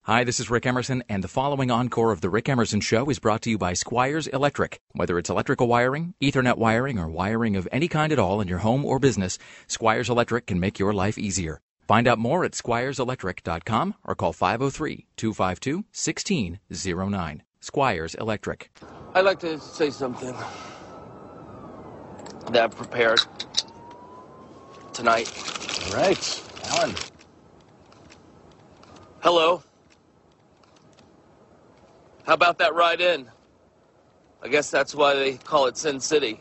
Hi, this is Rick Emerson, and the following encore of The Rick Emerson Show is brought to you by Squires Electric. Whether it's electrical wiring, Ethernet wiring, or wiring of any kind at all in your home or business, Squires Electric can make your life easier. Find out more at squireselectric.com or call 503-252-1609. Squires Electric. I'd like to say something that I've prepared tonight. All right, Alan. Hello. How about that ride in? I guess that's why they call it Sin City.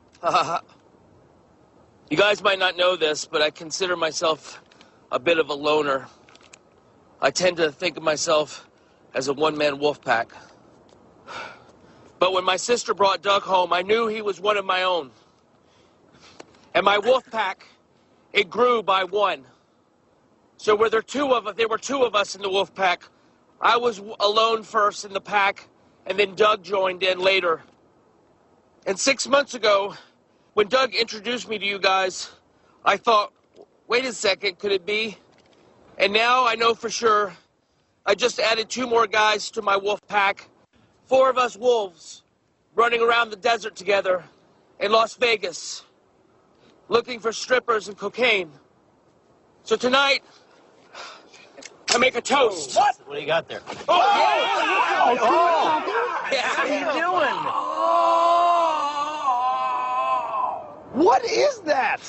You guys might not know this, but I consider myself a bit of a loner. I tend to think of myself as a one-man wolf pack. But when my sister brought Doug home, I knew he was one of my own. And my wolf pack, it grew by one. So there were two of us in the wolf pack. I was alone first in the pack, and then Doug joined in later. And 6 months ago, when Doug introduced me to you guys, I thought, wait a second, could it be? And now I know for sure. I just added 2 more guys to my wolf pack. 4 of us wolves running around the desert together in Las Vegas, looking for strippers and cocaine. So tonight, I make a toast. What do you got there? Oh! Yeah, how are you doing? What is that?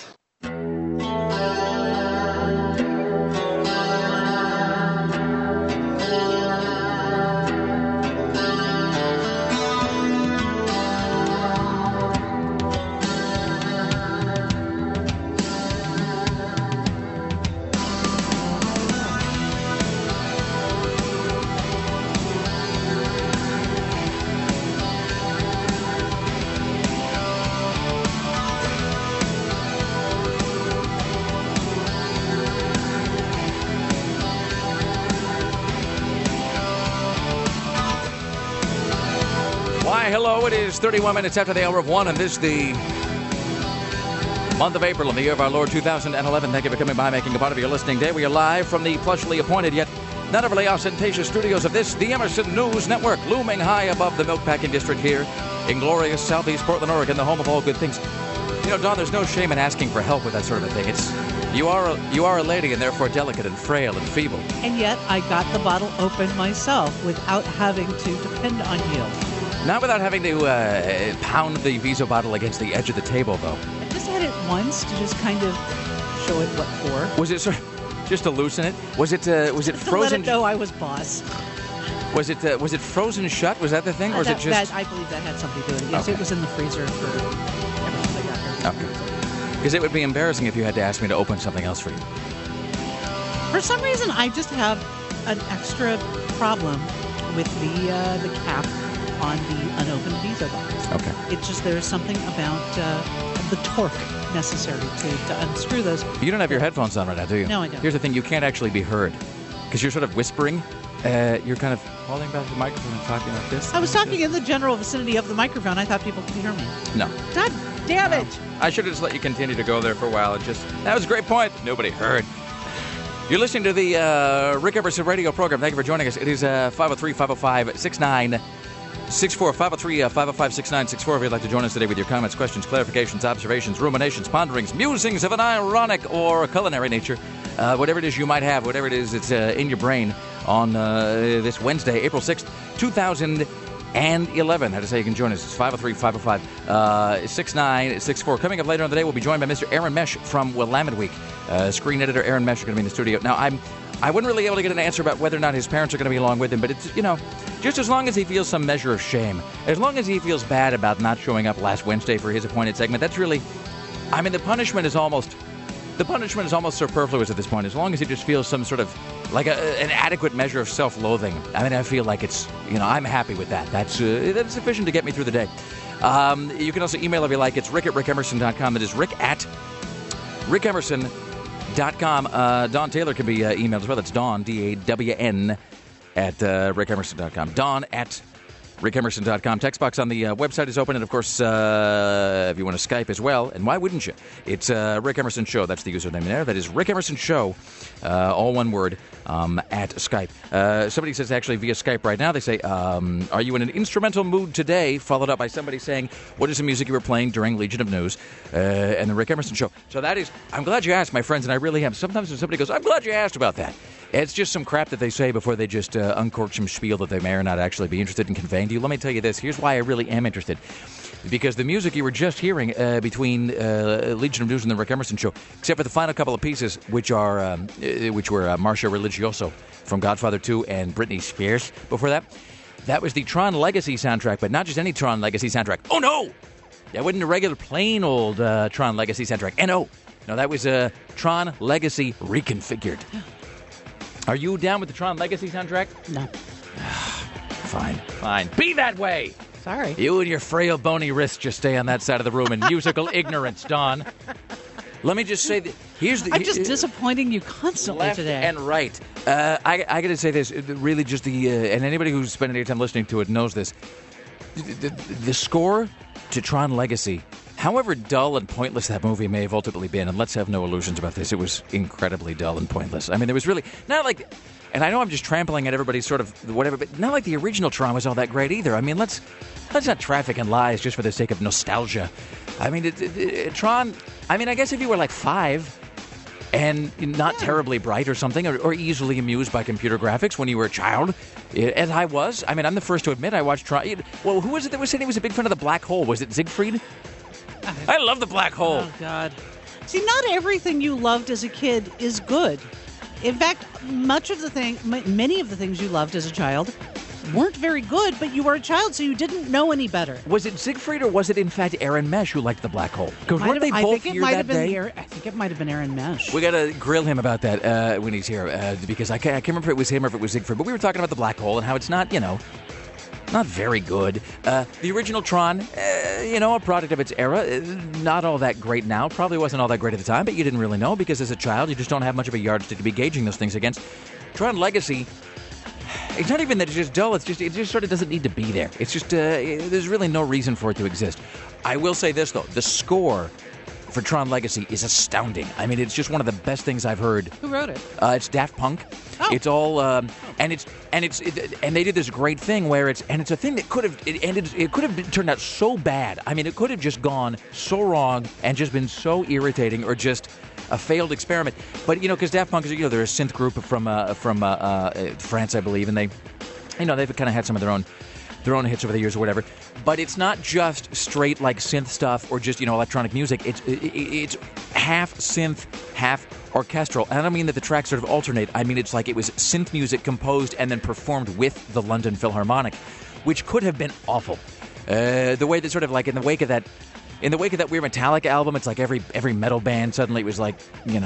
Hello, it is 31 minutes after the hour of 1, and this is the month of April in the year of our Lord 2011. Thank you for coming by, making a part of your listening day. We are live from the plushly appointed yet not overly ostentatious studios of this, the Emerson News Network, looming high above the Milkpacking District here in glorious southeast Portland, Oregon, the home of all good things. You know, Dawn, there's no shame in asking for help with that sort of a thing. You are a lady and therefore delicate and frail and feeble. And yet I got the bottle open myself without having to depend on you. Not without having to pound the Viso bottle against the edge of the table, though. I just had it once to just kind of show it what for. Was it sort of just to loosen it? Was it frozen? To let it know I was boss. Was it frozen shut? Was that the thing, or was it just? I believe that had something to do with it. Yes, okay. It was in the freezer for ever since I got here. Okay. Because it would be embarrassing if you had to ask me to open something else for you. For some reason, I just have an extra problem with the cap on the unopened Viso bottles. Okay. It's just there's something about the torque necessary to unscrew those. You don't have your headphones on right now, do you? No, I don't. Here's the thing. You can't actually be heard because you're sort of whispering. You're kind of holding back the microphone and talking like this. I was talking in the general vicinity of the microphone. I thought people could hear me. No. God damn it. I should have just let you continue to go there for a while. That was a great point. Nobody heard. You're listening to the Rick Emerson radio program. Thank you for joining us. It is 503-505-6964, 503-505-6964. If you'd like to join us today with your comments, questions, clarifications, observations, ruminations, ponderings, musings of an ironic or culinary nature, whatever it is you might have, whatever it is that's in your brain on this Wednesday, April 6th, 2011. That is how you can join us. It's 503-505-6964. Coming up later in the day, we'll be joined by Mr. Aaron Mesh from Willamette Week. Screen editor Aaron Mesh is going to be in the studio. Now, I wouldn't really be able to get an answer about whether or not his parents are going to be along with him, but it's, just as long as he feels some measure of shame, as long as he feels bad about not showing up last Wednesday for his appointed segment, that's really, the punishment is almost superfluous at this point, as long as he just feels some sort of, like an adequate measure of self-loathing. I feel like it's, I'm happy with that. That's sufficient to get me through the day. You can also email if you like. It's rick@rickemerson.com. That is rick@rickemerson.com. Dawn Taylor can be emailed as well. That's Dawn, D-A-W-N, at rickemerson.com. Dawn at rickemerson.com. Text box on the website is open. And, of course, if you want to Skype as well, and why wouldn't you? It's Rick Emerson Show. That's the username there. That is Rick Emerson Show, all one word, at Skype. Somebody says actually via Skype right now, they say, are you in an instrumental mood today? Followed up by somebody saying, what is the music you were playing during Legion of News and the Rick Emerson show? So that is, I'm glad you asked, my friends, and I really am. Sometimes when somebody goes, I'm glad you asked about that, it's just some crap that they say before they just uncork some spiel that they may or not actually be interested in conveying to you. Let me tell you this. Here's why I really am interested. Because the music you were just hearing between Legion of News and the Rick Emerson show, except for the final couple of pieces, which were Marcia Religioso from Godfather 2 and Britney Spears before that, that was the Tron Legacy soundtrack, but not just any Tron Legacy soundtrack. Oh, no! That wasn't a regular, plain old Tron Legacy soundtrack. No, that was Tron Legacy reconfigured. Are you down with the Tron Legacy soundtrack? No. Fine. Be that way! Sorry. You and your frail, bony wrists just stay on that side of the room in musical ignorance, Dawn. Let me just say that I'm just disappointing you constantly left today. and right. I got to say this. Really, just and anybody who's spent any time listening to it knows this. The score to Tron Legacy, however dull and pointless that movie may have ultimately been, and let's have no illusions about this, it was incredibly dull and pointless. I mean, there was really not like. And I know I'm just trampling at everybody's sort of whatever, but not like the original Tron was all that great either. I mean, let's not traffic in lies just for the sake of nostalgia. I mean, Tron, I mean, I guess if you were like 5 and not terribly bright or something, or easily amused by computer graphics when you were a child, as I was, I mean, I'm the first to admit I watched Tron. Well, who was it that was saying he was a big fan of the black hole? Was it Siegfried? I love the black hole. Oh, God. See, not everything you loved as a kid is good. In fact, many of the things you loved as a child weren't very good, but you were a child, so you didn't know any better. Was it Siegfried, or was it, in fact, Aaron Mesh who liked the black hole? Because weren't they both here that day? I think it might have been Aaron Mesh. We got to grill him about that when he's here, because I can't remember if it was him or if it was Siegfried, but we were talking about the black hole and how it's not, not very good. The original Tron, a product of its era, not all that great now. Probably wasn't all that great at the time, but you didn't really know because as a child, you just don't have much of a yardstick to be gauging those things against. Tron Legacy, it's not even that it's just dull. It just sort of doesn't need to be there. It's just there's really no reason for it to exist. I will say this though: the score for Tron Legacy is astounding. I mean, it's just one of the best things I've heard. Who wrote it? It's Daft Punk. Oh. It's all and they did this great thing where it's a thing that could have turned out so bad. I mean, it could have just gone so wrong and just been so irritating or just a failed experiment. But because Daft Punk is they're a synth group from France, I believe, and they've kind of had some of their own hits over the years or whatever. But it's not just straight like synth stuff or just electronic music. It's half synth, half orchestral. And I don't mean that the tracks sort of alternate. I mean it's like it was synth music composed and then performed with the London Philharmonic, which could have been awful. The way that sort of like in the wake of that weird Metallica album, it's like every metal band suddenly was like,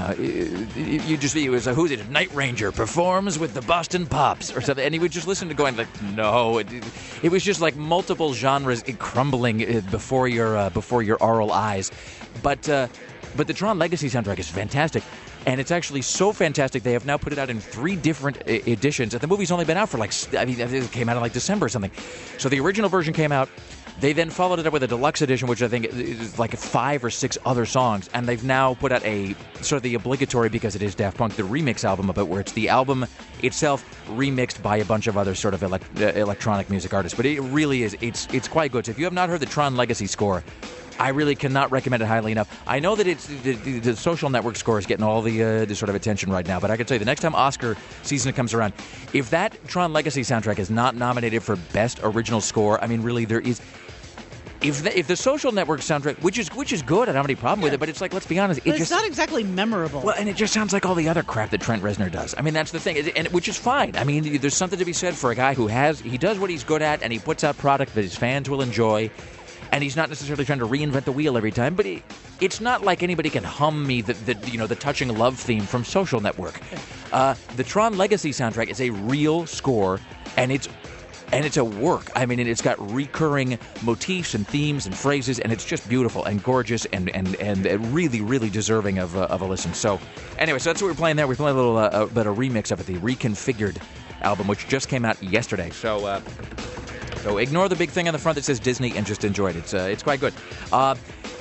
it was who's it? Night Ranger performs with the Boston Pops or something, and you would just listen to going like, no, it was just like multiple genres crumbling before your aural eyes. But the Tron Legacy soundtrack is fantastic. And it's actually so fantastic, they have now put it out in 3 different editions. And the movie's only been out for it came out in like December or something. So the original version came out. They then followed it up with a deluxe edition, which I think is like 5 or 6 other songs. And they've now put out a sort of the obligatory, because it is Daft Punk, the remix album of it, where it's the album itself remixed by a bunch of other sort of electronic music artists. But it really is, it's quite good. So if you have not heard the Tron Legacy score, I really cannot recommend it highly enough. I know that it's the Social Network score is getting all the sort of attention right now, but I can tell you the next time Oscar season comes around, if that Tron Legacy soundtrack is not nominated for Best Original Score, I mean, really, there is. If the Social Network soundtrack, which is good, I don't have any problem with it, but it's like, let's be honest, it's not exactly memorable. Well, and it just sounds like all the other crap that Trent Reznor does. I mean, that's the thing, and which is fine. I mean, there's something to be said for a guy who does what he's good at, and he puts out product that his fans will enjoy. And he's not necessarily trying to reinvent the wheel every time, but it's not like anybody can hum me the touching love theme from Social Network. The Tron Legacy soundtrack is a real score, and it's a work. I mean, it's got recurring motifs and themes and phrases, and it's just beautiful and gorgeous and really, really deserving of a listen. So, anyway, so that's what we're playing there. We're playing a little bit of remix of it, the reconfigured album, which just came out yesterday. So ignore the big thing on the front that says Disney and just enjoy it. It's quite good.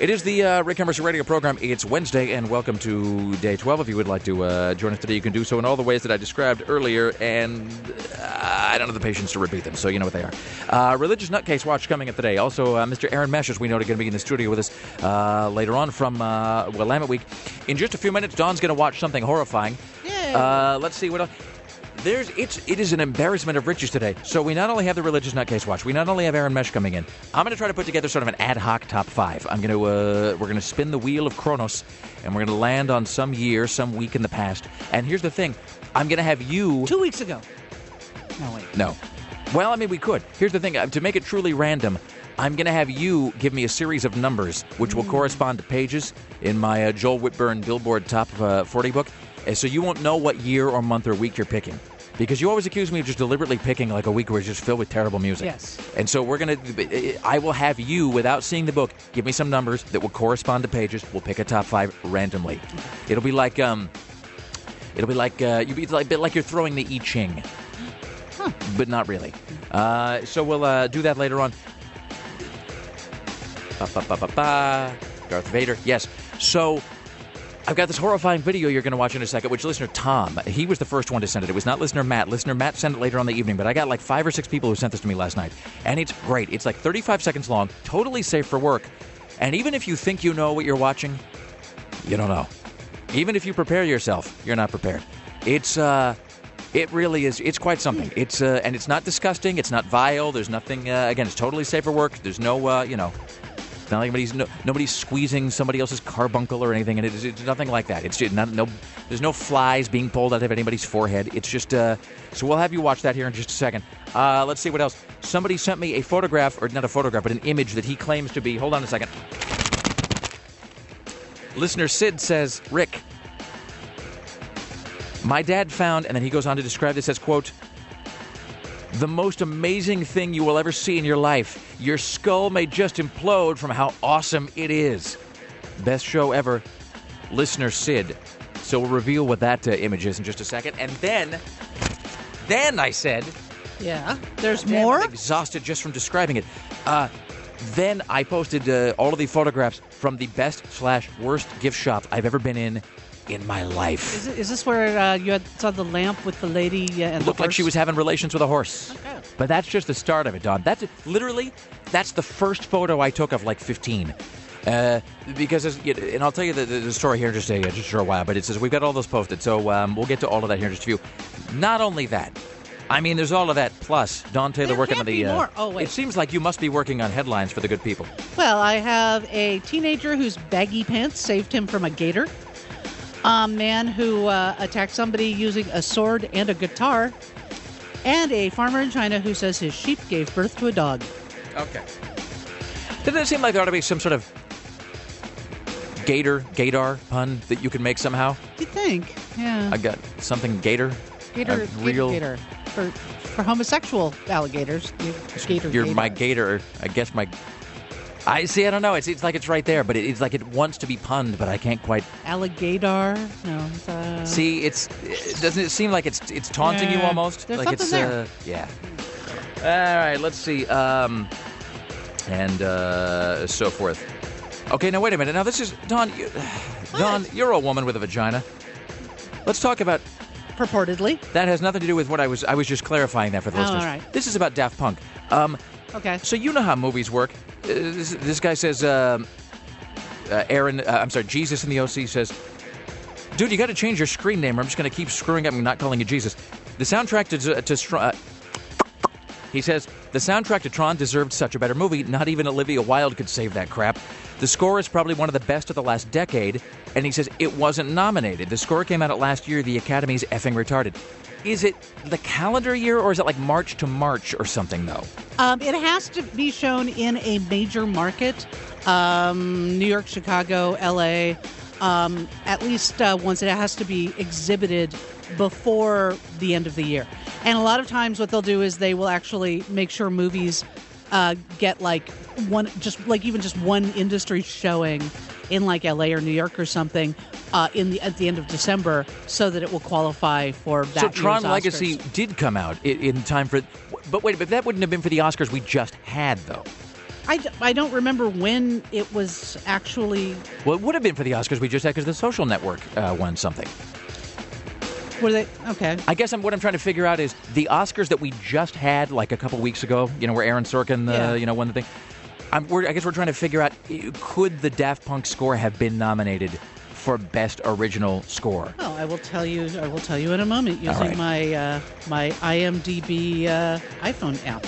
It is the Rick Emerson radio program. It's Wednesday, and welcome to day 12. If you would like to join us today, you can do so in all the ways that I described earlier, and I don't have the patience to repeat them, so you know what they are. Religious Nutcase Watch coming up today. Also, Mr. Aaron Mesh, as we know, going to be in the studio with us later on from Willamette Week. In just a few minutes, Dawn's going to watch something horrifying. Yay. Let's see what else. It is an embarrassment of riches today. So we not only have the Religious Nutcase Watch, we not only have Aaron Mesh coming in. I'm going to try to put together sort of an ad hoc top 5. We're going to spin the wheel of Kronos, and we're going to land on some year, some week in the past. And here's the thing: I'm going to have you 2 weeks ago. No, wait. No. Well, I mean, we could. Here's the thing: to make it truly random, I'm going to have you give me a series of numbers, which will correspond to pages in my Joel Whitburn Billboard Top 40 book. So you won't know what year or month or week you're picking. Because you always accuse me of just deliberately picking like a week where it's just filled with terrible music. Yes. And so I will have you, without seeing the book, give me some numbers that will correspond to pages. We'll pick a top 5 randomly. It'll be like you'll be like you're throwing the I Ching. Huh. But not really. So we'll do that later on. Darth Vader. Yes. So I've got this horrifying video you're going to watch in a second, which listener Tom, he was the first one to send it. It was not listener Matt. Listener Matt sent it later on in the evening, but I got like 5 or 6 people who sent this to me last night. And it's great. It's like 35 seconds long, totally safe for work. And even if you think you know what you're watching, you don't know. Even if you prepare yourself, you're not prepared. It really is. It's quite something. And it's not disgusting. It's not vile. There's nothing, again, it's totally safe for work. There's no, it's not like nobody's squeezing somebody else's carbuncle or anything, and it's nothing like that. It's just there's no flies being pulled out of anybody's forehead. It's just so we'll have you watch that here in just a second. Let's see what else. Somebody sent me a photograph, or not a photograph, but an image that he claims to be. Hold on a second. Listener Sid says, Rick, my dad found, and then he goes on to describe this as, quote, the most amazing thing you will ever see in your life. Your skull may just implode from how awesome it is. Best show ever. Listener Sid. So we'll reveal what that image is in just a second. And then I said... Yeah, there's damn, more? I'm exhausted just from describing it. Then I posted all of the photographs from the best/worst gift shop I've ever been in my life. Is this where you saw the lamp with the lady and Looked the like she was having relations with a horse. Okay. But that's just the start of it, Don. That's the first photo I took of like 15. Because, and I'll tell you the story here in just a short while, but it says we've got all those posted, so we'll get to all of that here in just a few. Not only that, I mean, there's all of that, plus Don Taylor There working can't on the... be more. Oh, wait. It seems like you must be working on headlines for the good people. Well, I have a teenager whose baggy pants saved him from a gator. A man who attacked somebody using a sword and a guitar. And a farmer in China who says his sheep gave birth to a dog. Okay. Doesn't it seem like there ought to be some sort of gaydar pun that you can make somehow? Do you think? Yeah. I got something gator. Gator. For homosexual alligators. You're my gator. I guess my... I see. I don't know. It's like it's right there, but it's like it wants to be punned, but I can't quite. Alligator? No. See, doesn't it seem like it's taunting you almost? There's like something it's there. yeah. All right. Let's see. And so forth. Okay. Now wait a minute. Now this is Dawn. Dawn, you're a woman with a vagina. Let's talk about. Purportedly. That has nothing to do with what I was just clarifying that for the listeners. All right. This is about Daft Punk. Okay. So you know how movies work. This guy says, Jesus in the OC says, dude, you got to change your screen name or I'm just going to keep screwing up and not calling you Jesus. The soundtrack to he says, the soundtrack to Tron deserved such a better movie. Not even Olivia Wilde could save that crap. The score is probably one of the best of the last decade. And he says, it wasn't nominated. The score came out last year. The Academy's effing retarded. Is it the calendar year or is it like March to March or something, though? It has to be shown in a major market. New York, Chicago, L.A., at least once. It has to be exhibited before the end of the year. And a lot of times what they'll do is they will actually make sure movies get like even just one industry showing in like LA or New York or something at the end of December so that it will qualify for that year's Oscars. So Tron Legacy did come out in time for... But wait, but that wouldn't have been for the Oscars we just had, though. I don't remember when it was actually. Well, it would have been for the Oscars we just had because the Social Network won something. Were they okay? I guess what I'm trying to figure out is the Oscars that we just had like a couple weeks ago. Where Aaron Sorkin, won the thing. I guess we're trying to figure out, could the Daft Punk score have been nominated for Best Original Score? Oh, I will tell you in a moment using right. my IMDb iPhone app.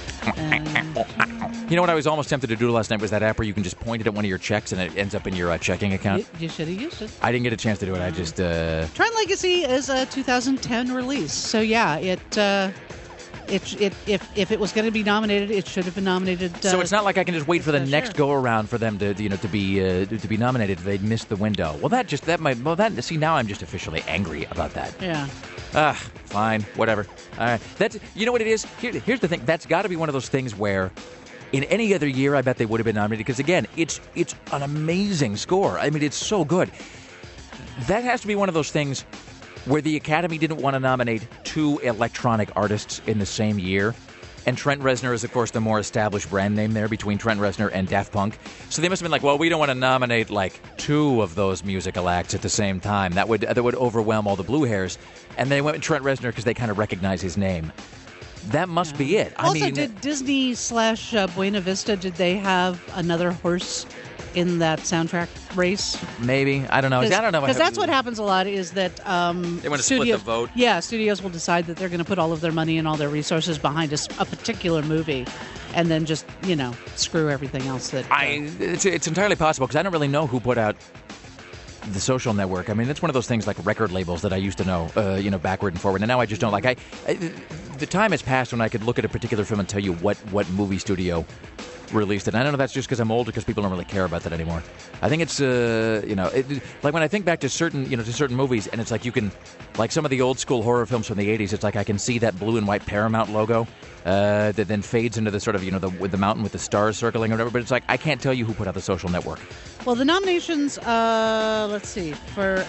You know what I was almost tempted to do last night was that app where you can just point it at one of your checks and it ends up in your checking account. You should have used it. I didn't get a chance to do it. I just... Tron Legacy is a 2010 release, so yeah, if it was going to be nominated, it should have been nominated. So it's not like I can just wait for the next go around for them to be nominated. They'd missed the window. Well, see, now I'm just officially angry about that. Yeah. Fine, whatever. All right, you know what it is. Here's the thing. That's got to be one of those things where, in any other year, I bet they would have been nominated because again, it's an amazing score. I mean, it's so good. That has to be one of those things where the Academy didn't want to nominate two electronic artists in the same year. And Trent Reznor is, of course, the more established brand name there between Trent Reznor and Daft Punk. So they must have been like, well, we don't want to nominate like two of those musical acts at the same time. That would overwhelm all the blue hairs. And they went with Trent Reznor because they kind of recognize his name. That must be it. Also, did Disney / Buena Vista, did they have another horse in that soundtrack race? Maybe. I don't know. I don't know. Because that's what happens a lot is that they want to split the vote. Yeah, studios will decide that they're going to put all of their money and all their resources behind a particular movie and then just, screw everything else. It's entirely possible because I don't really know who put out The Social Network. I mean, it's one of those things like record labels that I used to know, backward and forward. And now I just don't like. The time has passed when I could look at a particular film and tell you what movie studio released it. And I don't know if that's just because I'm older, because people don't really care about that anymore. I think it's, like when I think back to certain movies, and it's like you can, like some of the old school horror films from the 80s, it's like I can see that blue and white Paramount logo that then fades into the sort of, with the mountain with the stars circling or whatever. But it's like, I can't tell you who put out The Social Network. Well, the nominations, let's see, for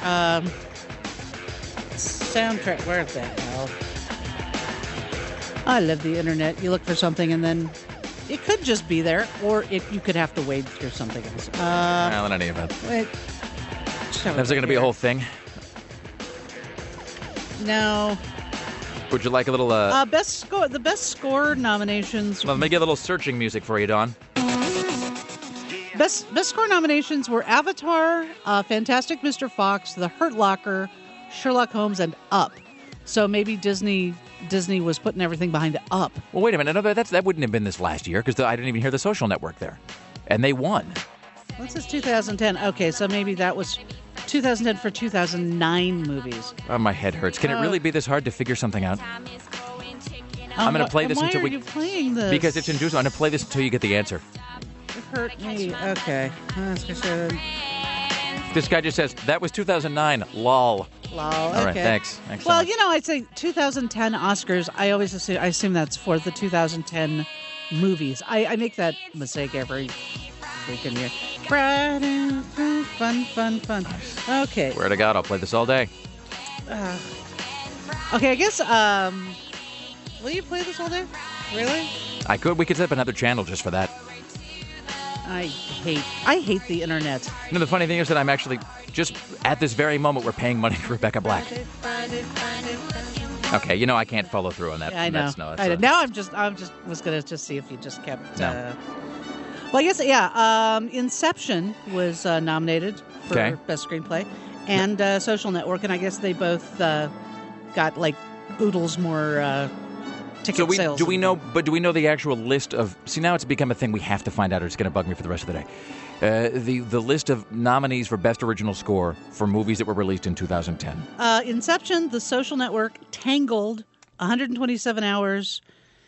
soundtrack, where the hell? I love the internet. You look for something and then it could just be there, or you could have to wade through something else. Well, in any event. Wait. Is there going to be a whole thing? No. Would you like a little... The best score nominations... Well, let me get a little searching music for you, Dawn. Best score nominations were Avatar, Fantastic Mr. Fox, The Hurt Locker, Sherlock Holmes, and Up. So maybe Disney was putting everything behind Up. Well, wait a minute. No, that wouldn't have been this last year because I didn't even hear The Social Network there. And they won. What's this, 2010? Okay, so maybe that was 2010 for 2009 movies. Oh, my head hurts. Can it really be this hard to figure something out? I'm going to play this until Why are you playing this? Because it's induced. I'm going to play this until you get the answer. It hurt me. Okay. This guy just says, that was 2009. Lol. All right, thanks. Thanks so well, much. I'd say 2010 Oscars. I always assume that's for the 2010 movies. I make that mistake every freaking year. Friday, fun. Okay. Swear to God, I'll play this all day. Okay, I guess. Will you play this all day? Really? I could. We could set up another channel just for that. I hate the internet. The funny thing is that I'm actually just at this very moment we're paying money for Rebecca Black. Okay, I can't follow through on that. Yeah, I know. I know. Now I'm just was gonna just see if you just kept. No. Well, I guess Inception was nominated for Best Screenplay, and Social Network, and I guess they both got like oodles more. Ticket sales. Do we know the actual list of... See, now it's become a thing we have to find out, or it's going to bug me for the rest of the day. The list of nominees for Best Original Score for movies that were released in 2010. Inception, The Social Network, Tangled, 127 hours.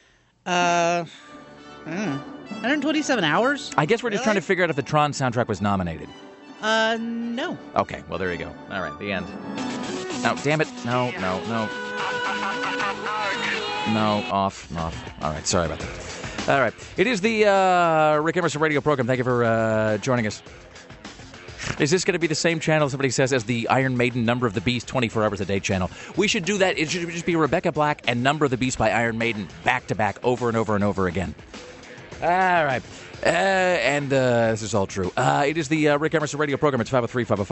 127 hours? I guess we're just trying to figure out if the Tron soundtrack was nominated. No. Okay, well, there you go. All right, the end. No, damn it. No. No, off. All right, sorry about that. All right. It is the Rick Emerson radio program. Thank you for joining us. Is this going to be the same channel, somebody says, as the Iron Maiden Number of the Beast 24 Hours a Day channel? We should do that. It should just be Rebecca Black and Number of the Beast by Iron Maiden back to back over and over and over again. All right. This is all true. It is the Rick Emerson radio program. It's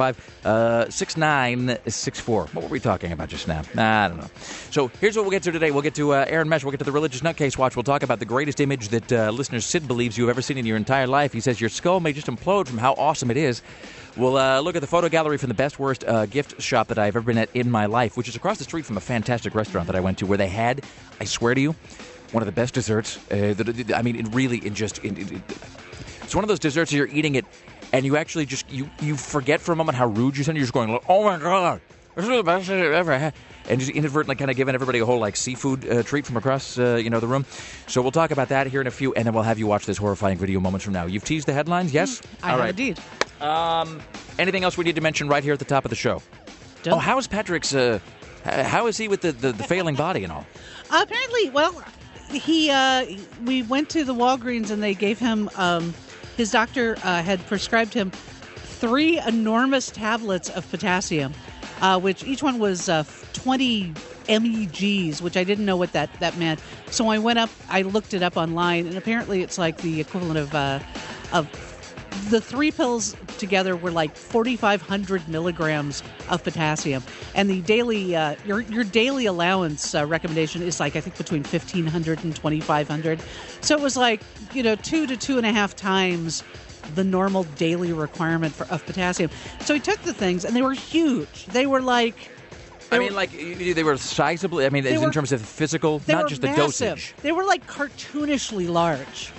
503-505-6964. What were we talking about just now? I don't know. So here's what we'll get to today. We'll get to Aaron Mesh. We'll get to the Religious Nutcase Watch. We'll talk about the greatest image that listener Sid believes you've ever seen in your entire life. He says your skull may just implode from how awesome it is. We'll look at the photo gallery from the best worst gift shop that I've ever been at in my life, which is across the street from a fantastic restaurant that I went to where they had, I swear to you, one of the best desserts. It's one of those desserts where you're eating it and you actually just, you forget for a moment how rude you sound. You're just going, oh my God, this is the best thing I've ever had. And just inadvertently kind of giving everybody a whole like seafood treat from across the room. So we'll talk about that here in a few, and then we'll have you watch this horrifying video moments from now. You've teased the headlines, yes? I have indeed. Anything else we need to mention right here at the top of the show? Done. Oh, how is Patrick's, how is he with the failing body and all? Apparently, well, we went to the Walgreens and they gave him, his doctor had prescribed him 3 enormous tablets of potassium, which each one was 20 MEGs, which I didn't know what that meant. So I went up, I looked it up online, and apparently it's like the equivalent of the 3 pills together were like 4,500 milligrams of potassium, and the daily your daily allowance recommendation is like I think between 1,500 and 2,500. So it was like 2 to 2.5 times the normal daily requirement of potassium. So he took the things, and they were huge. They were like. They were sizably. I mean, in terms of physical, not just the dosage. They were like cartoonishly large.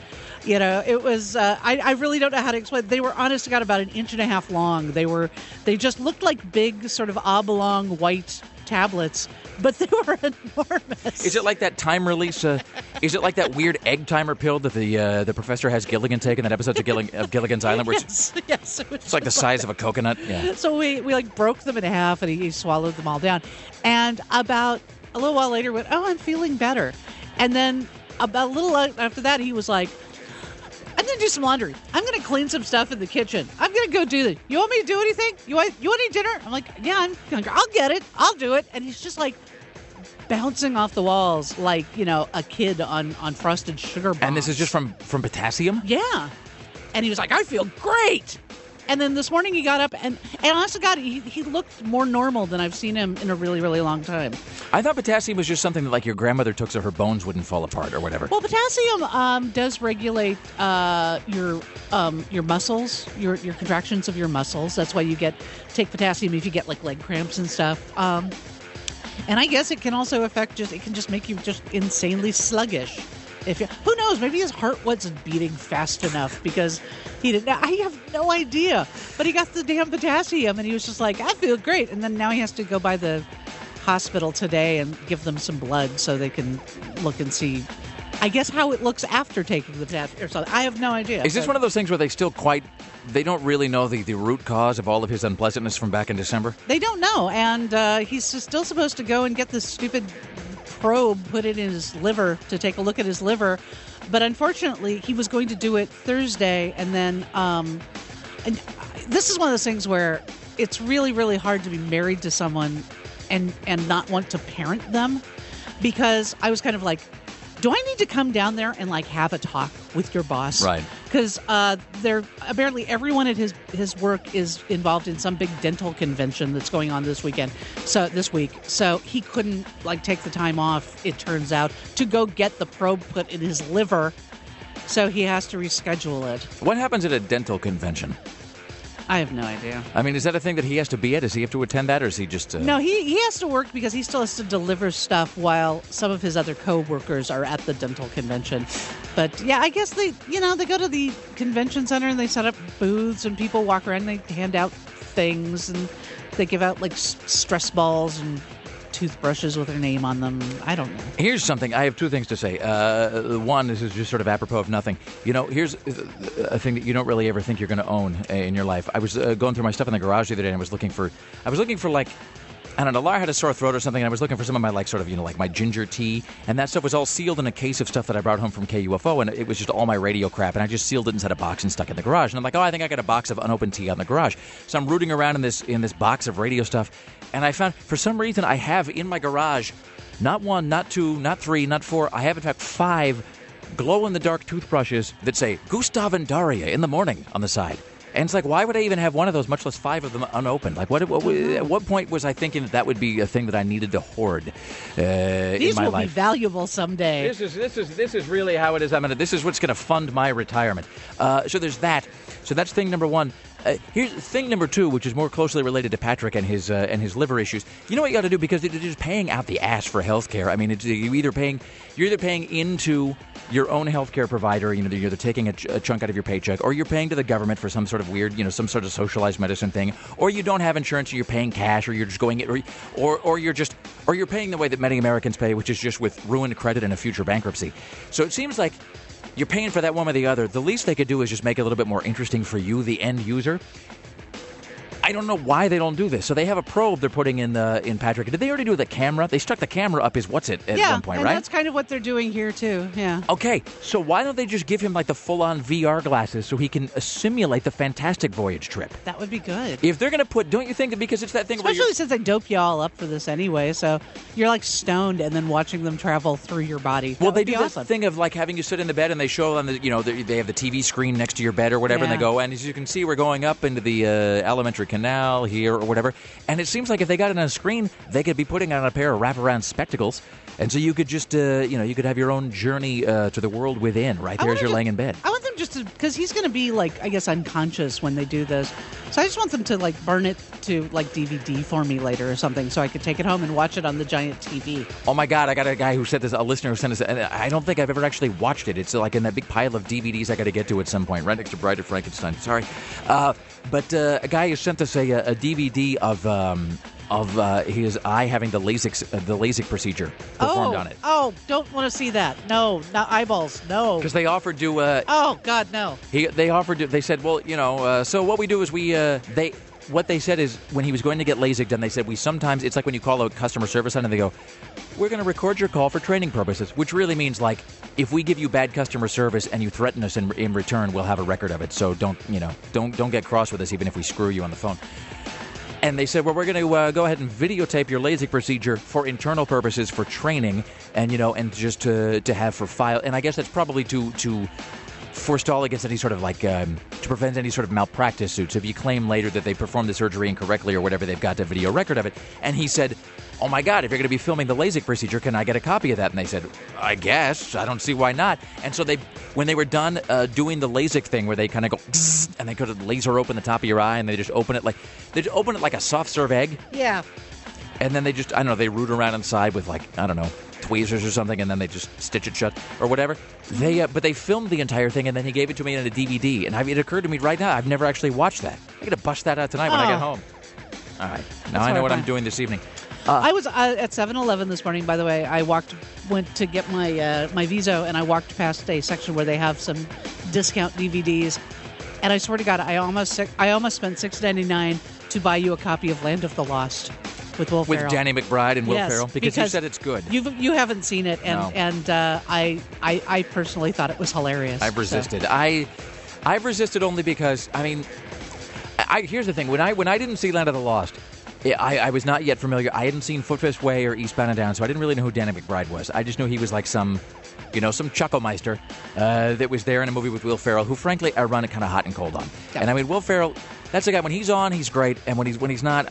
It was. I really don't know how to explain. They were, honest to God, about 1.5 inches long. They just looked like big, sort of oblong white tablets, but they were enormous. Is it like that time release? Is it like that weird egg timer pill that the professor has Gilligan take in that episode of Gilligan's Island? Where yes. It's like the size of a coconut. Yeah. So we like broke them in half, and he swallowed them all down. And about a little while later, went, "Oh, I'm feeling better." And then about a little after that, he was like, "I'm going to do some laundry. I'm going to clean some stuff in the kitchen. I'm going to go do this. You want me to do anything? You want any dinner?" I'm like, "Yeah, I'm hungry. I'll get it. I'll do it." And he's just like bouncing off the walls like, a kid on frosted sugar bombs. And this is just from potassium? Yeah. And he was like, "I feel great." And then this morning he got up and honest to God, he looked more normal than I've seen him in a really, really long time. I thought potassium was just something that like your grandmother took so her bones wouldn't fall apart or whatever. Well, potassium does regulate your muscles, your contractions of your muscles. That's why you take potassium if you get like leg cramps and stuff. And I guess it can also affect it can just make you just insanely sluggish. Who knows? Maybe his heart wasn't beating fast enough because he didn't. I have no idea. But he got the damn potassium, and he was just like, "I feel great." And then now he has to go by the hospital today and give them some blood so they can look and see, I guess, how it looks after taking the potassium or something. I have no idea. Is this one of those things where they don't really know the root cause of all of his unpleasantness from back in December? They don't know, and he's still supposed to go and get this stupid probe put in his liver to take a look at his liver, but unfortunately he was going to do it Thursday, and then and this is one of those things where it's really, really hard to be married to someone and not want to parent them, because I was kind of like, do I need to come down there and like have a talk with your boss? Right. Because apparently everyone at his work is involved in some big dental convention that's going on this week. So he couldn't like take the time off, it turns out, to go get the probe put in his liver. So he has to reschedule it. What happens at a dental convention? I have no idea. I mean, is that a thing that he has to be at? Does he have to attend that, or is he just... No, he has to work because he still has to deliver stuff while some of his other co-workers are at the dental convention. But, yeah, I guess they go to the convention center and they set up booths and people walk around and they hand out things and they give out, like, stress balls and toothbrushes with their name on them. I don't know. Here's something. I have 2 things to say. One, this is just sort of apropos of nothing. Here's a thing that you don't really ever think you're going to own in your life. I was going through my stuff in the garage the other day, and I was looking for like, I don't know, Laura had a sore throat or something, and I was looking for some of my, like, sort of, like my ginger tea, and that stuff was all sealed in a case of stuff that I brought home from KUFO, and it was just all my radio crap, and I just sealed it inside a box and stuck it in the garage. And I'm like, I think I got a box of unopened tea out in the garage. So I'm rooting around in this box of radio stuff, and I found, for some reason, I have in my garage, not 1, not 2, not 3, not 4, I have, in fact, 5 glow-in-the-dark toothbrushes that say Gustav and Daria in the morning on the side. And it's like, why would I even have one of those, much less 5 of them unopened? Like, at what point was I thinking that would be a thing that I needed to hoard These in my will life? be valuable someday. This is really how it is. This is what's going to fund my retirement. So there's that. So that's thing number one. Here's thing number two, which is more closely related to Patrick and his liver issues. You know what you got to do, because they're just paying out the ass for health care. I mean, you're either paying into your own healthcare provider. You know, you're either taking a chunk out of your paycheck, or you're paying to the government for some sort of weird, some sort of socialized medicine thing, or you don't have insurance, and you're paying cash, or you're just going it, or you're paying the way that many Americans pay, which is just with ruined credit and a future bankruptcy. So it seems like you're paying for that one or the other. The least they could do is just make it a little bit more interesting for you, the end user. I don't know why they don't do this. So they have a probe they're putting in Patrick. Did they already do the camera? They stuck the camera up his at one point, and right? that's kind of what they're doing here too. Yeah. Okay, so why don't they just give him like the full-on VR glasses so he can simulate the Fantastic Voyage trip? That would be good. If they're going to don't you think that, because it's that thing where Especially since they dope you all up for this anyway, so you're like stoned and then watching them travel through your body. well, they would do be that awesome. thing of like having you sit in the bed and they show on the they have the TV screen next to your bed or whatever, and they Yeah. go, and as you can see, we're going up into the alimentary canal here or whatever. And it seems like if they got it on a screen, they could be putting on a pair of wraparound spectacles, and so you could just you could have your own journey to the world within right there as you're laying in bed. I want them just to, because he's going to be like, I guess, unconscious when they do this. So I just want them to like burn it to like DVD for me later or something, so I could take it home and watch it on the giant TV. Oh my God! I got a guy who said this, a listener who sent us, and I don't think I've ever actually watched it. It's like in that big pile of DVDs I got to get to at some point, right next to Bride of Frankenstein. Sorry, but a guy who sent us a DVD of his eye having the LASIK procedure performed on it. Oh, don't want to see that. No, not eyeballs. No. Because they offered to. Oh God, no. They offered to. They said, well, so what we do is what they said is when he was going to get LASIK done, they said it's like when you call a customer service line and they go, we're going to record your call for training purposes, which really means like if we give you bad customer service and you threaten us in return, we'll have a record of it. So don't get cross with us even if we screw you on the phone. And they said, well, we're going to go ahead and videotape your LASIK procedure for internal purposes, for training, and and just to have for file. And I guess that's probably to forestall against any sort of to prevent any sort of malpractice suits. If you claim later that they performed the surgery incorrectly or whatever, they've got a video record of it. And he said, oh my God, if you're going to be filming the LASIK procedure, can I get a copy of that? And they said, I guess. I don't see why not. And so when they were done doing the LASIK thing where they kind of go, and they could laser open the top of your eye and they just open it like a soft serve egg. Yeah. And then they just, they root around inside with tweezers or something, and then they just stitch it shut or whatever. But they filmed the entire thing, and then he gave it to me in a DVD. And it occurred to me right now, I've never actually watched that. I'm going to bust that out tonight when I get home. All right. Now I know what I'm doing this evening. I was at 7-Eleven this morning, by the way. I went to get my Viso, and I walked past a section where they have some discount DVDs. And I swear to God, I almost spent $6.99 to buy you a copy of Land of the Lost with Will Ferrell. With Danny McBride and Will Yes, Ferrell? Because you said it's good. You haven't seen it, No. and I personally thought it was hilarious. I've resisted. I've resisted only because, here's the thing. When I didn't see Land of the Lost, I was not yet familiar. I hadn't seen Footfist Way or Eastbound and Down, so I didn't really know who Danny McBride was. I just knew he was like some Chuckomeister that was there in a movie with Will Ferrell, who frankly I run it kind of hot and cold on. Yeah. And Will Ferrell, that's a guy, when he's on, he's great, and when he's not,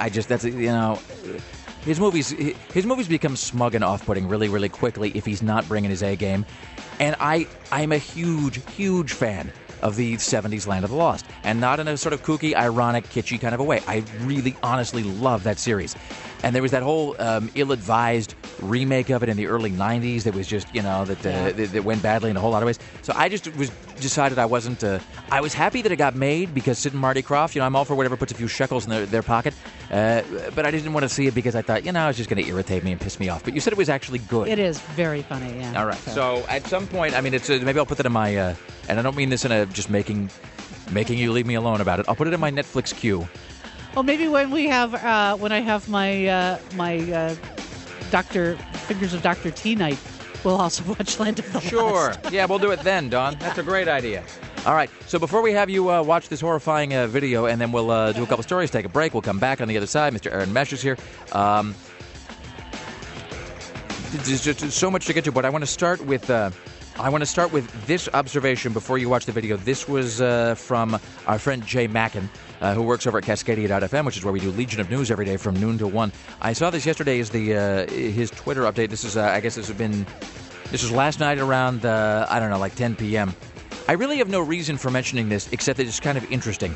his movies become smug and off-putting really, really quickly if he's not bringing his A game. And I'm a huge, huge fan of the 70s Land of the Lost, and not in a sort of kooky, ironic, kitschy kind of a way. I really, honestly love that series. And there was that whole ill-advised remake of it in the early 90s that was just, that went badly in a whole lot of ways. So I just decided I wasn't... I was happy that it got made because Sid and Marty Krofft, I'm all for whatever puts a few shekels in their pocket. But I didn't want to see it because I thought, it's just going to irritate me and piss me off. But you said it was actually good. It is very funny, yeah. All right. So at some point, it's maybe I'll put that in my... and I don't mean this in a just making you leave me alone about it. I'll put it in my Netflix queue. Well, maybe when I have my Dr. Fingers of Dr. T night, we'll also watch Land of the Sure. Lost. Yeah, we'll do it then, Don. That's a great idea. All right. So before we have you watch this horrifying video, and then we'll do a couple stories, take a break. We'll come back on the other side. Mr. Aaron Mesh is here. There's just so much to get to, but I want to start with I want to start with this observation before you watch the video. This was from our friend Jay Mackin, who works over at Cascadia.fm, which is where we do Legion of News every day from noon to 1. I saw this yesterday as his Twitter update. This is, I guess this was last night around, like 10 p.m. I really have no reason for mentioning this, except that it's kind of interesting.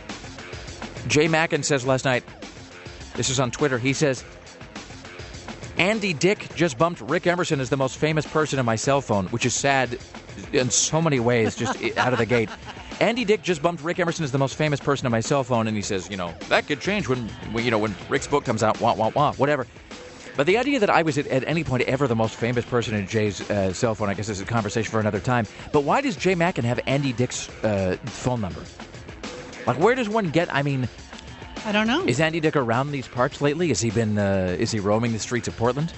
Jay Mackin says last night, this is on Twitter, he says, Andy Dick just bumped Rick Emerson as the most famous person in my cell phone, which is sad in so many ways, just out of the gate. Andy Dick just bumped Rick Emerson as the most famous person in my cell phone, and he says, that could change when Rick's book comes out, whatever. But the idea that I was at any point ever the most famous person in Jay's cell phone, I guess is a conversation for another time. But why does Jay Mackin have Andy Dick's phone number? Like, where does one get, I don't know. Is Andy Dick around these parts lately? Is he roaming the streets of Portland?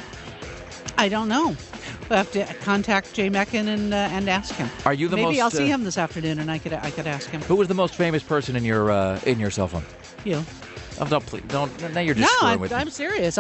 I don't know. We'll have to contact Jay Mackin and ask him. Are you the most? Maybe I'll see him this afternoon, and I could ask him. Who was the most famous person in your cell phone? You. Oh, don't please don't. Now you're just screwing with me. I'm serious.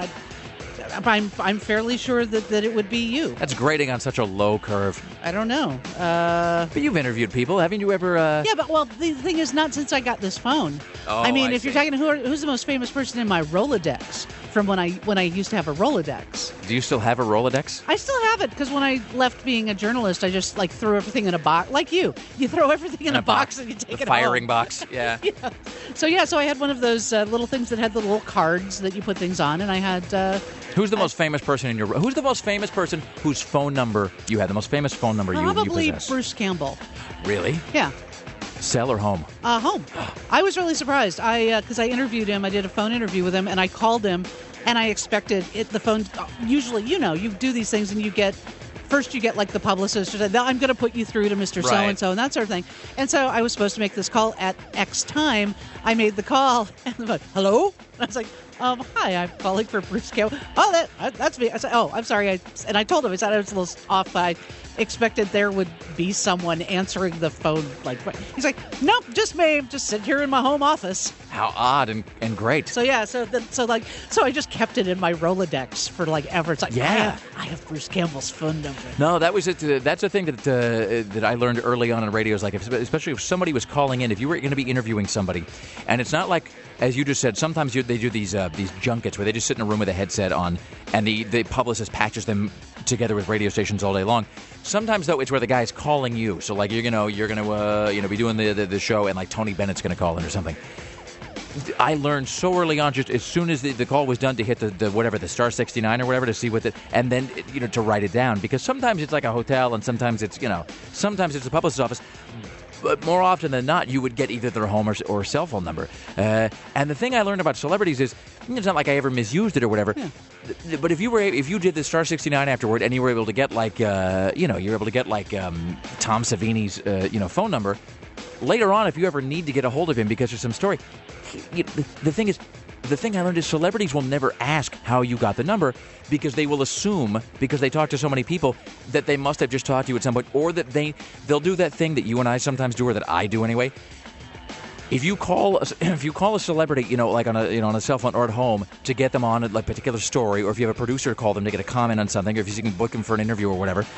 I'm fairly sure that it would be you. That's grading on such a low curve. I don't know. But you've interviewed people, haven't you ever? Yeah, but the thing is, not since I got this phone. Oh, if you're talking who's the most famous person in my Rolodex from when I used to have a Rolodex. Do you still have a Rolodex? I still have it because when I left being a journalist, I just threw everything in a box. Like you throw everything in a box and you take it firing home. box. Yeah. Yeah. So I had one of those little things that had the little cards that you put things on, and I had. Who's the most famous person in your? Who's the most famous person whose phone number you had? The most famous phone number you possess? Probably Bruce Campbell. Really? Yeah. Cell or home? Home. I was really surprised. Because I interviewed him. I did a phone interview with him, and I called him, and I expected the phone. Usually, you do these things, and you get like the publicist who said, I'm going to put you through to Mr. So-and-so and that sort of thing. And so I was supposed to make this call at X time. I made the call, and the phone, hello? And I was like, hi, I'm calling for Bruce Campbell. Oh, that's me. I said, oh, I'm sorry. And I told him, I said I was a little off, but I expected there would be someone answering the phone. He's like, nope, just me. Just sit here in my home office. How odd and great. So yeah, so I just kept it in my Rolodex for ever. It's like, I have Bruce Campbell's phone number. No, that was it. That's a thing that I learned early on in radio. Is especially if somebody was calling in, if you were going to be interviewing somebody, and it's not like, as you just said, sometimes they do these junkets where they just sit in a room with a headset on, and the publicist patches them together with radio stations all day long. Sometimes though, it's where the guy's calling you. So you're gonna be doing the show, and Tony Bennett's gonna call in or something. I learned so early on, just as soon as the call was done, to hit the star 69 or whatever to see what and then to write it down, because sometimes it's like a hotel, and sometimes it's a publicist's office. But more often than not, you would get either their home or cell phone number. And the thing I learned about celebrities is, it's not like I ever misused it or whatever. Yeah. But if you did the star 69 afterward, and you were able to get Tom Savini's phone number, later on, if you ever need to get a hold of him because there's some story, the thing I learned is celebrities will never ask how you got the number, because they will assume, because they talk to so many people, that they must have just talked to you at some point, or that they'll do that thing that you and I sometimes do, or that I do anyway. If you call a celebrity, on a cell phone or at home, to get them on a particular story, or if you have a producer call them to get a comment on something, or if you can book them for an interview or whatever,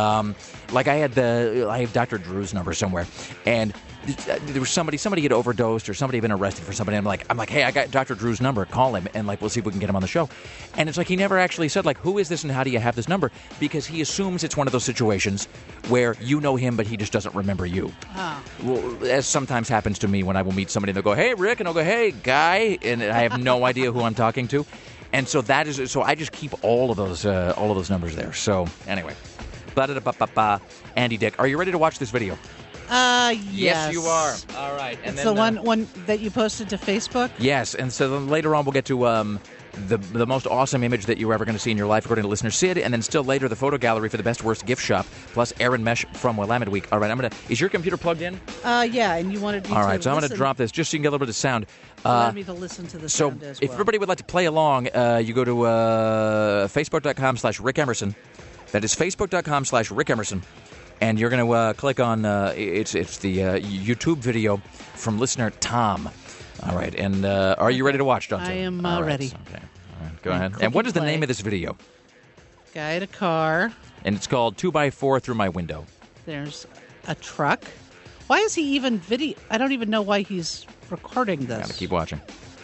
I have Dr. Drew's number somewhere, and there was somebody had overdosed, or somebody had been arrested for something. I'm like, hey, I got Dr. Drew's number. Call him, and we'll see if we can get him on the show. And it's he never actually said who is this and how do you have this number? Because he assumes it's one of those situations where you know him, but he just doesn't remember you. Oh. Well, as sometimes happens to me when I will meet somebody and they'll go, hey, Rick, and I'll go, hey, Guy, and I have no idea who I'm talking to. And so so I just keep all of those numbers there. So anyway, Andy Dick, are you ready to watch this video? Yes. Yes, you are. All right. And it's then, the one that you posted to Facebook? Yes, and so then later on we'll get to the most awesome image that you're ever going to see in your life, according to listener Sid, and then still later the photo gallery for the best worst gift shop, plus Aaron Mesh from Willamette Week. All right, is your computer plugged in? Yeah, and you wanted me to. All right, so I'm going to drop this just so you can get a little bit of sound. Allow me to listen to the sound as well. If everybody would like to play along, you go to facebook.com/Rick Emerson. That is facebook.com/Rick Emerson. And you're going to click on, it's the YouTube video from listener Tom. All right, and are you ready to watch, John? I am ready. Okay, all right, go ahead. And what is the name of this video? Guy at a car. and it's called 2x4 Through My Window. There's a truck. Why is he even video? I don't even know why he's recording this. Gotta keep watching.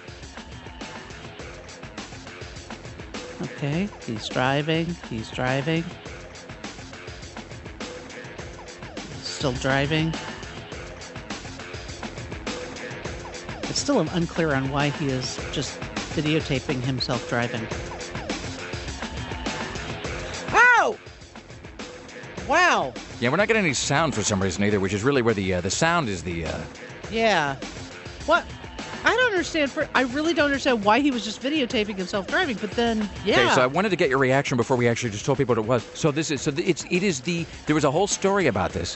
Okay, he's driving. He's still driving. It's still unclear on why he is just videotaping himself driving. Ow! Wow. Yeah, we're not getting any sound for some reason either, which is really where the sound is the... Yeah. What? I don't understand. I really don't understand why he was just videotaping himself driving. But then, yeah. Okay, so I wanted to get your reaction before we actually just told people what it was. So there was a whole story about this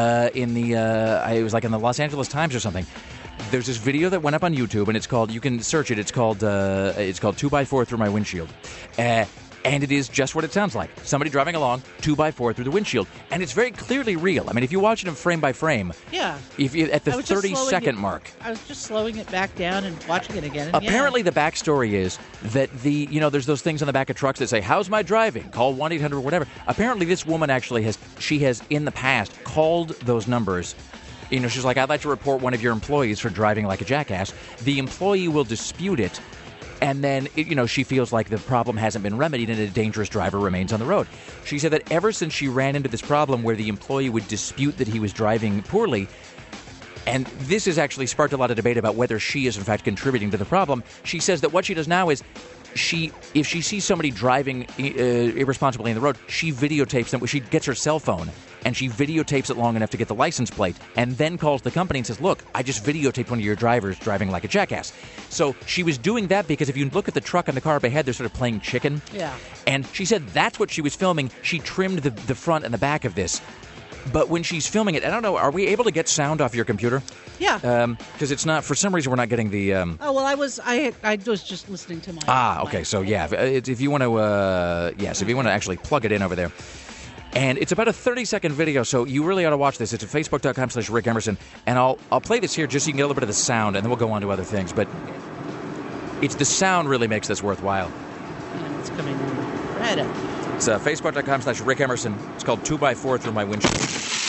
it was like in the Los Angeles Times or something. There's this video that went up on YouTube, and it's called, you can search it, it's called 2x4 Through My Windshield. And it is just what it sounds like. Somebody driving along, 2x4 through the windshield. And it's very clearly real. I mean, if you watch it in frame by frame, yeah. If you, at the 30-second mark. I was just slowing it back down and watching it again. And apparently the backstory is that there's those things on the back of trucks that say, how's my driving? Call 1-800 or whatever. Apparently this woman actually has in the past called those numbers. She's like, I'd like to report one of your employees for driving like a jackass. The employee will dispute it. And then, she feels like the problem hasn't been remedied and a dangerous driver remains on the road. She said that ever since she ran into this problem where the employee would dispute that he was driving poorly, and this has actually sparked a lot of debate about whether she is in fact contributing to the problem, she says that what she does now is if she sees somebody driving irresponsibly on the road, she videotapes them. She gets her cell phone and she videotapes it long enough to get the license plate and then calls the company and says, look, I just videotaped one of your drivers driving like a jackass. So she was doing that because if you look at the truck and the car up ahead, they're sort of playing chicken. Yeah. And she said that's what she was filming. She trimmed the front and the back of this. But when she's filming it, I don't know, are we able to get sound off your computer? Yeah. Because it's not, for some reason, we're not getting the... Oh, well, I was just listening to my... okay, so yeah, if you want to, if you want to actually plug it in over there. And it's about a 30-second video, so you really ought to watch this. It's at facebook.com/Rick Emerson. And I'll play this here just so you can get a little bit of the sound, and then we'll go on to other things. But it's the sound really makes this worthwhile. And it's coming right up. It's facebook.com/Rick Emerson. It's called 2x4 Through My Windshield.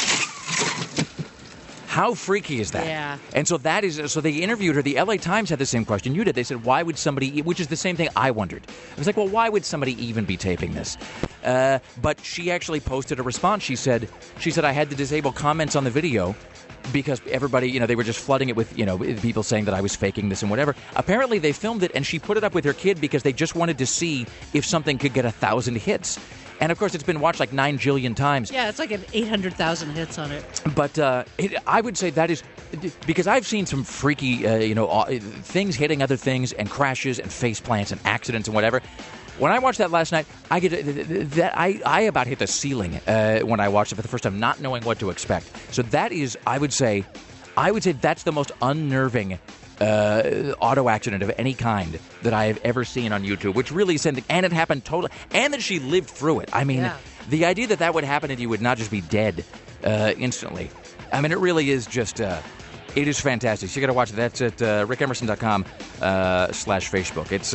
How freaky is that? Yeah. And so so they interviewed her. The LA Times had the same question you did. They said, why would somebody, which is the same thing I wondered. I was like, well, why would somebody even be taping this? But she actually posted a response. She said, I had to disable comments on the video because everybody, they were just flooding it with, people saying that I was faking this and whatever. Apparently they filmed it and she put it up with her kid because they just wanted to see if something could get 1,000 hits. And, of course, it's been watched like 9 jillion times. Yeah, it's like an 800,000 hits on it. But I would say that is... Because I've seen some freaky, things hitting other things and crashes and face plants and accidents and whatever. When I watched that last night, I about hit the ceiling when I watched it for the first time, not knowing what to expect. So that is, I would say that's the most unnerving auto accident of any kind that I have ever seen on YouTube, which really is something, and it happened totally, and that she lived through it. I mean, The idea that would happen and you would not just be dead instantly. I mean, it really is just, it is fantastic. So you got to watch it. That's at rickemerson.com/Facebook. It's,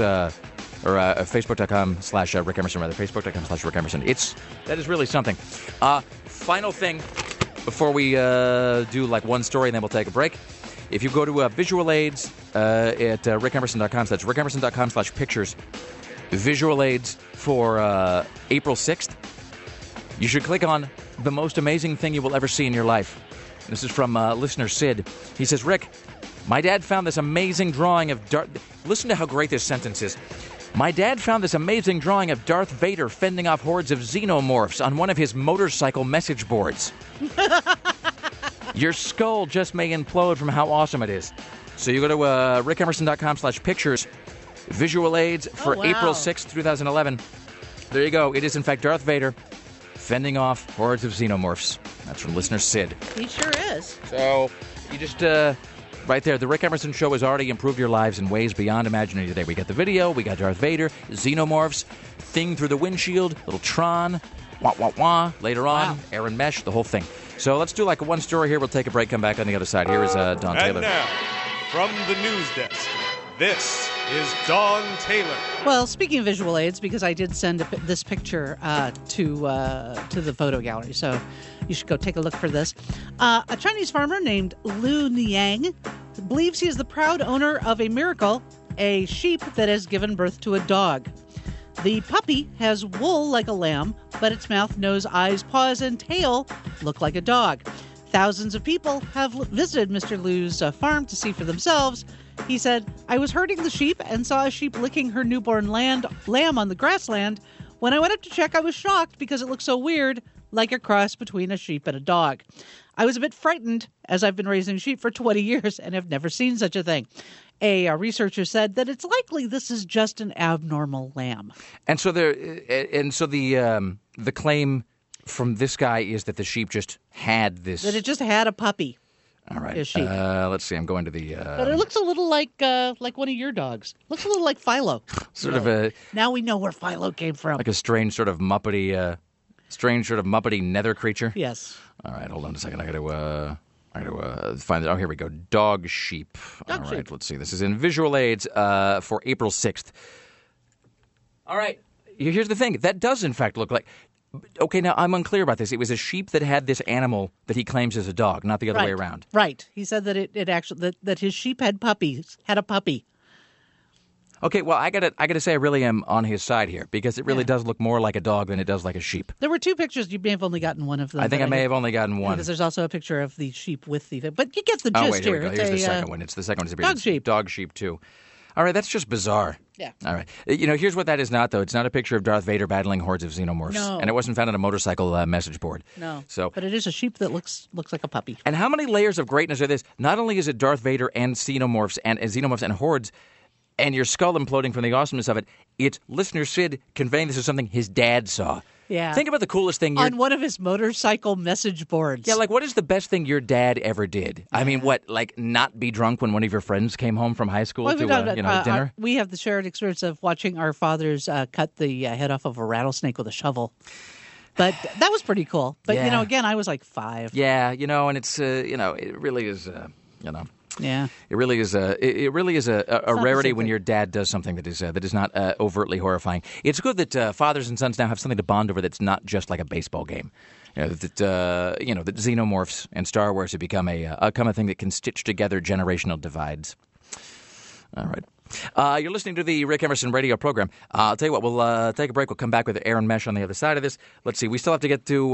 facebook.com/Rick Emerson, rather, facebook.com/Rick Emerson. That is really something. Final thing before we do like one story and then we'll take a break. If you go to visual aids at rickemerson.com, so that's rickemerson.com/pictures, visual aids for April 6th, you should click on the most amazing thing you will ever see in your life. This is from listener Sid. He says, Rick, my dad found this amazing drawing of Darth... Listen to how great this sentence is. My dad found this amazing drawing of Darth Vader fending off hordes of xenomorphs on one of his motorcycle message boards. Your skull just may implode from how awesome it is. So you go to rickemerson.com/pictures, visual aids for April 6th, 2011. There you go. It is, in fact, Darth Vader fending off hordes of xenomorphs. That's from listener Sid. He sure is. So you just, right there, the Rick Emerson Show has already improved your lives in ways beyond imagining today. We got the video, we got Darth Vader, xenomorphs, thing through the windshield, little Tron, wah, wah, wah. Later on, Aaron Mesh, the whole thing. So let's do like one story here. We'll take a break, come back on the other side. Here is Don Taylor. And now, from the news desk, this is Dawn Taylor. Well, speaking of visual aids, because I did send this picture to the photo gallery, so you should go take a look for this. A Chinese farmer named Lu Niang believes he is the proud owner of a miracle, a sheep that has given birth to a dog. The puppy has wool like a lamb, but its mouth, nose, eyes, paws, and tail look like a dog. Thousands of people have visited Mr. Lu's farm to see for themselves. He said, "I was herding the sheep and saw a sheep licking her newborn lamb on the grassland. When I went up to check, I was shocked because it looked so weird, like a cross between a sheep and a dog. I was a bit frightened, as I've been raising sheep for 20 years and have never seen such a thing." A researcher said that it's likely this is just an abnormal lamb. And so the claim from this guy is that the sheep just had this. That it just had a puppy. All right. A sheep. Let's see. I'm going to the. But it looks a little like one of your dogs. Looks a little like Philo. Sort of a. Now we know where Philo came from. Like a strange sort of muppety nether creature. Yes. All right. Hold on a second. I got to find it. Oh, here we go. Dog sheep. All right. Sheep. Let's see. This is in visual aids for April 6th. All right. Here's the thing. That does in fact look like. Okay, now I'm unclear about this. It was a sheep that had this animal that he claims is a dog, not the other way around. Right. He said that it actually that his sheep had a puppy. Okay, well I gotta say I really am on his side here because it really does look more like a dog than it does like a sheep. There were two pictures. You may have only gotten one of them. I think I may have only gotten one. Because there's also a picture of the sheep with the. But you get the gist oh wait, here we go. It's Here's the second one. It's the second one. Dog sheep. Dog sheep too. All right, that's just bizarre. Yeah. All right. Here's what that is not, though. It's not a picture of Darth Vader battling hordes of xenomorphs. No. And it wasn't found on a motorcycle message board. No. So. But it is a sheep that looks like a puppy. And how many layers of greatness are this? Not only is it Darth Vader and xenomorphs and hordes, and your skull imploding from the awesomeness of it, it's listener Sid conveying this as something his dad saw. Yeah. Think about the coolest thing on one of his motorcycle message boards. Yeah, like what is the best thing your dad ever did? I mean, what, like not be drunk when one of your friends came home from high school to dinner? We have the shared experience of watching our fathers cut the head off of a rattlesnake with a shovel. But that was pretty cool. But, Yeah. Again, I was like 5. Yeah, and it's, it really is, Yeah. It really is a rarity when your dad does something that is not overtly horrifying. It's good that fathers and sons now have something to bond over that's not just like a baseball game. That xenomorphs and Star Wars have become a thing that can stitch together generational divides. All right. You're listening to the Rick Emerson radio program. I'll tell you what, we'll take a break. We'll come back with Aaron Mesh on the other side of this. Let's see. We still have to get to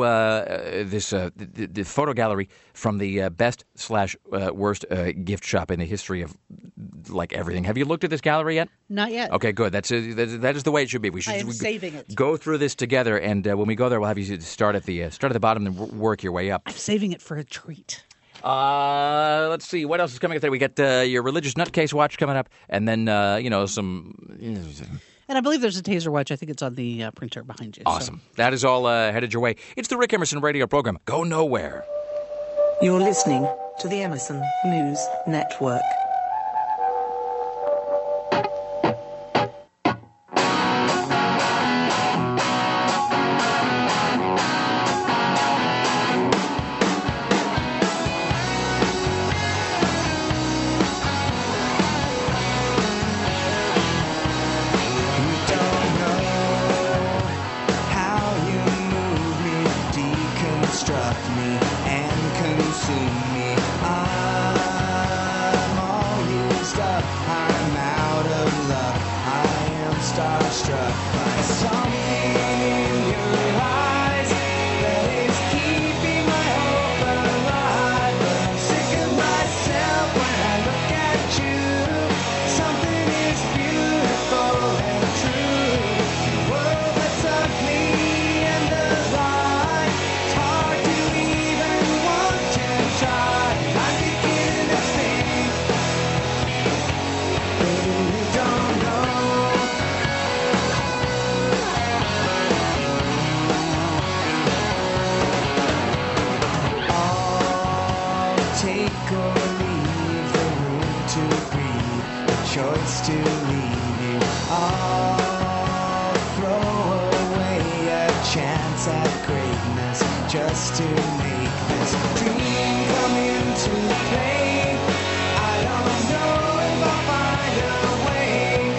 the photo gallery from the best/worst gift shop in the history of like everything. Have you looked at this gallery yet? Not yet. Okay, good. That is the way it should be. I am saving it. Go through this together, and when we go there, we'll have you start at the bottom and work your way up. I'm saving it for a treat. Let's see. What else is coming up there? We got your religious nutcase watch coming up, and then, some... And I believe there's a taser watch. I think it's on the printer behind you. Awesome. So. That is all headed your way. It's the Rick Emerson radio program. Go nowhere. You're listening to the Emerson News Network. Find a way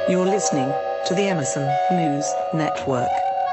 You're listening to the Emerson News Network.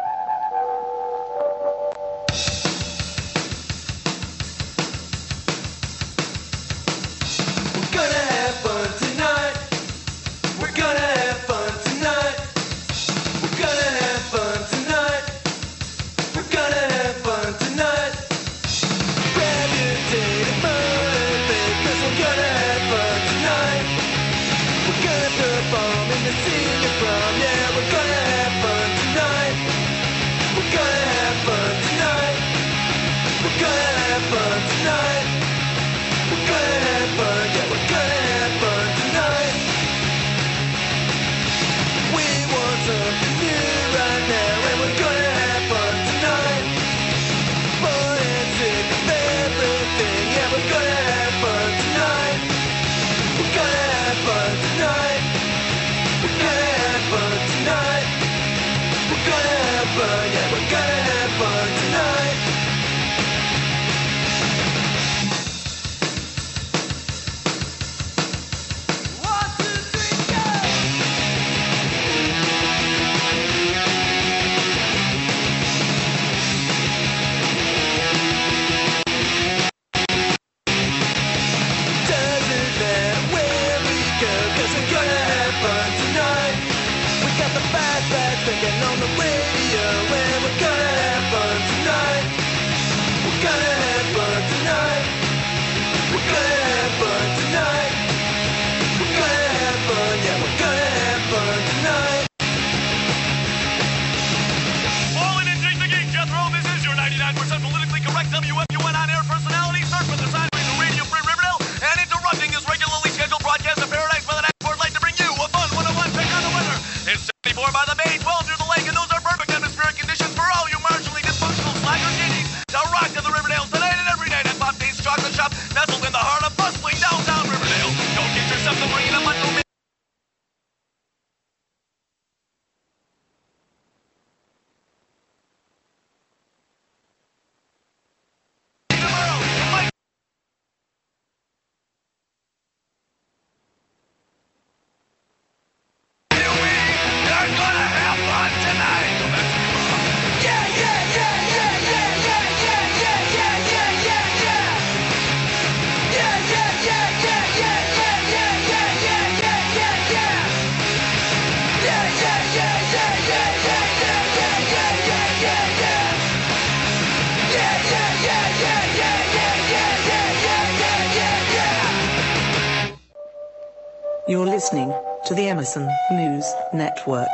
You're listening to the Emerson News Network.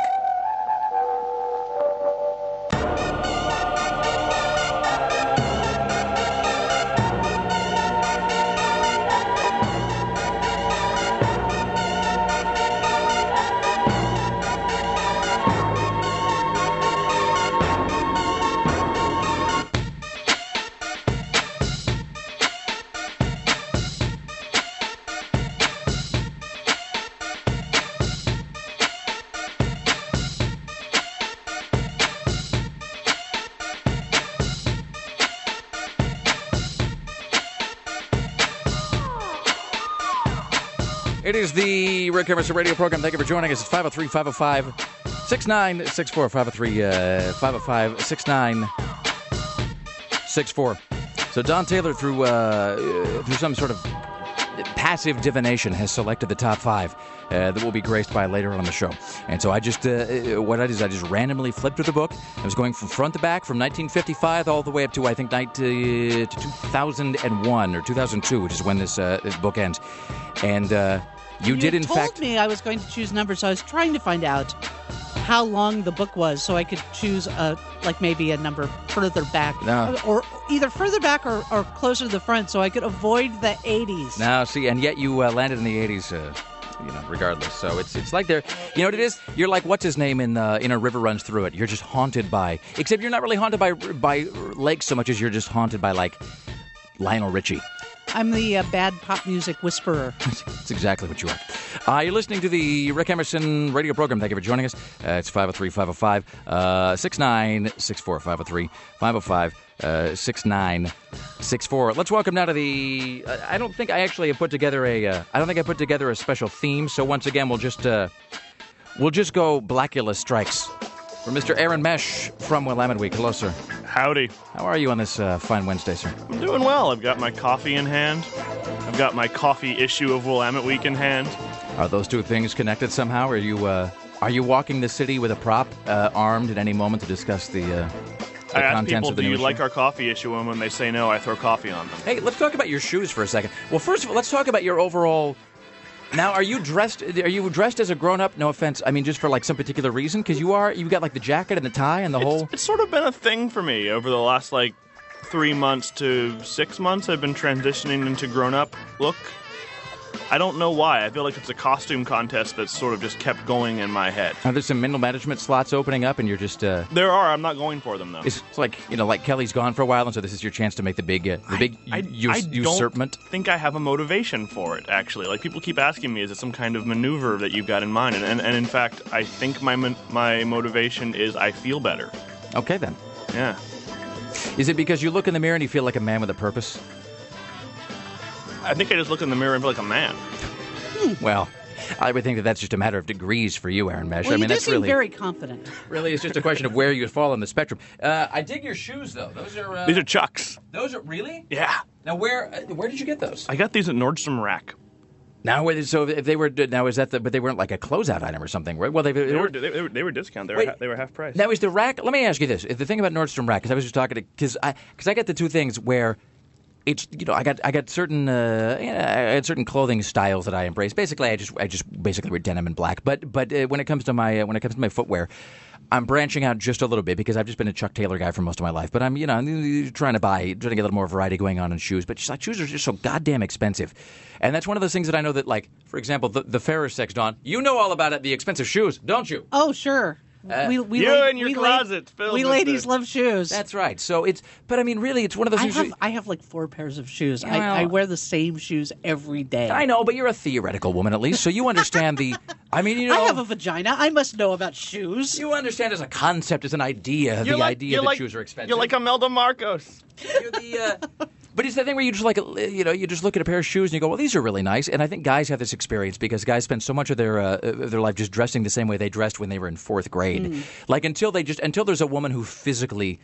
It is the Rick Emerson radio program. Thank you for joining us. It's 503-505-6964. 503-505-6964. So Don Taylor, through some sort of passive divination, has selected the top five that will be graced by later on the show. And so I just, what I did is I just randomly flipped through the book. I was going from front to back, from 1955 all the way up to, I think, to 2001 or 2002, which is when this book ends. And you did, in fact... You told me I was going to choose numbers, so I was trying to find out how long the book was so I could choose, maybe a number further back. No. Or either further back or closer to the front so I could avoid the 80s. Now, see, and yet you landed in the 80s, regardless. So it's like they're... You know what it is? You're like, what's his name in A River Runs Through It? You're just haunted by... Except you're not really haunted by lakes so much as you're just haunted by, like, Lionel Richie. I'm the bad pop music whisperer. That's exactly what you are. You're listening to the Rick Emerson radio program. Thank you for joining us. It's 503-505-6964. 503-505-6964. Let's welcome now to the... I don't think I actually have put together a... I don't think I put together a special theme. So once again, we'll just We'll just go Blackula strikes. For Mr. Aaron Mesh from Willamette Week. Hello, sir. Howdy. How are you on this fine Wednesday, sir? I'm doing well. I've got my coffee in hand. I've got my coffee issue of Willamette Week in hand. Are those two things connected somehow? Are you walking the city with a prop, armed at any moment to discuss the I ask contents people, of the do new you issue? like our coffee issue? And when they say no, I throw coffee on them. Hey, let's talk about your shoes for a second. Well, first of all, let's talk about your overall... Now, are you dressed as a grown-up? No offense. I mean, just for, like, some particular reason? Because you've got, like, the jacket and the tie and the whole... It's sort of been a thing for me over the last, 3 months to 6 months. I've been transitioning into grown-up look. I don't know why. I feel like it's a costume contest that's sort of just kept going in my head. Are there some middle management slots opening up and you're just... There are. I'm not going for them, though. It's like, like Kelly's gone for a while, and so this is your chance to make the big usurpment? I think I have a motivation for it, actually. Like, people keep asking me, is it some kind of maneuver that you've got in mind? And in fact, I think my motivation is I feel better. Okay, then. Yeah. Is it because you look in the mirror and you feel like a man with a purpose? I think I just look in the mirror and feel like a man. Well, I would think that that's just a matter of degrees for you, Aaron Mesh. Well, I mean, you do that's seem really... very confident. Really, it's just a question of where you fall on the spectrum. I dig your shoes, though. Those are... These are Chucks. Those are... Really? Yeah. Now, where did you get those? I got these at Nordstrom Rack. Now, so if they were... Now, is that but they weren't like a closeout item or something, right? Well, they were discount. They were half price. Now, is the Rack... Let me ask you this. The thing about Nordstrom Rack, because I was just talking to... Because I get the two things where... It's I got certain clothing styles that I embrace. Basically, I just basically wear denim and black. But when it comes to my footwear, I'm branching out just a little bit because I've just been a Chuck Taylor guy for most of my life. But I'm trying to get a little more variety going on in shoes. But shoes are just so goddamn expensive, and that's one of those things that I know that, like, for example, the fairer sex, Dawn, you know all about it, the expensive shoes, don't you? Oh, sure. We closet's filled we with ladies it. love shoes. That's right. So but I mean, really, it's one of those things. I have like 4 pairs of shoes. Well, I wear the same shoes every day. I know, but you're a theoretical woman at least, so you understand the. I mean, I have a vagina. I must know about shoes. You understand as a concept, as an idea, idea that shoes are expensive. You're like Imelda Marcos. You're the. But it's that thing where you just you just look at a pair of shoes and you go, well, these are really nice. And I think guys have this experience because guys spend so much of their life just dressing the same way they dressed when they were in 4th grade. Like until there's a woman who physically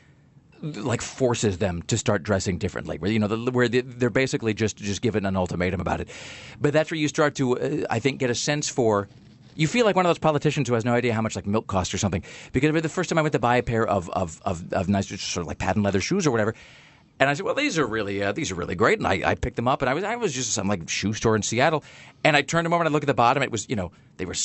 forces them to start dressing differently, where they're basically just given an ultimatum about it. But that's where you start to, I think, get a sense for. You feel like one of those politicians who has no idea how much milk costs or something. Because the first time I went to buy a pair of nice sort of patent leather shoes or whatever. And I said, well, these are really great. And I picked them up, and I was just some shoe store in Seattle. And I turned them over, and I looked at the bottom. It was, they were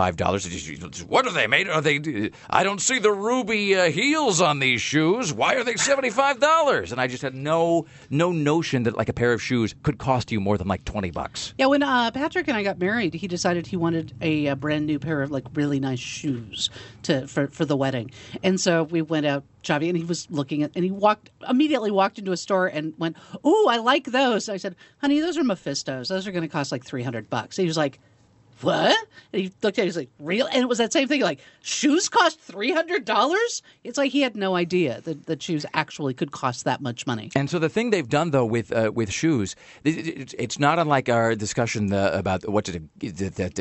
$75. What are they made? Are they? I don't see the ruby heels on these shoes. Why are they $75? And I just had no notion that a pair of shoes could cost you more than $20. Yeah, when Patrick and I got married, he decided he wanted a brand new pair of really nice shoes for the wedding. And so we went out shopping, and he was looking at, and he immediately walked into a store and went, "Ooh, I like those." I said, "Honey, those are Mephistos. Those are going to cost $300." He was like, "What?" And he looked at it, he's like, "Real?" And it was that same thing, shoes cost $300? It's like he had no idea that shoes actually could cost that much money. And so the thing they've done, though, with shoes, it's not unlike our discussion about what did that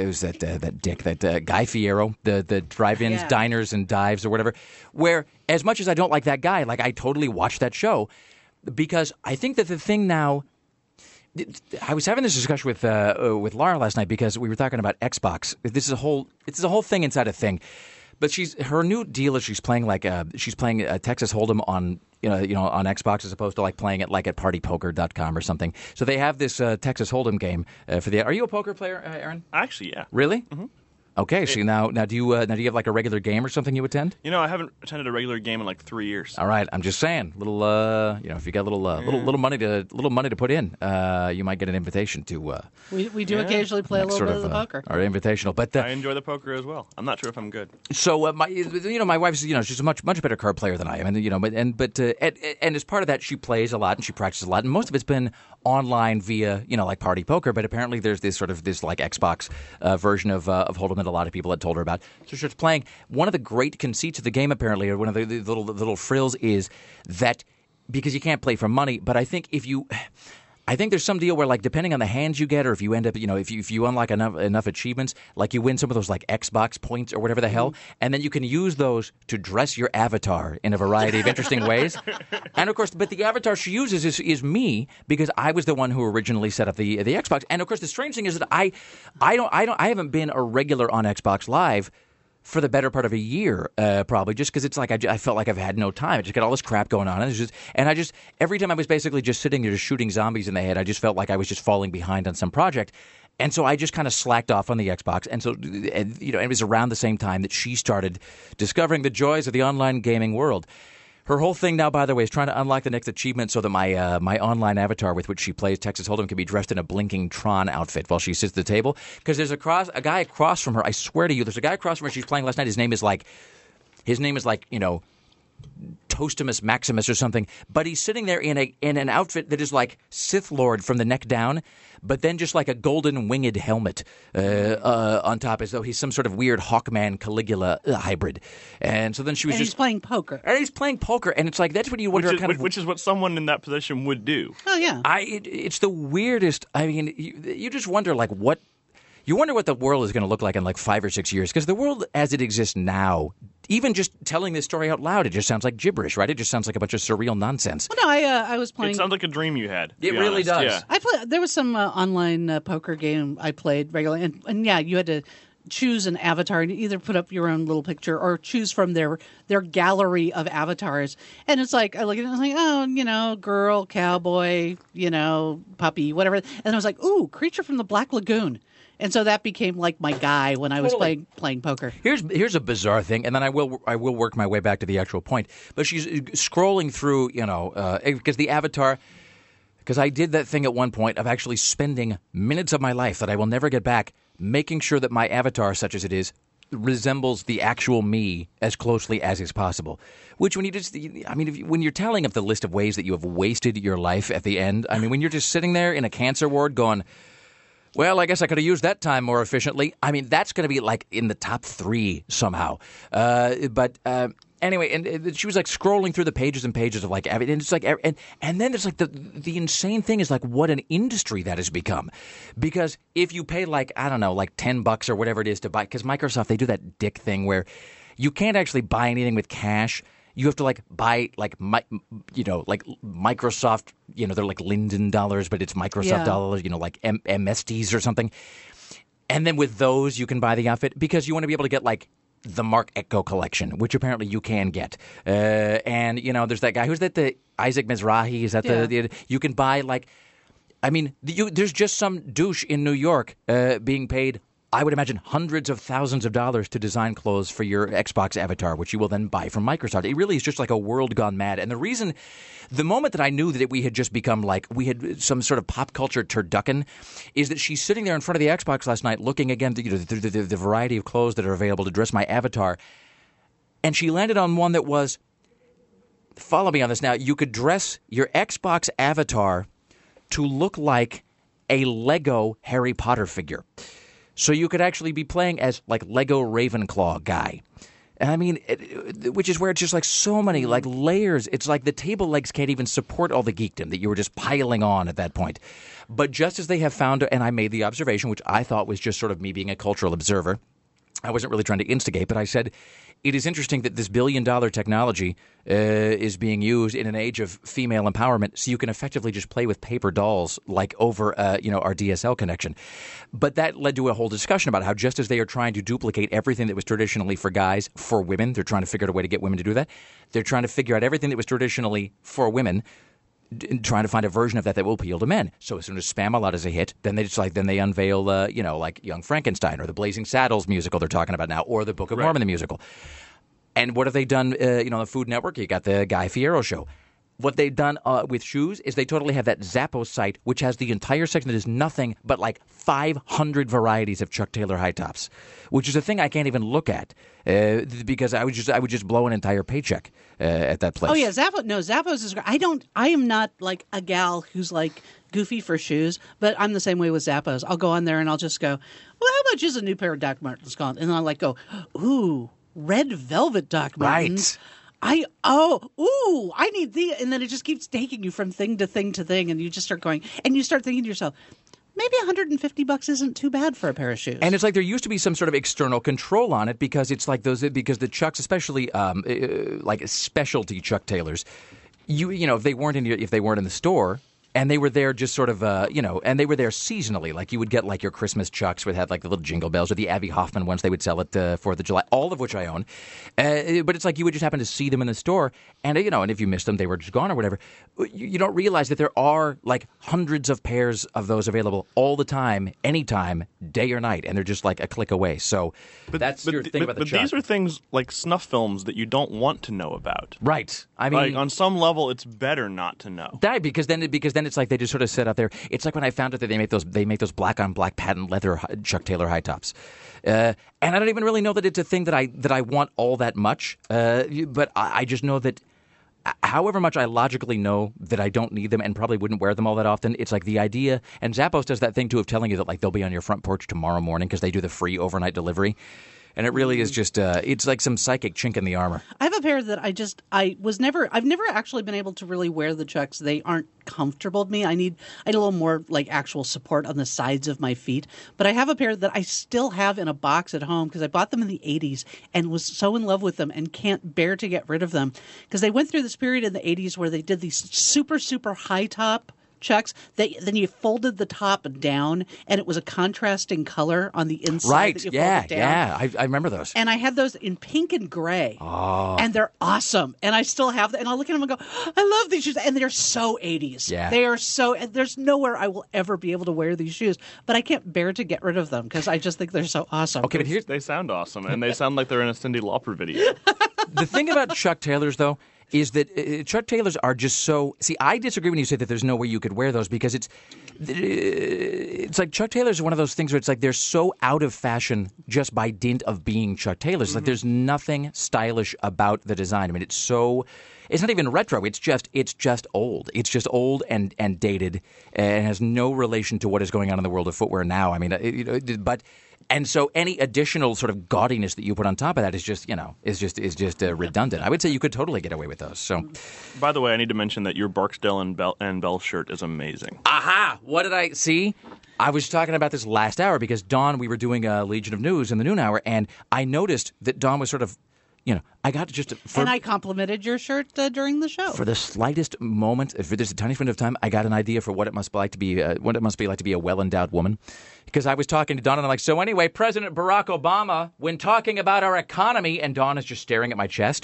Guy Fiero, the drive-ins, diners, and dives or whatever, where as much as I don't like that guy, I totally watched that show because I think that the thing now. I was having this discussion with Laura last night because we were talking about Xbox. It's a whole thing inside a thing. But her new deal is she's playing Texas Hold'em on on Xbox as opposed to playing it at partypoker.com or something. So they have this Texas Hold'em game for the. Are you a poker player, Aaron? Actually, yeah. Really? Mm-hmm. Okay, so now do you have a regular game or something you attend? I haven't attended a regular game in 3 years. All right, I'm just saying, little if you got little money to put in, you might get an invitation to. We do occasionally play a little bit of the poker or invitational, but I enjoy the poker as well. I'm not sure if I'm good. So my wife's she's a much better card player than I am, and as part of that she plays a lot and she practices a lot, and most of it's been online via Party Poker, but apparently there's this Xbox version of Hold'em that a lot of people had told her about. So she's playing. One of the great conceits of the game, apparently, or one of the little frills is that because you can't play for money, but I think if you I think there's some deal where, like, depending on the hands you get, or if you end up, if you unlock enough achievements, like you win some of those like Xbox points or whatever the hell, and then you can use those to dress your avatar in a variety of interesting ways. And of course, but the avatar she uses is me, because I was the one who originally set up the Xbox. And of course, the strange thing is that I haven't been a regular on Xbox Live for the better part of a year, probably, just because it's like I felt like I've had no time. I just got all this crap going on, and I just every time I was basically just sitting there just shooting zombies in the head, I just felt like I was just falling behind on some project, and so I just kind of slacked off on the Xbox. And so, it was around the same time that she started discovering the joys of the online gaming world. Her whole thing now, by the way, is trying to unlock the next achievement so that my online avatar with which she plays Texas Hold'em can be dressed in a blinking Tron outfit while she sits at the table. Because there's a guy across from her. I swear to you, there's a guy across from her she's playing last night. His name is like, Tostimus Maximus or something. But he's sitting there in an outfit that is like Sith Lord from the neck down, but then just like a golden winged helmet on top, as though he's some sort of weird Hawkman Caligula hybrid. And so then she was he's playing poker. And he's playing poker, and it's like, that's what you wonder. Which is what someone in that position would do. Oh, yeah. It's the weirdest. I mean, you just wonder, like, what. You wonder what the world is going to look like in like 5 or 6 years, because the world as it exists now, even just telling this story out loud, it just sounds like gibberish, right? It just sounds like a bunch of surreal nonsense. Well, no, I was playing. It sounds like a dream you had. It really does. Yeah. There was some online poker game I played regularly, and yeah, you had to choose an avatar and either put up your own little picture or choose from their gallery of avatars. And it's like, I look at it and I was like, girl, cowboy, puppy, whatever. And I was like, ooh, creature from the Black Lagoon. And so that became like my guy when I was playing poker. Here's a bizarre thing, and then I will work my way back to the actual point. But she's scrolling through, because the avatar. Because I did that thing at one point of actually spending minutes of my life that I will never get back, making sure that my avatar, such as it is, resembles the actual me as closely as is possible. Which, when when you're telling of the list of ways that you have wasted your life at the end, I mean, when you're just sitting there in a cancer ward going, well, I guess I could have used that time more efficiently. I mean, that's going to be like in the top 3 somehow. Anyway, and she was like scrolling through the pages and pages of like, and it's like, and then there's like the insane thing is like what an industry that has become, because if you pay like, I don't know, like $10 or whatever it is to buy, because Microsoft, they do that dick thing where you can't actually buy anything with cash. You have to like buy like like Microsoft, they're like Linden dollars, but it's Microsoft dollars, like MSDs or something. And then with those, you can buy the outfit because you want to be able to get like the Mark Echo collection, which apparently you can get. And there's that guy who's the Isaac Mizrahi. Is that the you can buy like, I mean, there's just some douche in New York being paid, I would imagine, hundreds of thousands of dollars to design clothes for your Xbox avatar, which you will then buy from Microsoft. It really is just like a world gone mad. And the moment that I knew that we had just become like, we had some sort of pop culture turducken, is that she's sitting there in front of the Xbox last night looking again through the variety of clothes that are available to dress my avatar. And she landed on one that was, follow me on this now, you could dress your Xbox avatar to look like a Lego Harry Potter figure. So you could actually be playing as like Lego Ravenclaw guy. And I mean, which is where it's just like so many like layers. It's like the table legs can't even support all the geekdom that you were just piling on at that point. But just as they have found, and I made the observation, which I thought was just sort of me being a cultural observer, I wasn't really trying to instigate, but I said, it is interesting that this billion-dollar technology is being used in an age of female empowerment, so you can effectively just play with paper dolls like over, our DSL connection. But that led to a whole discussion about how just as they are trying to duplicate everything that was traditionally for guys for women, they're trying to figure out a way to get women to do that. They're trying to figure out everything that was traditionally for women, trying to find a version of that will appeal to men. So as soon as Spamalot is a hit, then they unveil, like Young Frankenstein or the Blazing Saddles musical they're talking about now, or the Book of Mormon the musical. And what have they done? On the Food Network, you got the Guy Fieri show. What they've done with shoes is they totally have that Zappos site, which has the entire section that is nothing but like 500 varieties of Chuck Taylor high tops, which is a thing I can't even look at because I would just blow an entire paycheck at that place. Oh yeah, Zappos is great. I am not like a gal who's like goofy for shoes, but I'm the same way with Zappos. I'll go on there and I'll just go, well, how much is a new pair of Doc Martens? And I'll like go, ooh, red velvet Doc Martens. Right. I need the, and then it just keeps taking you from thing to thing to thing, and you just start going, and you start thinking to yourself, maybe $150 isn't too bad for a pair of shoes. And it's like there used to be some sort of external control on it because it's like because the Chucks, especially like specialty Chuck Taylors, you know if they weren't in the store. And they were there just sort of, and they were there seasonally. Like you would get like your Christmas Chucks would have like the little jingle bells or the Abby Hoffman ones. They would sell at 4th of July, all of which I own. But it's like you would just happen to see them in the store. And, and if you missed them, they were just gone or whatever. You don't realize that there are like hundreds of pairs of those available all the time, anytime, day or night. And they're just like a click away. So that's your thing about the Chuck. But these are things like snuff films that you don't want to know about. Right. I mean, like on some level, it's better not to know. Because then it's like they just sort of sit out there. It's like when I found out that they make those black on black patent leather Chuck Taylor high tops, and I don't even really know that it's a thing that I want all that much. But I just know that however much I logically know that I don't need them and probably wouldn't wear them all that often, it's like the idea. And Zappos does that thing too of telling you that like they'll be on your front porch tomorrow morning because they do the free overnight delivery. And it really is just, it's like some psychic chink in the armor. I have a pair that I've never actually been able to really wear the Chucks. They aren't comfortable with me. I need a little more like actual support on the sides of my feet. But I have a pair that I still have in a box at home because I bought them in the 80s and was so in love with them and can't bear to get rid of them. Because they went through this period in the 80s where they did these super, super high top Chucks. Then you folded the top down, and it was a contrasting color on the inside. Right? That you Yeah, folded down. yeah. I remember those. And I had those in pink and gray, and they're awesome. And I still have them. And I'll look at them and go, "I love these shoes," and they're so 80s. Yeah, they are so. There's nowhere I will ever be able to wear these shoes, but I can't bear to get rid of them because I just think they're so awesome. Okay, but They sound awesome, and they sound like they're in a Cyndi Lauper video. The thing about Chuck Taylors, though, is that Chuck Taylors are just so... See, I disagree when you say that there's no way you could wear those because it's like Chuck Taylors are one of those things where it's like they're so out of fashion just by dint of being Chuck Taylors. Mm-hmm. Like there's nothing stylish about the design. I mean, it's not even retro. It's just old. It's just old and dated and has no relation to what is going on in the world of footwear now. I mean, and so any additional sort of gaudiness that you put on top of that is just redundant. I would say you could totally get away with those. So, by the way, I need to mention that your Barksdale and Bell shirt is amazing. Aha! What did I see? I was talking about this last hour because Dawn, we were doing Legion of News in the noon hour, and I noticed that Dawn was sort of, I got just and I complimented your shirt during the show. For the slightest moment, for just a tiny bit of time, I got an idea for what it must be like to be a well-endowed woman. Because I was talking to Dawn, and I'm like, so anyway, President Barack Obama, when talking about our economy, and Dawn is just staring at my chest,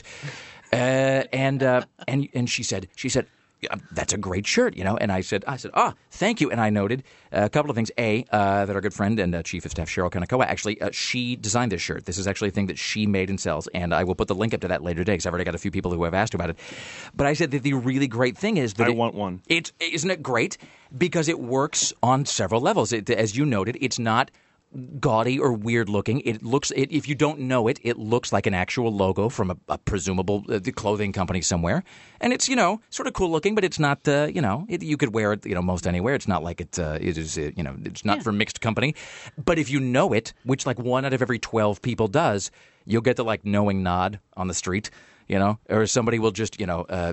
and she said, yeah, that's a great shirt, And I said, thank you. And I noted a couple of things. That our good friend and Chief of Staff Cheryl Kanakoa, actually, she designed this shirt. This is actually a thing that she made and sells. And I will put the link up to that later today because I've already got a few people who have asked about it. But I said that the really great thing is that I want one. Isn't it great? Because it works on several levels. As you noted, it's not gaudy or weird looking. If you don't know it, it looks like an actual logo from a presumable clothing company somewhere. And it's, sort of cool looking, but it's not, you could wear it, most anywhere. It's not like it's not for mixed company. But if you know it, which like 1 out of every 12 people does, you'll get the like knowing nod on the street. Or somebody will just, I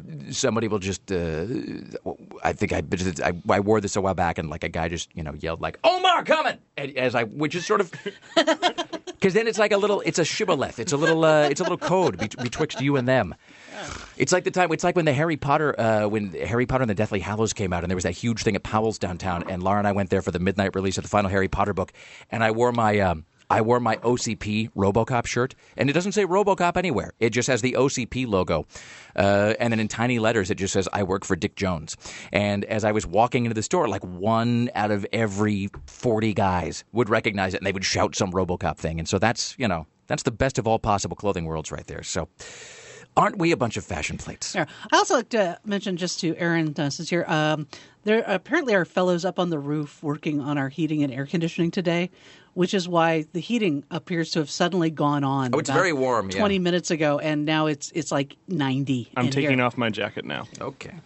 think I wore this a while back and like a guy just, yelled like, Omar coming! Which is sort of, because then it's like it's a shibboleth. It's a little code betwixt you and them. It's like when the Harry Potter and the Deathly Hallows came out and there was that huge thing at Powell's downtown and Laura and I went there for the midnight release of the final Harry Potter book and I wore my OCP RoboCop shirt, and it doesn't say RoboCop anywhere. It just has the OCP logo. And then in tiny letters, it just says, I work for Dick Jones. And as I was walking into the store, like 1 out of every 40 guys would recognize it, and they would shout some RoboCop thing. And so that's the best of all possible clothing worlds right there. So aren't we a bunch of fashion plates? Yeah. I also like to mention just to Aaron, since here, there apparently are fellows up on the roof working on our heating and air conditioning today, which is why the heating appears to have suddenly gone on. Oh, it's very warm, 20 minutes ago, and now it's like 90. I'm taking off my jacket now. Okay.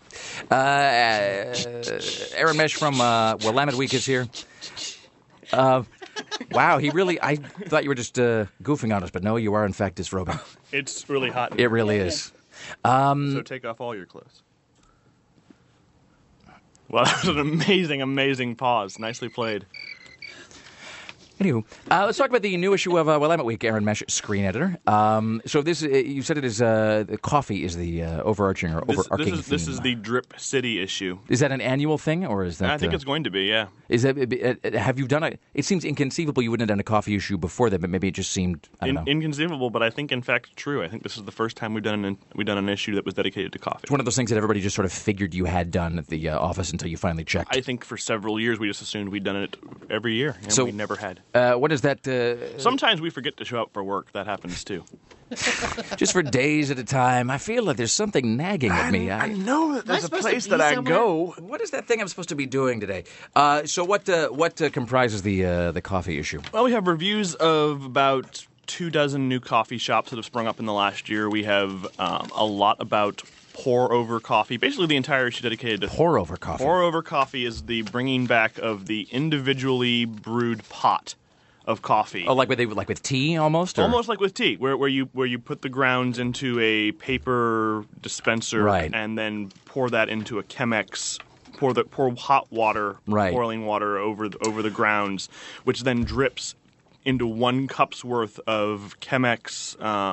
Aaron Mesh from Willamette Week is here. Wow, I thought you were just goofing on us, but no, you are in fact disrobing. It's really hot. It really is. So take off all your clothes. Well, that was an amazing, amazing pause. Nicely played. Anywho, let's talk about the new issue of Willamette Week. Aaron Mesh, screen editor. So this, you said it is the coffee is the overarching or overarching theme. This is the Drip City issue. Is that an annual thing, or is that? I think it's going to be. Yeah. Is that? Have you done it? It seems inconceivable you wouldn't have done a coffee issue before that, but maybe it just seemed I don't know. Inconceivable, but I think in fact true. I think this is the first time we've done an issue that was dedicated to coffee. It's one of those things that everybody just sort of figured you had done at the office until you finally checked. I think for several years we just assumed we'd done it every year, and so, we never had. What is that? Sometimes we forget to show up for work. That happens too. Just for days at a time. I feel like there's something nagging at me. I know that there's a place that I go. What is that thing I'm supposed to be doing today? So what comprises the coffee issue? Well, we have reviews of about 24 new coffee shops that have sprung up in the last year. We have a lot about pour-over coffee. Basically, the entire issue dedicated to pour-over coffee. Pour-over coffee is the bringing back of the individually brewed pot of coffee. Oh, like with tea almost? Or? Almost like with tea, where you put the grounds into a paper dispenser, right, and then pour that into a Chemex. Pour hot water, right, boiling water over the grounds, which then drips into 1 cup's worth of Chemex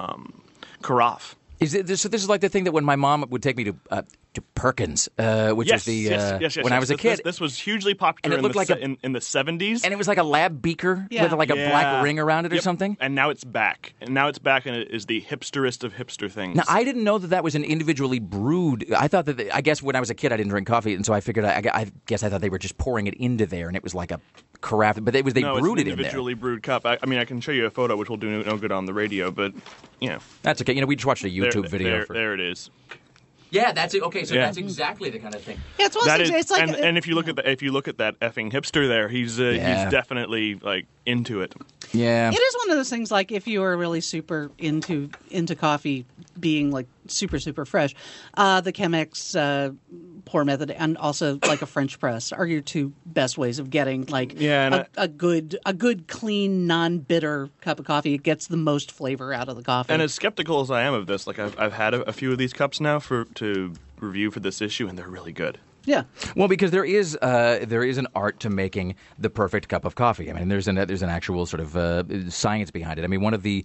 carafe. Is it this? So this is like the thing that when my mom would take me to Perkins, which is the when I was a kid. This was hugely popular and it looked in the 70s. And it was like a lab beaker with like a black ring around it or something. And now it's back. And it is the hipsterest of hipster things. Now, I didn't know that was an individually brewed. I thought that, I guess when I was a kid, I didn't drink coffee. And so I figured, I guess I thought they were just pouring it into there and it was like a carafe. But they brewed it's an it in there. individually brewed cup. I mean, I can show you a photo, which will do no good on the radio, but, That's okay. We just watched a YouTube video. There it is. Yeah, that's it. Okay, so that's exactly the kind of thing. Yeah, it's like and if you look at that effing hipster there, he's definitely like into it. Yeah, it is one of those things. Like if you are really super into coffee being like super fresh, the Chemex pour method and also like a French press are your two best ways of getting like a good clean non-bitter cup of coffee. It gets the most flavor out of the coffee. And as skeptical as I am of this, like I've had a few of these cups now to review for this issue, and they're really good. Yeah. Well, because there is an art to making the perfect cup of coffee. I mean, there's an actual sort of science behind it. I mean, one of the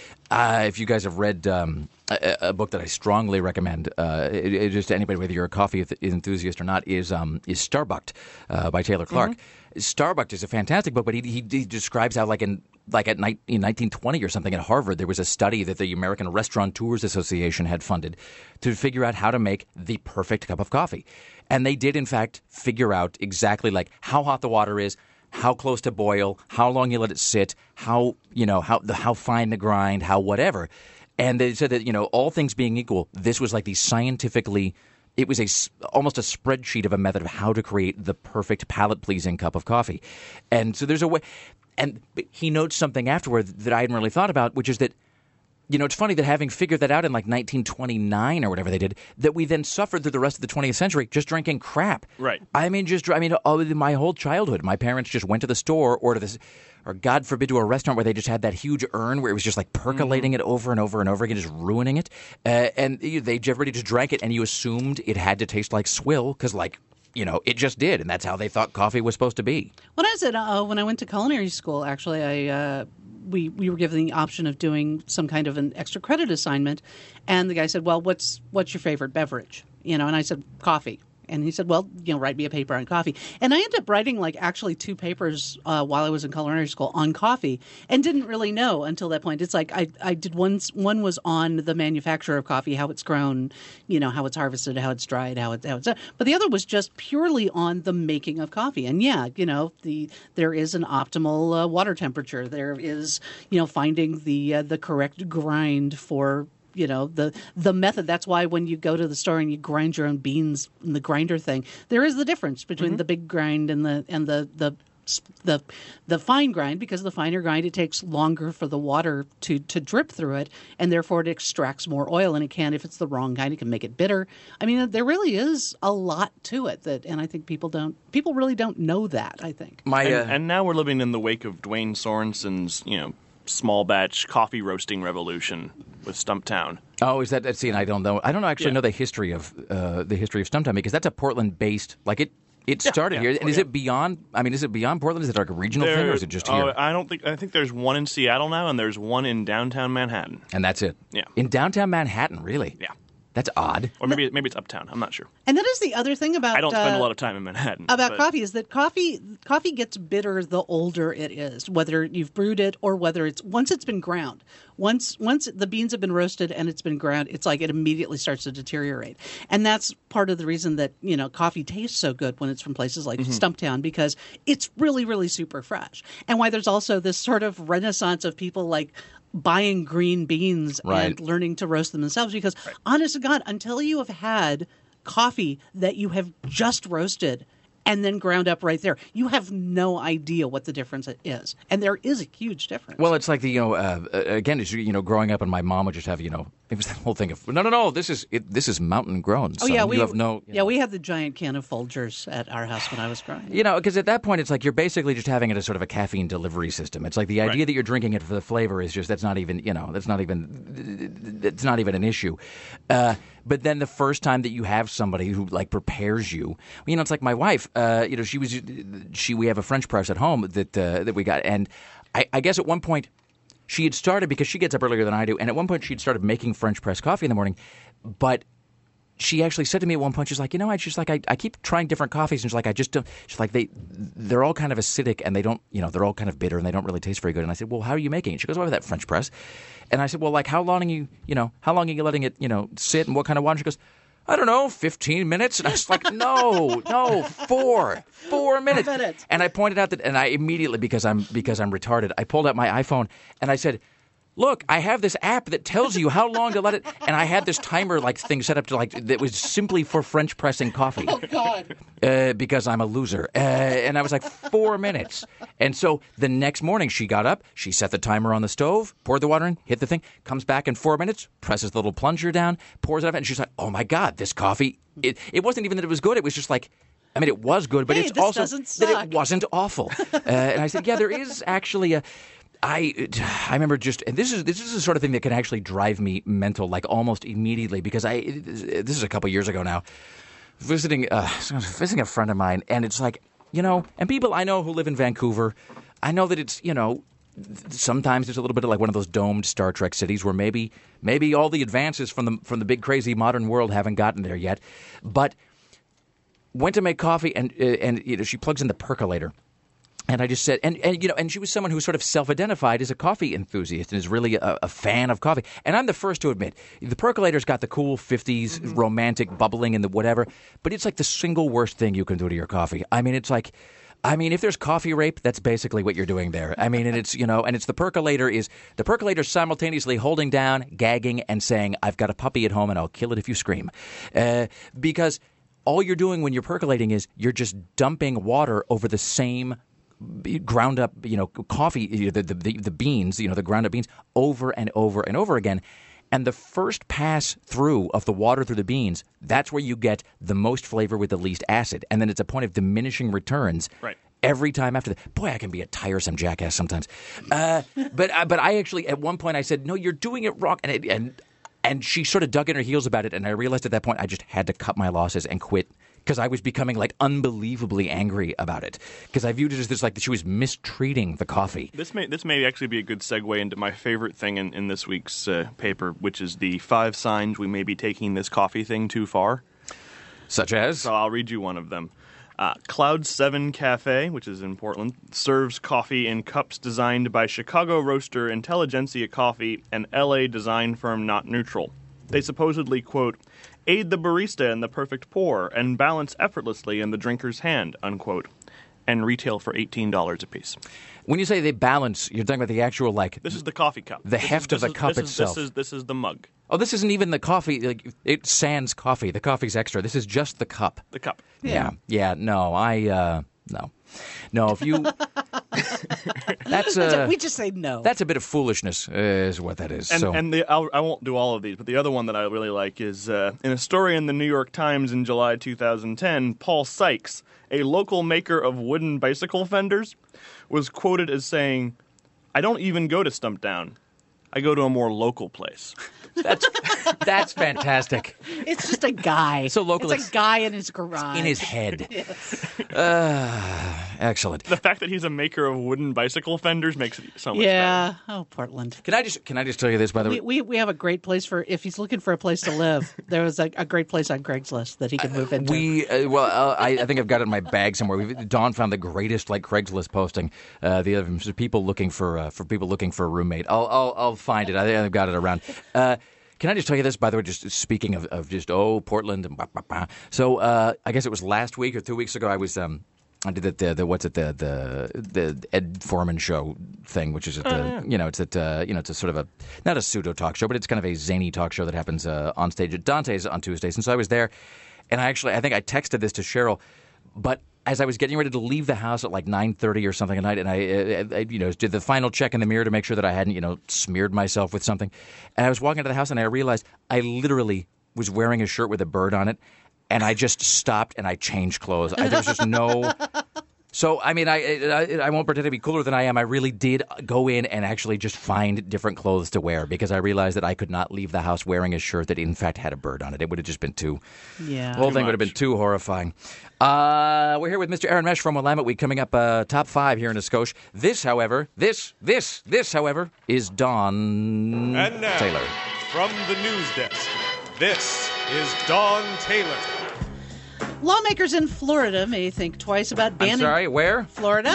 if you guys have read a book that I strongly recommend, just to anybody, whether you're a coffee enthusiast or not, is Starbucked by Taylor Clark. Mm-hmm. Starbucked is a fantastic book, but he describes how in 1920 or something at Harvard, there was a study that the American Restaurateurs Association had funded to figure out how to make the perfect cup of coffee. And they did, in fact, figure out exactly how hot the water is, how close to boil, how long you let it sit, how fine the grind, how whatever. And they said that, all things being equal, this was like the scientifically, it was almost a spreadsheet of a method of how to create the perfect palate-pleasing cup of coffee. And so there's a way, and he notes something afterward that I hadn't really thought about, which is that, it's funny that having figured that out in 1929 or whatever they did, that we then suffered through the rest of the 20th century just drinking crap. Right. My whole childhood, my parents just went to the store or God forbid to a restaurant where they just had that huge urn where it was just like percolating it over and over and over again, just ruining it. And everybody just drank it and you assumed it had to taste like swill because it just did. And that's how they thought coffee was supposed to be. When I went to culinary school, actually, we were given the option of doing some kind of an extra credit assignment, and the guy said, "Well, what's your favorite beverage?" And I said, "Coffee." And he said, "Well, write me a paper on coffee." And I ended up writing actually 2 papers while I was in culinary school on coffee, and didn't really know until that point. It's like I did one was on the manufacture of coffee, how it's grown, how it's harvested, how it's dried, how it's but the other was just purely on the making of coffee. And there is an optimal water temperature. There is finding the correct grind for the method. That's why when you go to the store and you grind your own beans in the grinder thing, there is the difference between the big grind and the fine grind, because the finer grind, it takes longer for the water to drip through it, and therefore it extracts more oil, and if it's the wrong kind, it can make it bitter. I mean, there really is a lot to it and I think people really don't know that, I think. And now we're living in the wake of Dwayne Sorensen's, small batch coffee roasting revolution. with Stumptown. Oh, is that? See, and I don't know. I don't actually know the history of Stumptown, because that's a Portland-based. Like it started here. And is it beyond? I mean, is it beyond Portland? Is it like a regional thing, or is it just here? I think there's one in Seattle now, and there's one in downtown Manhattan. And that's it. Yeah. In downtown Manhattan, really? Yeah. That's odd. Or maybe it's uptown. I'm not sure. And that is the other thing about I don't spend a lot of time in Manhattan. About coffee is that coffee gets bitter the older it is, whether you've brewed it or whether once it's been ground. Once the beans have been roasted and it's been ground, it's like it immediately starts to deteriorate. And that's part of the reason that, coffee tastes so good when it's from places like Stumptown, because it's really, really super fresh. And why there's also this sort of renaissance of people like buying green beans and learning to roast them themselves, because honest to God, until you have had coffee that you have just roasted and then ground up right there, you have no idea what the difference is. And there is a huge difference. Well, it's like again, growing up, and my mom would just have, it was that whole thing of, no, this is mountain grown. Oh, yeah, we had the giant can of Folgers at our house when I was growing up. Because at that point, it's like you're basically just having it as sort of a caffeine delivery system. It's like the idea that you're drinking it for the flavor is just, that's not even an issue. But then the first time that you have somebody who like prepares you, it's like my wife. We have a French press at home that we got, and I guess at one point she had started, because she gets up earlier than I do, and at one point she'd started making French press coffee in the morning, but she actually said to me at one point, she's like, I keep trying different coffees, and she's like, I just don't. She's like, they're all kind of acidic, and they don't, they're all kind of bitter, and they don't really taste very good. And I said, well, how are you making it? She goes, well, with that French press. And I said, well, like, how long are you letting it, sit, and what kind of water? She goes, I don't know, 15 minutes. And I was like, no, 4 minutes. And I pointed out that, and I immediately, because I'm retarded, I pulled out my iPhone and I said, look, I have this app that tells you how long to let it, and I had this timer thing set up to that was simply for French pressing coffee. Oh God! Because I'm a loser, and I was like 4 minutes. And so the next morning she got up, she set the timer on the stove, poured the water in, hit the thing, comes back in 4 minutes, presses the little plunger down, pours it up, and she's like, oh my God, this coffee! It wasn't even that it was good; it was just like. I mean, it was good, but it's also that it wasn't awful. And I said, yeah, there is actually a. I remember and this is the sort of thing that can actually drive me mental, like almost immediately, because this is a couple years ago now, visiting a friend of mine, and it's like, and people I know who live in Vancouver, I know that it's, sometimes it's a little bit of like one of those domed Star Trek cities where maybe all the advances from the big crazy modern world haven't gotten there yet, but went to make coffee and she plugs in the percolator. And I just said, and she was someone who sort of self-identified as a coffee enthusiast and is really a fan of coffee. And I'm the first to admit, the percolator's got the cool 50s romantic bubbling and the whatever, but it's like the single worst thing you can do to your coffee. I mean, it's like, if there's coffee rape, that's basically what you're doing there. I mean, and it's, and it's the percolator simultaneously holding down, gagging, and saying, I've got a puppy at home and I'll kill it if you scream. Because all you're doing when you're percolating is you're just dumping water over the same ground up, coffee, the beans, the ground up beans over and over and over again. And the first pass through of the water through the beans, that's where you get the most flavor with the least acid. And then it's a point of diminishing returns. Right. Every time after that. Boy, I can be a tiresome jackass sometimes. But I actually, at one point I said, no, you're doing it wrong. And she sort of dug in her heels about it. And I realized at that point I just had to cut my losses and quit, because I was becoming like unbelievably angry about it, because I viewed it as this, like, that she was mistreating the coffee. This may actually be a good segue into my favorite thing in this week's paper, which is the 5 signs we may be taking this coffee thing too far. Such as? So I'll read you one of them. Cloud 7 Cafe, which is in Portland, serves coffee in cups designed by Chicago roaster Intelligentsia Coffee and LA design firm Not Neutral. They supposedly, quote, aid the barista in the perfect pour and balance effortlessly in the drinker's hand, unquote, and retail for $18 a piece. When you say they balance, you're talking about the actual, like... This is the coffee cup. The heft of the cup itself. This is the mug. Oh, this isn't even the coffee. Like, it sans coffee. The coffee's extra. This is just the cup. The cup. Yeah. No, No, if you... we just say no. That's a bit of foolishness, is what that is. I won't do all of these, but the other one that I really like is in a story in the New York Times in July 2010, Paul Sykes, a local maker of wooden bicycle fenders, was quoted as saying, I don't even go to Stumptown. I go to a more local place. That's fantastic. It's just a guy. So local, It's a guy in his garage. In his head. Excellent. The fact that he's a maker of wooden bicycle fenders makes it so much Yeah. Oh, Portland. Can I just tell you this, by the way? We have a great place for if he's looking for a place to live. There was a great place on Craigslist that he can move into. I think I've got it in my bag somewhere. Dawn found the greatest Craigslist posting. The other people looking for a roommate. I'll find it. I've got it around. Can I just tell you this, by the way, just speaking of just, Portland. And blah, blah, blah. So I guess it was last week or 2 weeks ago, I did the Ed Foreman show thing, which is it's a sort of a, not a pseudo talk show, but it's kind of a zany talk show that happens on stage at Dante's on Tuesdays. And so I was there, and I think I texted this to Cheryl, but as I was getting ready to leave the house at 9:30 or something at night, and I did the final check in the mirror to make sure that I hadn't smeared myself with something, and I was walking into the house and I realized I literally was wearing a shirt with a bird on it, and I just stopped and I changed clothes. There was just no. So, I mean, I won't pretend to be cooler than I am. I really did go in and actually just find different clothes to wear because I realized that I could not leave the house wearing a shirt that, in fact, had a bird on it. It would have just been too. Yeah. The whole thing would have been too horrifying. We're here with Mr. Aaron Mesh from Willamette Week, coming up top 5 here in Escocia. This, however, is Dawn And now, Taylor. from the news desk, this is Dawn Taylor. Lawmakers in Florida may think twice about banning. I'm sorry, where? Florida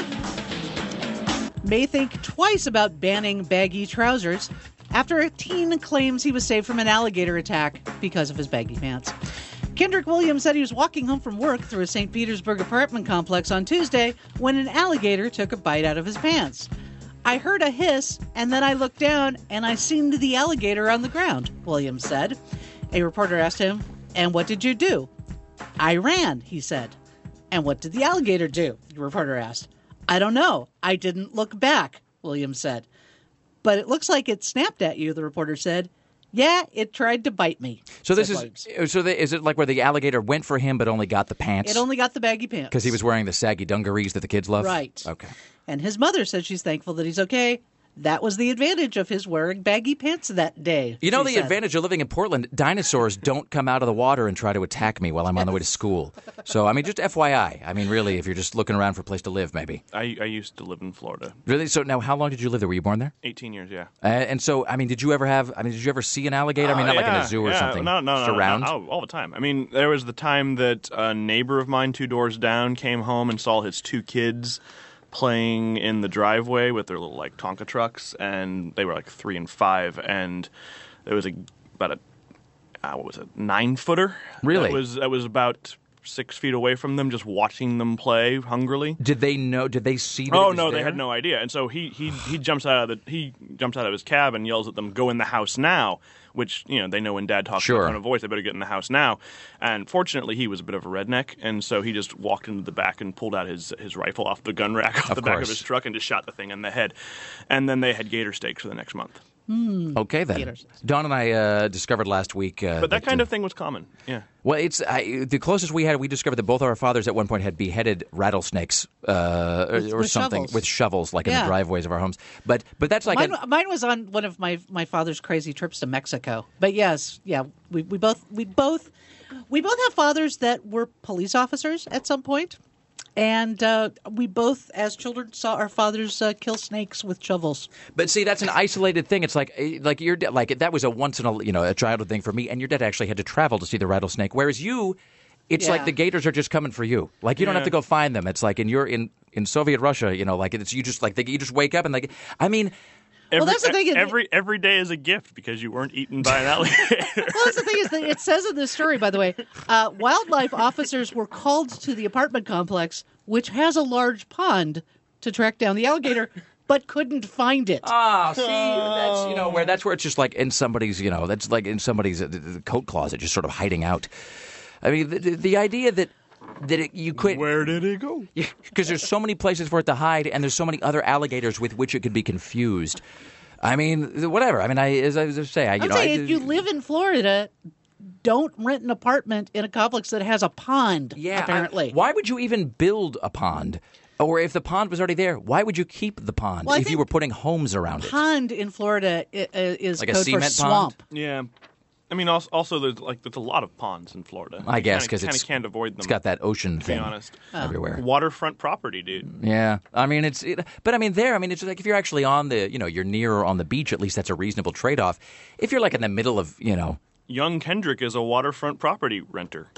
may think twice about banning baggy trousers after a teen claims he was saved from an alligator attack because of his baggy pants. Kendrick Williams said he was walking home from work through a St. Petersburg apartment complex on Tuesday when an alligator took a bite out of his pants. I heard a hiss, and then I looked down, and I seen the alligator on the ground, Williams said. A reporter asked him, "And what did you do?" "I ran," he said. "And what did the alligator do?" the reporter asked. "I don't know. I didn't look back," Williams said. "But it looks like it snapped at you," the reporter said. "Yeah, it tried to bite me." So this said is Williams. is it like where the alligator went for him but only got the pants? It only got the baggy pants. Because he was wearing the saggy dungarees that the kids love? Right. Okay. And his mother said she's thankful that he's okay. That was the advantage of his wearing baggy pants that day. You know, she the said. advantage of living in Portland, dinosaurs don't come out of the water and try to attack me while I'm on the way to school. So, I mean, just FYI. I mean, really, if you're just looking around for a place to live, maybe. I used to live in Florida. Really? So now, how long did you live there? Were you born there? 18 years, yeah. And so, I mean, did you ever see an alligator? I mean, not like in a zoo or something. No, Just around? all the time. I mean, there was the time that a neighbor of mine 2 doors down came home and saw his 2 kids playing in the driveway with their little Tonka trucks, and they were 3 and 5, and there was about a 9-footer. Really? That was about 6 feet away from them, just watching them play hungrily. Did they know? Did they see that? Oh it was no, there? they had no idea. And so he jumps out of his cab and yells at them, "Go in the house now!" Which, they know when Dad talks in a tone of voice, they better get in the house now. And fortunately, he was a bit of a redneck, and so he just walked into the back and pulled out his rifle off the gun rack off the back of his truck and just shot the thing in the head. And then they had gator steaks for the next month. Okay, then. Gators. Dawn and I discovered last week. But that kind of thing was common, yeah. Well, it's the closest we had. We discovered that both our fathers at one point had beheaded rattlesnakes or with something shovels. with shovels, in the Yeah. driveways of our homes. But that's like Mine was on one of my father's crazy trips to Mexico. But yes, yeah, we both have fathers that were police officers at some point, and we both, as children, saw our fathers kill snakes with shovels. But see, that's an isolated thing. It's like your dad, that was a once in a childhood thing for me, and your dad actually had to travel to see the rattlesnake. Whereas you, it's like Yeah. the gators are just coming for you. You don't have to go find them. It's like in Soviet Russia, it's you just you just wake up and I mean. That's the thing. Every day is a gift because you weren't eaten by an alligator. Well, that's the thing is that it says in this story, by the way, wildlife officers were called to the apartment complex, which has a large pond, to track down the alligator, but couldn't find it. Ah, see, that's where it's just in somebody's, that's like in somebody's coat closet, just sort of hiding out. I mean, the idea that you could. Where did it go? Because there's so many places for it to hide, and there's so many other alligators with which it could be confused. I mean, whatever. I mean, as I say, I'm saying if you live in Florida, don't rent an apartment in a complex that has a pond. Yeah, apparently. why would you even build a pond? Or if the pond was already there, why would you keep the pond Well, I if you think were putting homes around it? Pond in Florida is Like a code for cement pond? swamp. Yeah. I mean, also there's a lot of ponds in Florida. I guess because kind of can't avoid them. It's got that ocean to thing be honest. everywhere. Waterfront property, dude. Yeah, I mean it's like if you're actually on the you're near or on the beach, at least that's a reasonable trade-off. If you're like in the middle of Young Kendrick is a waterfront property renter.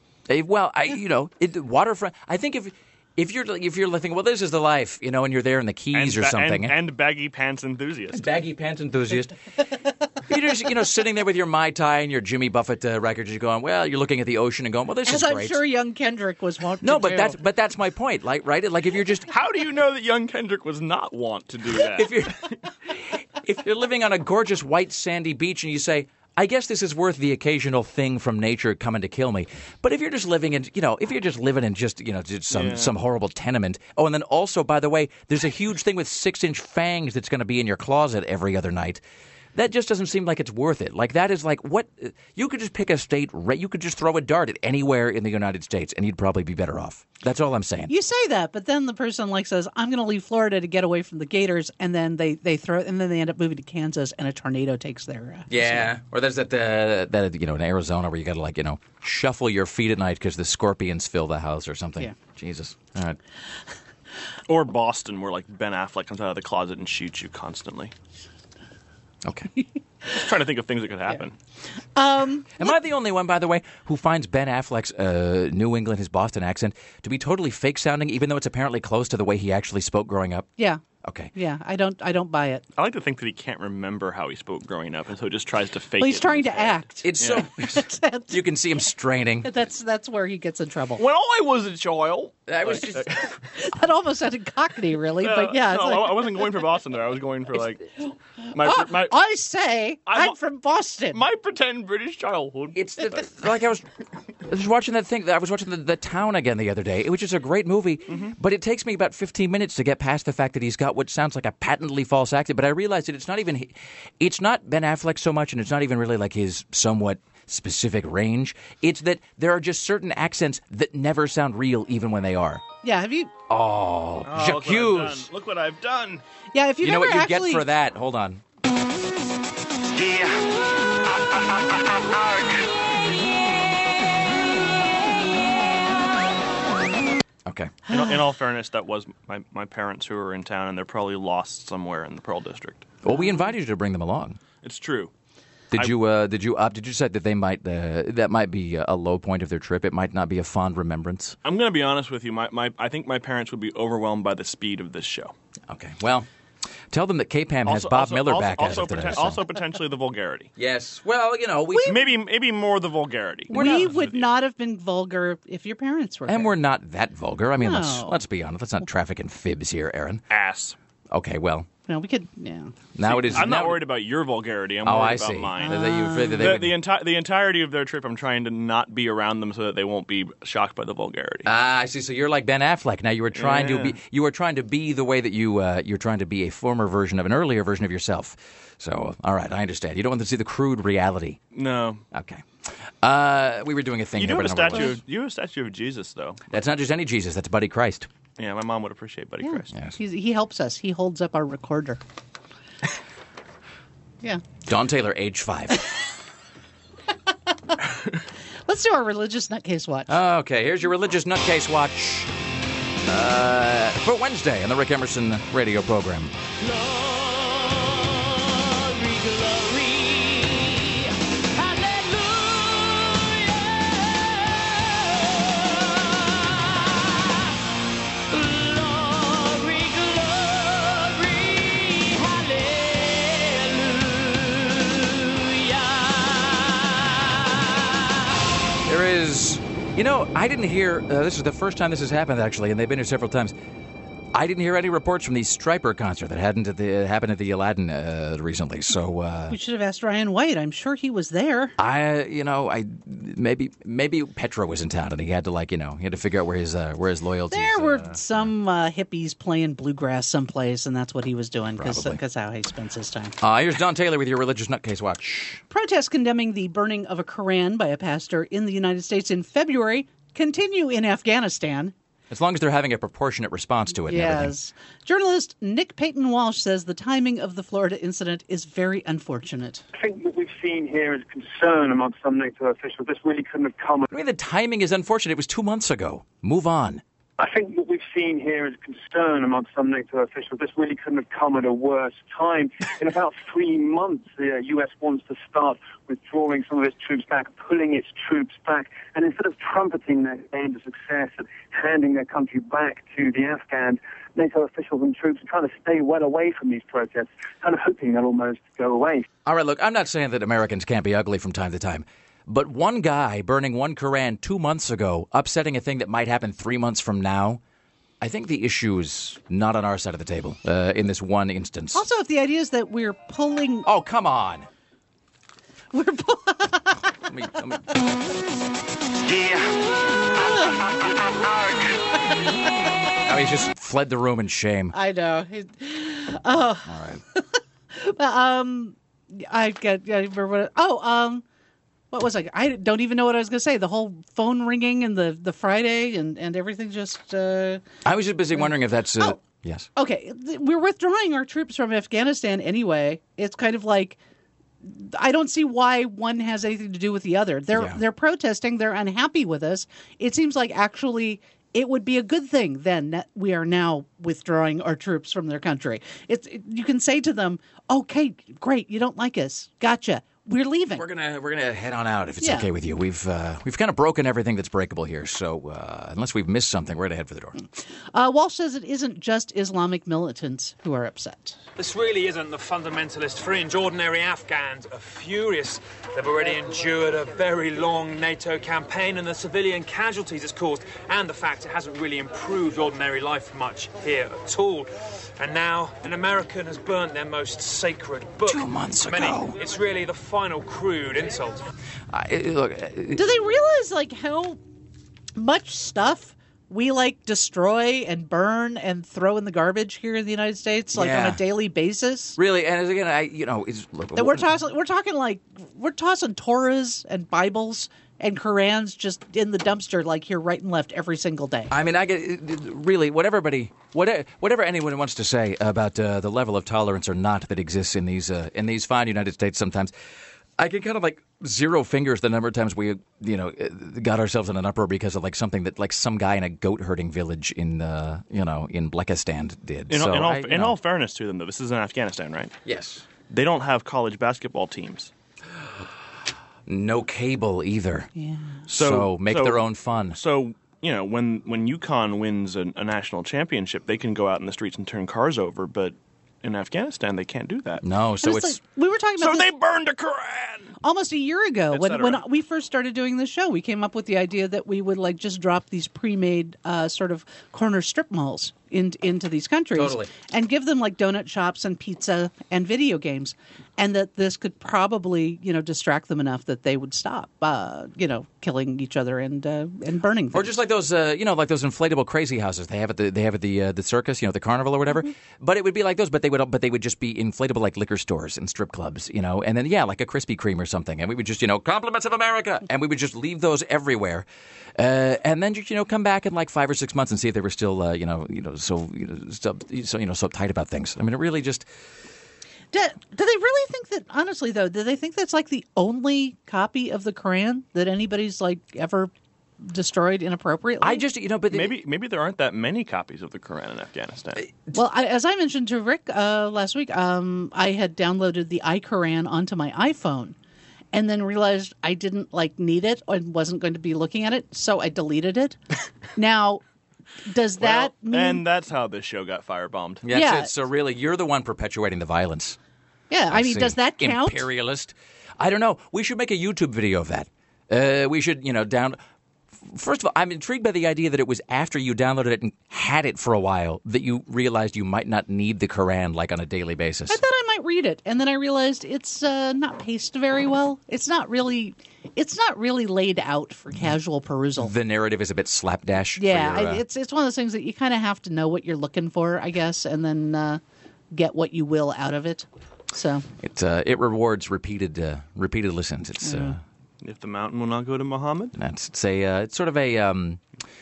waterfront. I think if you're thinking, well, this is the life, and you're there in the Keys or something, and baggy pants enthusiast. baggy pants enthusiast. You're just sitting there with your Mai Tai and your Jimmy Buffett records. You're going, well, you're looking at the ocean and going, well, this As is I'm great. sure young Kendrick was wont No, to do. but that's my point. Like, right? Like if you're just How do you know that young Kendrick was not wont to do that? if you're living on a gorgeous white sandy beach and you say, I guess this is worth the occasional thing from nature coming to kill me. But if you're just living in, just some horrible tenement. Oh, and then also, by the way, there's a huge thing with 6-inch fangs that's going to be in your closet every other night. That just doesn't seem like it's worth it. Like that is like what you could just pick a state. You could just throw a dart at anywhere in the United States, and you'd probably be better off. That's all I'm saying. You say that, but then the person says, "I'm going to leave Florida to get away from the gators," and then they throw, and then they end up moving to Kansas, and a tornado takes their. Or there's that in Arizona where you got to shuffle your feet at night because the scorpions fill the house or something. Yeah. Jesus. All right. Or Boston, where Ben Affleck comes out of the closet and shoots you constantly. Okay. Just trying to think of things that could happen. Am I the only one, by the way, who finds Ben Affleck's New England, his Boston accent, to be totally fake sounding, even though it's apparently close to the way he actually spoke growing up? Yeah. Okay. Yeah, I don't buy it. I like to think that he can't remember how he spoke growing up, and so he just tries to fake it. Well, he's trying in to his head. act. It's so you can see him straining. That's where he gets in trouble. When I was a child, I was just That almost sounded Cockney, really, but yeah. It's no, I wasn't going for Boston there. I was going for my I say I'm from Boston. my pretend British childhood. It's like I was watching that thing. I was watching the Town again the other day, which is a great movie, but it takes me about 15 minutes to get past the fact that he's got what sounds like a patently false accent. But I realized that it's not Ben Affleck so much, and it's not even really like his somewhat specific range. It's that there are just certain accents that never sound real, even when they are. Yeah, have you? Oh, J'accuse. Look what I've done. Yeah, if you You know what you actually, get for that? Hold on. Okay. In all fairness, that was my parents who were in town, and they're probably lost somewhere in the Pearl District. Well, we invited you to bring them along. It's true. Did you say that they might that might be a low point of their trip? It might not be a fond remembrance. I'm going to be honest with you. I think my parents would be overwhelmed by the speed of this show. Okay. Well, tell them that KPAM has Bob Miller back as of today. Also potentially the vulgarity. Yes. Well, Maybe more the vulgarity. we would not have been vulgar if your parents were. and there. we're not that vulgar. I mean, No. let's be honest. Let's not traffic in fibs here, Aaron. Ass. Okay. Well, No, we could. Yeah. now it is. I'm not now- worried about your vulgarity. I'm Oh, worried I about see. mine. The entirety of their trip, I'm trying to not be around them so that they won't be shocked by the vulgarity. I see. So you're like Ben Affleck. Now you were trying to be the way that you're trying to be a former version of an earlier version of yourself. So, all right, I understand. You don't want to see the crude reality. No. Okay. We were doing a thing You here, do but have I don't know what it was. you have a statue of Jesus, though. That's not just any Jesus. That's Buddy Christ. Yeah, my mom would appreciate Buddy Christ. Yes. He helps us. He holds up our recorder. Yeah. Don Taylor, age 5. Let's do our religious nutcase watch. Okay, here's your religious nutcase watch for Wednesday on the Rick Emerson radio program. There is, I didn't hear, this is the first time this has happened, actually, and they've been here several times. I didn't hear any reports from the Stryper concert that happened at the Aladdin recently. So We should have asked Ryan White. I'm sure he was there. maybe Petra was in town and he had to he had to figure out where his loyalties. There were some hippies playing bluegrass someplace, and that's what he was doing because how he spends his time. Here's Don Taylor with your religious nutcase watch. Protests condemning the burning of a Koran by a pastor in the United States in February continue in Afghanistan. As long as they're having a proportionate response to it and everything. Yes. Journalist Nick Peyton Walsh says the timing of the Florida incident is very unfortunate. I think what we've seen here is concern amongst some NATO officials. This really couldn't have come. I mean, the timing is unfortunate. It was 2 months ago. Move on. I think what we've seen here is concern amongst some NATO officials. This really couldn't have come at a worse time. In about 3 months, the U.S. wants to start withdrawing some of its troops back, pulling its troops back, and instead of trumpeting their claim to success and handing their country back to the Afghans, NATO officials and troops are trying to stay well away from these protests, kind of hoping they'll almost go away. All right, look, I'm not saying that Americans can't be ugly from time to time. But one guy burning one Koran 2 months ago, upsetting a thing that might happen 3 months from now, I think the issue is not on our side of the table in this one instance. Also, if the idea is that we're pulling... Oh, come on. We're Let me... Now he's just fled the room in shame. I know. All right. I remember what... what was I don't even know what I was going to say. The whole phone ringing and the Friday and everything just... I was just busy wondering if that's... Yes. Okay, we're withdrawing our troops from Afghanistan anyway. It's kind of like... I don't see why one has anything to do with the other. They're protesting. They're unhappy with us. It seems like actually it would be a good thing then that we are now withdrawing our troops from their country. You can say to them, okay, great, you don't like us. Gotcha. We're leaving. We're gonna head on out if it's okay with you. We've kind of broken everything that's breakable here. So unless we've missed something, we're gonna head for the door. Walsh says it isn't just Islamic militants who are upset. This really isn't the fundamentalist fringe. Ordinary Afghans are furious. They've already endured a very long NATO campaign and the civilian casualties it's caused, and the fact it hasn't really improved ordinary life much here at all. And now an American has burnt their most sacred book. 2 months ago. It's really the final crude insult. Look, do they realize like how much stuff we like destroy and burn and throw in the garbage here in the United States, like on a daily basis? Really, and again, we're tossing Torahs and Bibles and Korans just in the dumpster, like here, right and left, every single day. I mean, I get really whatever anyone wants to say about the level of tolerance or not that exists in these fine United States. Sometimes I can kind of like zero fingers the number of times we got ourselves in an uproar because of like something that like some guy in a goat herding village in in Blekistan did. In all fairness to them, though, this is in Afghanistan, right? Yes. They don't have college basketball teams. No cable either. Yeah. So make their own fun. So, when UConn wins a national championship, they can go out in the streets and turn cars over, but in Afghanistan, they can't do that. No, so it's... Like, we were talking about they burned a Koran! Almost a year ago, when we first started doing this show, we came up with the idea that we would like just drop these pre-made sort of corner strip malls into these countries and give them like donut shops and pizza and video games, and that this could probably distract them enough that they would stop killing each other and burning things. Or just like those like those inflatable crazy houses they have at the circus, the carnival or whatever. Mm-hmm. But it would be like those, but they would just be inflatable like liquor stores and strip clubs, and then like a Krispy Kreme or something, and we would just compliments of America, and we would just leave those everywhere, and then come back in like 5 or 6 months and see if they were still so tight about things. I mean, it really just. Do they really think that? Honestly, though, do they think that's like the only copy of the Quran that anybody's like ever destroyed inappropriately? I just but maybe there aren't that many copies of the Quran in Afghanistan. Well, as I mentioned to Rick last week, I had downloaded the iQuran onto my iPhone, and then realized I didn't need it and wasn't going to be looking at it, so I deleted it. Now. Does that mean... And that's how this show got firebombed. Yeah. So really, you're the one perpetuating the violence. Yeah, I mean, does that count? Imperialist. I don't know. We should make a YouTube video of that. We should, First of all, I'm intrigued by the idea that it was after you downloaded it and had it for a while that you realized you might not need the Quran on a daily basis. I thought I might read it, and then I realized it's not paced very well. It's not really laid out for casual perusal. The narrative is a bit slapdash. Yeah, it's one of those things that you kind of have to know what you're looking for, I guess, and then get what you will out of it. So it rewards repeated listens. It's if the mountain will not go to Muhammad. It's sort of a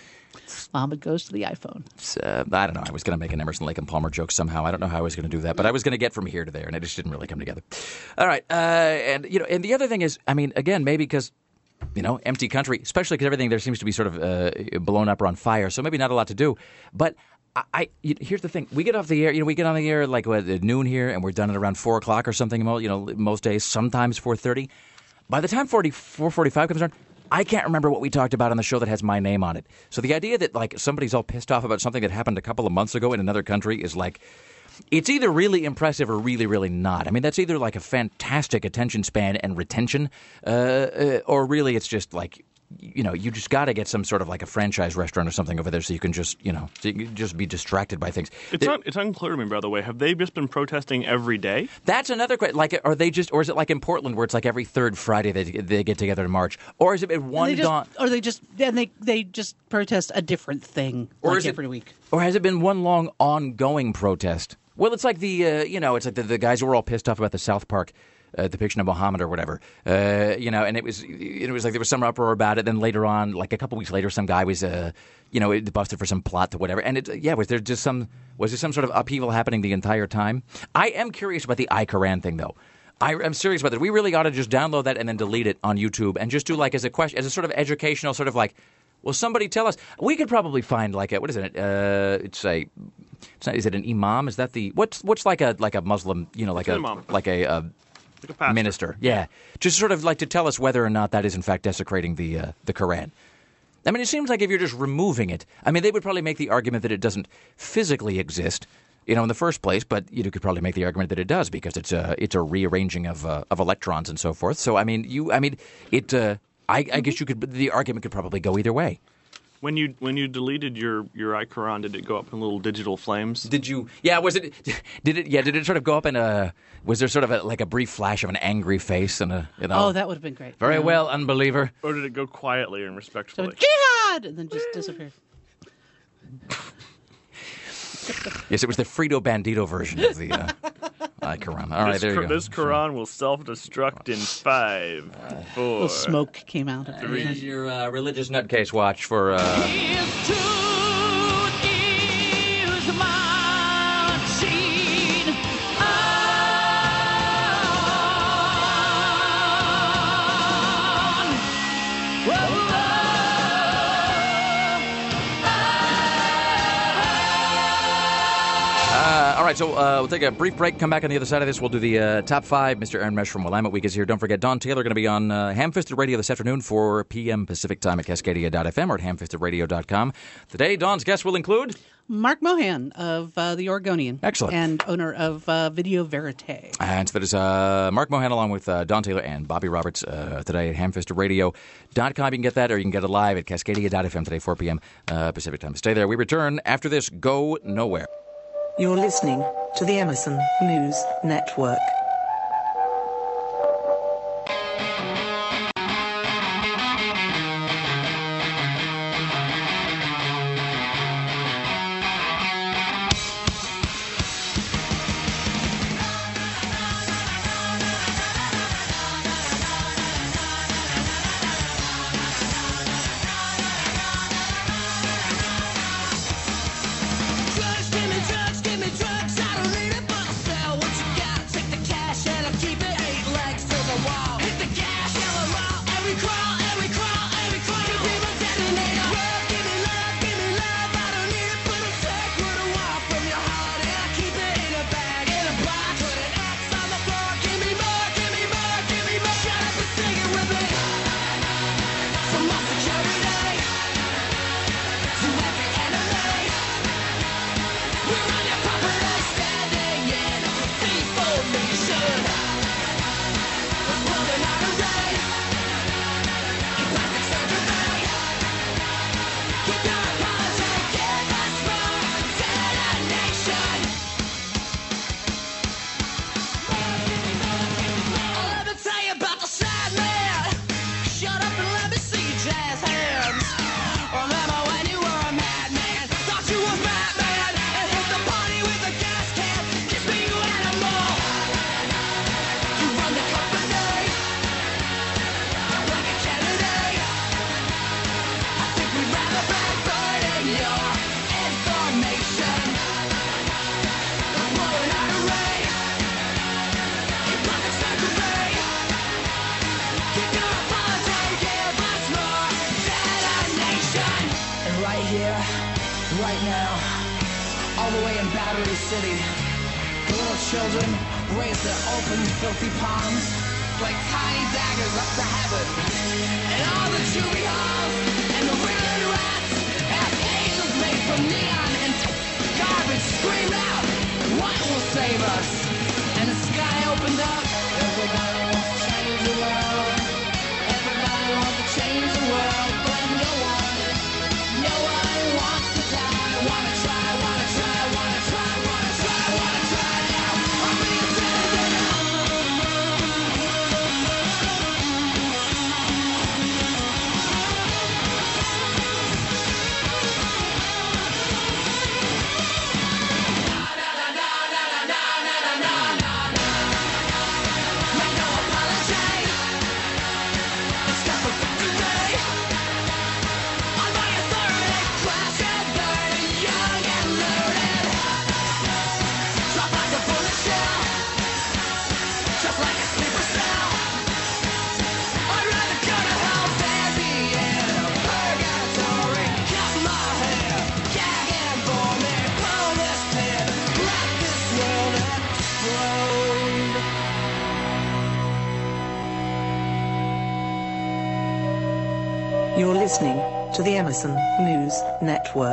Mama goes to the iPhone. I don't know. I was going to make an Emerson, Lake and Palmer joke somehow. I don't know how I was going to do that, but I was going to get from here to there, and it just didn't really come together. All right, and the other thing is, I mean, again, maybe because empty country, especially because everything there seems to be sort of blown up or on fire, so maybe not a lot to do. But here's the thing: we get off the air. We get on the air like at noon here, and we're done at around 4 o'clock or something. Most days, sometimes 4:30. By the time 4:45 comes around, I can't remember what we talked about on the show that has my name on it. So the idea that like somebody's all pissed off about something that happened a couple of months ago in another country is like, it's either really impressive or really, really not. I mean, that's either like a fantastic attention span and retention, or really it's just like, you just got to get some sort of like a franchise restaurant or something over there so you can just, so you can just be distracted by things. It's unclear to me, by the way. Have they just been protesting every day? That's another question. Like, or is it like in Portland where it's like every third Friday they get together to march? Or is it one dawn? Or they just protest a different thing every week? Or has it been one long ongoing protest? Well, it's like it's like the guys who were all pissed off about the South Park depiction of Muhammad or whatever, and it was like there was some uproar about it. Then later on, like a couple weeks later, some guy was, busted for some plot to whatever. And was there some sort of upheaval happening the entire time? I am curious about the iQuran thing, though. I'm serious about that. We really ought to just download that and then delete it on YouTube and just do like as a question, as a sort of educational sort of like, well, somebody tell us. We could probably find like what is it? Is it an imam? Is that the what's like a Muslim? Like a minister, yeah, just sort of like to tell us whether or not that is in fact desecrating the Quran. I mean, it seems like if you're just removing it, I mean, they would probably make the argument that it doesn't physically exist, in the first place, but you could probably make the argument that it does because it's a rearranging of electrons and so forth. So I guess the argument could probably go either way. When you deleted your iQuran, did it go up in little digital flames? Did you? Yeah. Did it sort of go up in was there sort of like a brief flash of an angry face and Oh, that would have been great. Very well, unbeliever. Or did it go quietly and respectfully? So, jihad! And then just disappear. Yes, it was the Frito Bandito version of the iQuran. All right, there you go. This Quran will self-destruct in 5, 4. The smoke came out. Here's your religious nutcase watch for. All right, so we'll take a brief break, come back on the other side of this. We'll do the top 5. Mr. Aaron Mesh from Willamette Week is here. Don't forget, Don Taylor going to be on Ham-Fisted Radio this afternoon, 4 p.m. Pacific time at Cascadia.fm or at hamfistedradio.com. Today, Don's guests will include Mark Mohan of The Oregonian. Excellent. And owner of Video Verite. And so that is Mark Mohan along with Don Taylor and Bobby Roberts today at hamfistedradio.com. You can get that or you can get it live at Cascadia.fm today, 4 p.m. Pacific time. Stay there. We return after this. Go nowhere. You're listening to the Emerson News Network. Drugs, give me drugs, I don't need it, but I sell what you got. Take the cash. right here, right now, all the way in Battery City. The little children raise their open, filthy palms like tiny daggers up to heaven. And all the juvie halls and the wriggling rats have cages made from neon and garbage screamed out, what will save us? And the sky opened up. Everybody wants to change the world. Everybody wants to change the world, but no one wants to die. Wanna try now. I'm being dead now. You're listening to the Emerson News Network.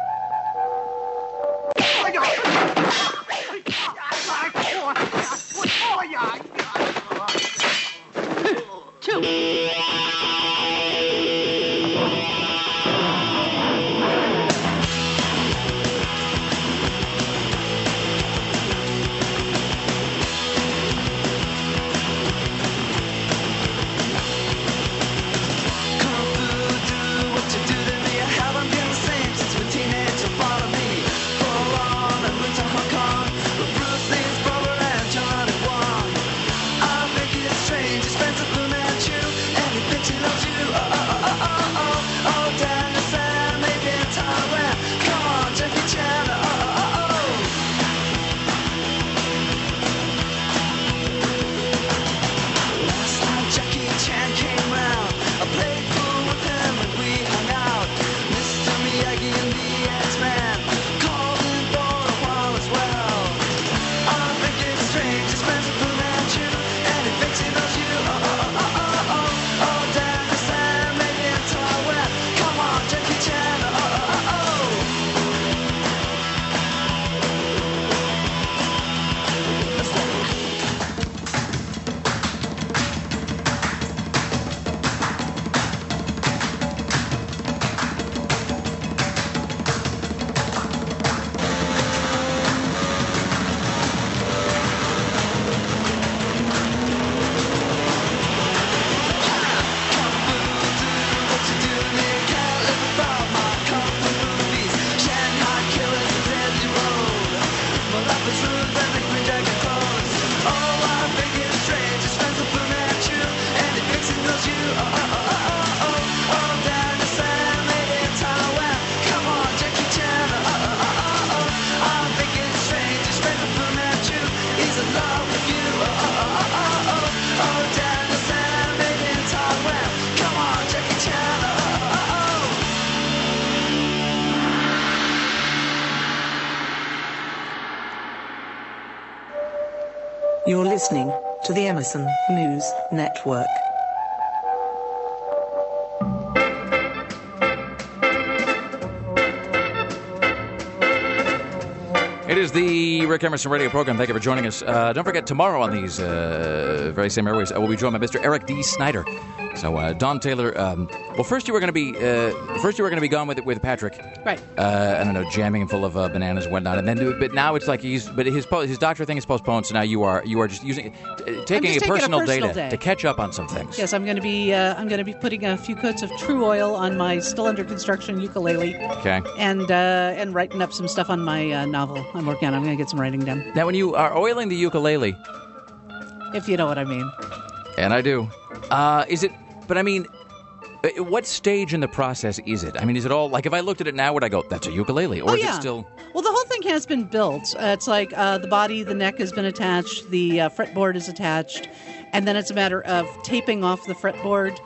You're listening to the Emerson News Network. It is the Rick Emerson radio program. Thank you for joining us. Don't forget, tomorrow on these very same airways, we'll be joined by Mr. Eric D. Snyder. So, Don Taylor. Well, first you were going to be gone with Patrick. Right. I don't know, jamming and full of bananas and whatnot. And then, but now it's like his doctor thing is postponed. So now you are just taking a personal day to catch up on some things. Yes, I'm going to be putting a few coats of True Oil on my still under construction ukulele. Okay. And writing up some stuff on my novel I'm working on. I'm going to get some writing done. Now, when you are oiling the ukulele, if you know what I mean. And I do. Is it? But I mean, what stage in the process is it? I mean, is it all like if I looked at it now, would I go, "That's a ukulele," or is it still? Well, the whole thing has been built. It's like the body, the neck has been attached, the fretboard is attached, and then it's a matter of taping off the fretboard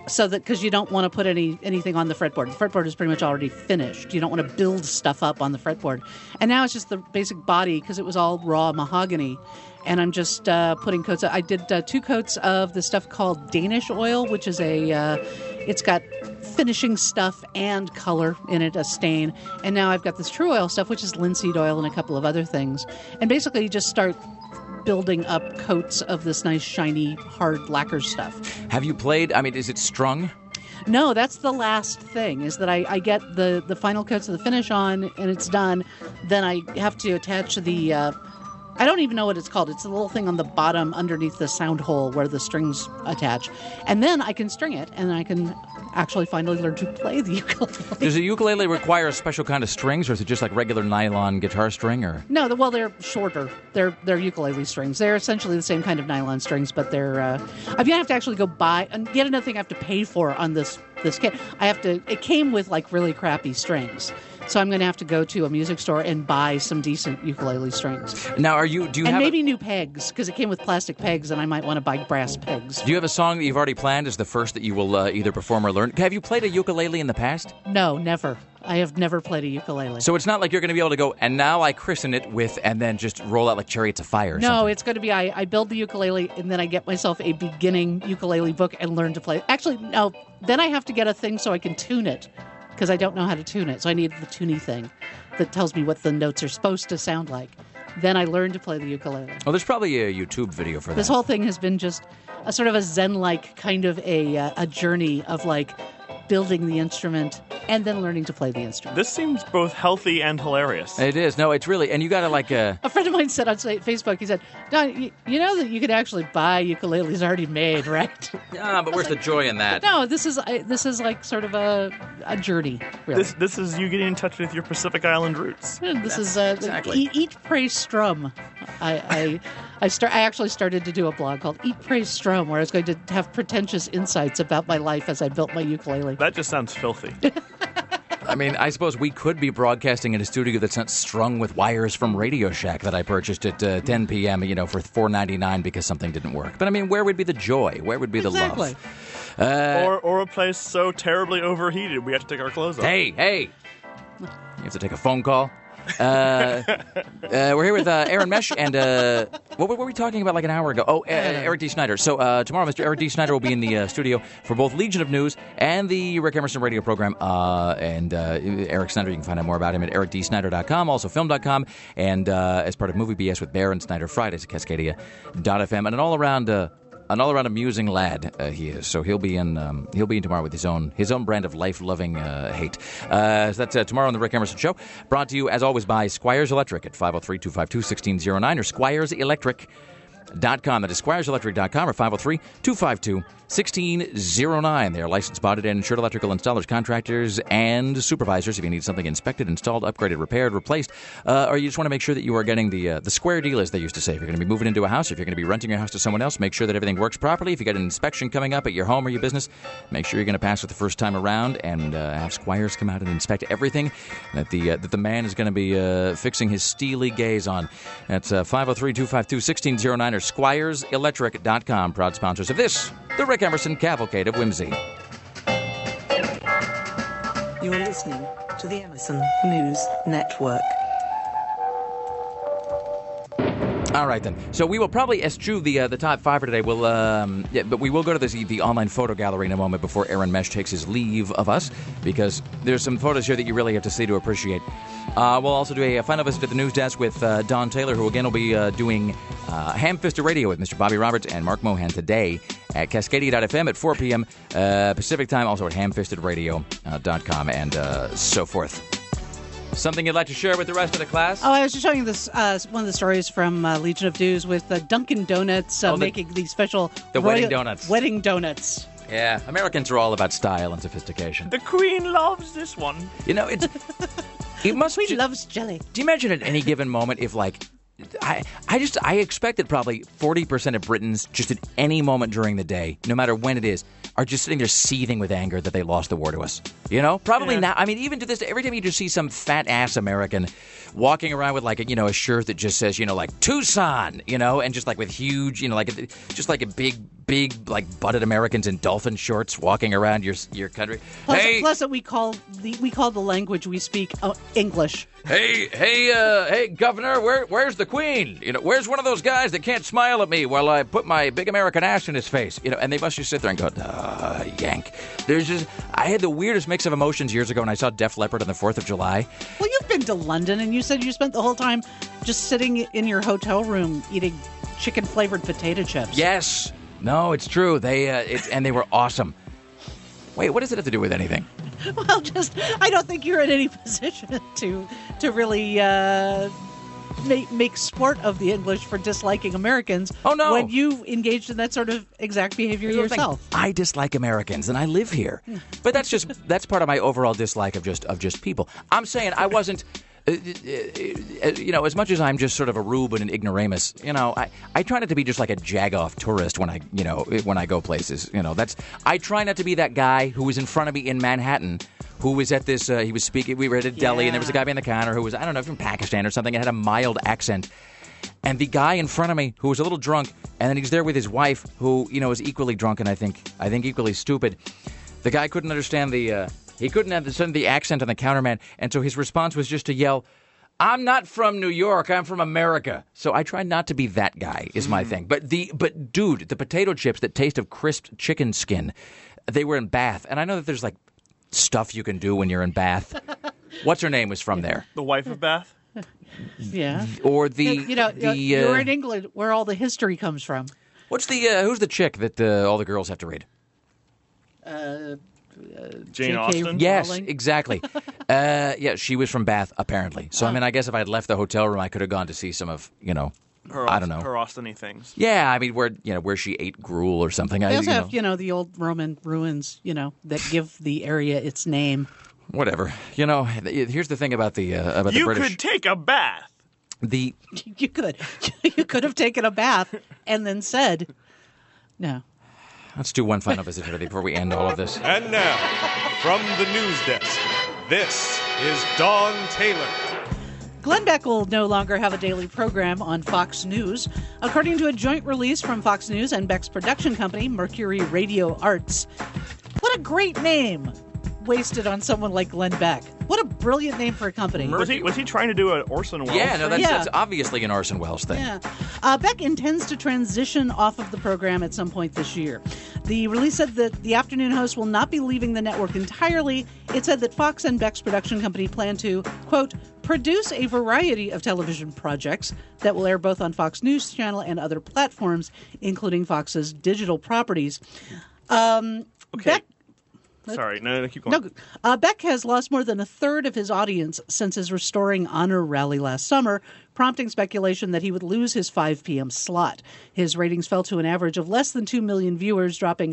So that because you don't want to put anything on the fretboard. The fretboard is pretty much already finished. You don't want to build stuff up on the fretboard. And now it's just the basic body because it was all raw mahogany. And I'm just putting coats. I did 2 coats of the stuff called Danish oil, which is it's got finishing stuff and color in it, a stain. And now I've got this True Oil stuff, which is linseed oil and a couple of other things. And basically you just start building up coats of this nice, shiny, hard lacquer stuff. Have you played? I mean, is it strung? No, that's the last thing, is that I get the final coats of the finish on, and it's done. Then I have to attach the... I don't even know what it's called. It's a little thing on the bottom underneath the sound hole where the strings attach. And then I can string it, and I can actually finally learn to play the ukulele. Does a ukulele require a special kind of strings, or is it just like regular nylon guitar string? Or no, well, they're shorter. They're ukulele strings. They're essentially the same kind of nylon strings, but they're... I'm going to have to actually go buy... And yet another thing I have to pay for on this kit. It came with like really crappy strings. So I'm going to have to go to a music store and buy some decent ukulele strings. Now, do you have maybe new pegs, because it came with plastic pegs, and I might want to buy brass pegs. Do you have a song that you've already planned as the first that you will either perform or learn? Have you played a ukulele in the past? No, never. I have never played a ukulele. So it's not like you're going to be able to go, and now I christen it with, and then just roll out like Chariots of Fire or something. No, it's going to be, I build the ukulele, and then I get myself a beginning ukulele book and learn to play. Actually, no, then I have to get a thing so I can tune it, because I don't know how to tune it. So I need the tuney thing that tells me what the notes are supposed to sound like. Then I learn to play the ukulele. Well, there's probably a YouTube video for that. This whole thing has been just a sort of a Zen-like kind of a journey of like building the instrument and then learning to play the instrument. This seems both healthy and hilarious. It is. No, it's really... And you got to like... A friend of mine said on Facebook, he said, Don, you know that you could actually buy ukuleles already made, right? Yeah, but where's the joy in that? No, this is like sort of a journey, really. This is you getting in touch with your Pacific Island roots. This is exactly. Eat, Pray, Strum. I actually started to do a blog called Eat, Pray, Strum, where I was going to have pretentious insights about my life as I built my ukulele. That just sounds filthy. I mean, I suppose we could be broadcasting in a studio that's not strung with wires from Radio Shack that I purchased at 10 p.m., for $4.99 because something didn't work. But I mean, where would be the joy? Where would be the love? Or a place so terribly overheated we have to take our clothes off. Hey! You have to take a phone call. We're here with Aaron Mesh and what were we talking about like an hour ago? Oh, Eric D. Snyder. So tomorrow, Mr. Eric D. Snyder will be in the studio for both Legion of News and the Rick Emerson radio program. And Eric Snyder, you can find out more about him at ericdsnyder.com, also film.com, and as part of Movie BS with Bear and Snyder Fridays at Cascadia.fm, and an all-around amusing lad he is. So he'll be in tomorrow with his own brand of life-loving hate. So that's tomorrow on the Rick Emerson Show. Brought to you, as always, by Squires Electric at 503-252-1609 or SquiresElectric.com. That is SquiresElectric.com or 503-252-1609. They are licensed, bonded, and insured electrical installers, contractors, and supervisors. If you need something inspected, installed, upgraded, repaired, replaced, or you just want to make sure that you are getting the square deal, as they used to say. If you're going to be moving into a house, if you're going to be renting your house to someone else, make sure that everything works properly. If you got an inspection coming up at your home or your business, make sure you're going to pass it the first time around and have Squires come out and inspect everything that the man is going to be fixing his steely gaze on. That's 503-252-1609 or SquiresElectric.com, proud sponsors of this, the Rick Emerson Cavalcade of Whimsy. You are listening to the Emerson News Network. All right, then. So we will probably eschew the top five for today. We'll, but we will go to the online photo gallery in a moment before Aaron Mesh takes his leave of us, because there's some photos here that you really have to see to appreciate. We'll also do a final visit to the news desk with Don Taylor, who again will be doing Ham-Fisted Radio with Mr. Bobby Roberts and Mark Mohan today at Cascadia.fm at 4 p.m. Pacific time, also at hamfistedradio.com and so forth. Something you'd like to share with the rest of the class? Oh, I was just showing you this one of the stories from Legion of News with Dunkin' Donuts making these special wedding donuts. Wedding donuts. Yeah, Americans are all about style and sophistication. The Queen loves this one. It must. Queen loves jelly. Do you imagine at any given moment if I expect that probably 40% of Britons just at any moment during the day, no matter when it is, are just sitting there seething with anger that they lost the war to us. Probably now. I mean, even to this day, every time you just see some fat-ass American walking around with a shirt that just says, Tucson, and just with huge, just a big big, like, butted Americans in dolphin shorts walking around your country. Plus that we call the language we speak English. Hey, Governor, where's the Queen? Where's one of those guys that can't smile at me while I put my big American ass in his face? And they must just sit there and go, yank. I had the weirdest mix of emotions years ago when I saw Def Leppard on the 4th of July. Well, you've been to London, and you said you spent the whole time just sitting in your hotel room eating chicken-flavored potato chips. Yes. No, it's true. And they were awesome. Wait, what does it have to do with anything? Well, I don't think you're in any position to really make sport of the English for disliking Americans. Oh, no. When you engaged in that sort of exact behavior yourself. I dislike Americans, and I live here. But that's part of my overall dislike of just people. I'm saying I wasn't... as much as I'm just sort of a rube and an ignoramus, I try not to be just like a jag-off tourist when I go places. I try not to be that guy who was in front of me in Manhattan, who was at this, he was speaking, we were at a deli, and there was a guy behind the counter who was, I don't know, from Pakistan or something, and had a mild accent. And the guy in front of me, who was a little drunk, and then he's there with his wife, who, is equally drunk and I think equally stupid. The guy couldn't understand he couldn't understand the accent on the counterman, and so his response was just to yell, "I'm not from New York, I'm from America." So I try not to be that guy, is my thing. But dude, the potato chips that taste of crisped chicken skin, they were in Bath. And I know that there's like stuff you can do when you're in Bath. What's her name was from there? The wife of Bath? Yeah. Or you're in England where all the history comes from. Who's the chick that all the girls have to read? Jane Austen? Yes, exactly. She was from Bath, apparently. So, I guess if I had left the hotel room, I could have gone to see some of, I don't know. Her Austen-y things. Yeah, where she ate gruel or something. They also have, the old Roman ruins, that give the area its name. Whatever. Here's the thing about the British. You could take a bath. You could have taken a bath and then said, no. Let's do one final visit here before we end all of this. And now, from the news desk, this is Dawn Taylor. Glenn Beck will no longer have a daily program on Fox News. According to a joint release from Fox News and Beck's production company, Mercury Radio Arts. What a great name wasted on someone like Glenn Beck. What a brilliant name for a company. Was he trying to do an Orson Welles thing? No, that's obviously an Orson Welles thing. Yeah. Beck intends to transition off of the program at some point this year. The release said that the afternoon host will not be leaving the network entirely. It said that Fox and Beck's production company plan to, quote, produce a variety of television projects that will air both on Fox News Channel and other platforms, including Fox's digital properties. Okay. Beck... Sorry, no, keep going. No, Beck has lost more than a third of his audience since his Restoring Honor rally last summer, prompting speculation that he would lose his 5 p.m. slot. His ratings fell to an average of less than 2 million viewers, dropping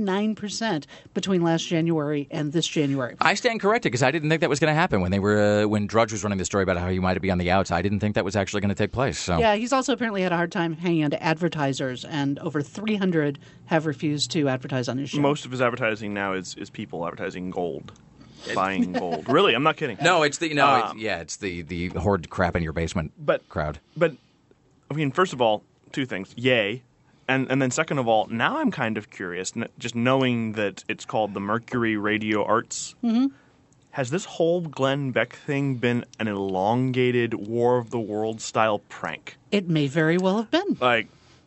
39% between last January and this January. I stand corrected because I didn't think that was going to happen when Drudge was running the story about how he might be on the outs. I didn't think that was actually going to take place. So. Yeah, he's also apparently had a hard time hanging on to advertisers, and over 300 have refused to advertise on his show. Most of his advertising now is people advertising gold. Buying gold. Really, I'm not kidding. No, it's the hoard crap in your basement crowd. But first of all, two things. Yay. And then second of all, now I'm kind of curious, just knowing that it's called the Mercury Radio Arts. Mm-hmm. Has this whole Glenn Beck thing been an elongated War of the Worlds style prank? It may very well have been. Like,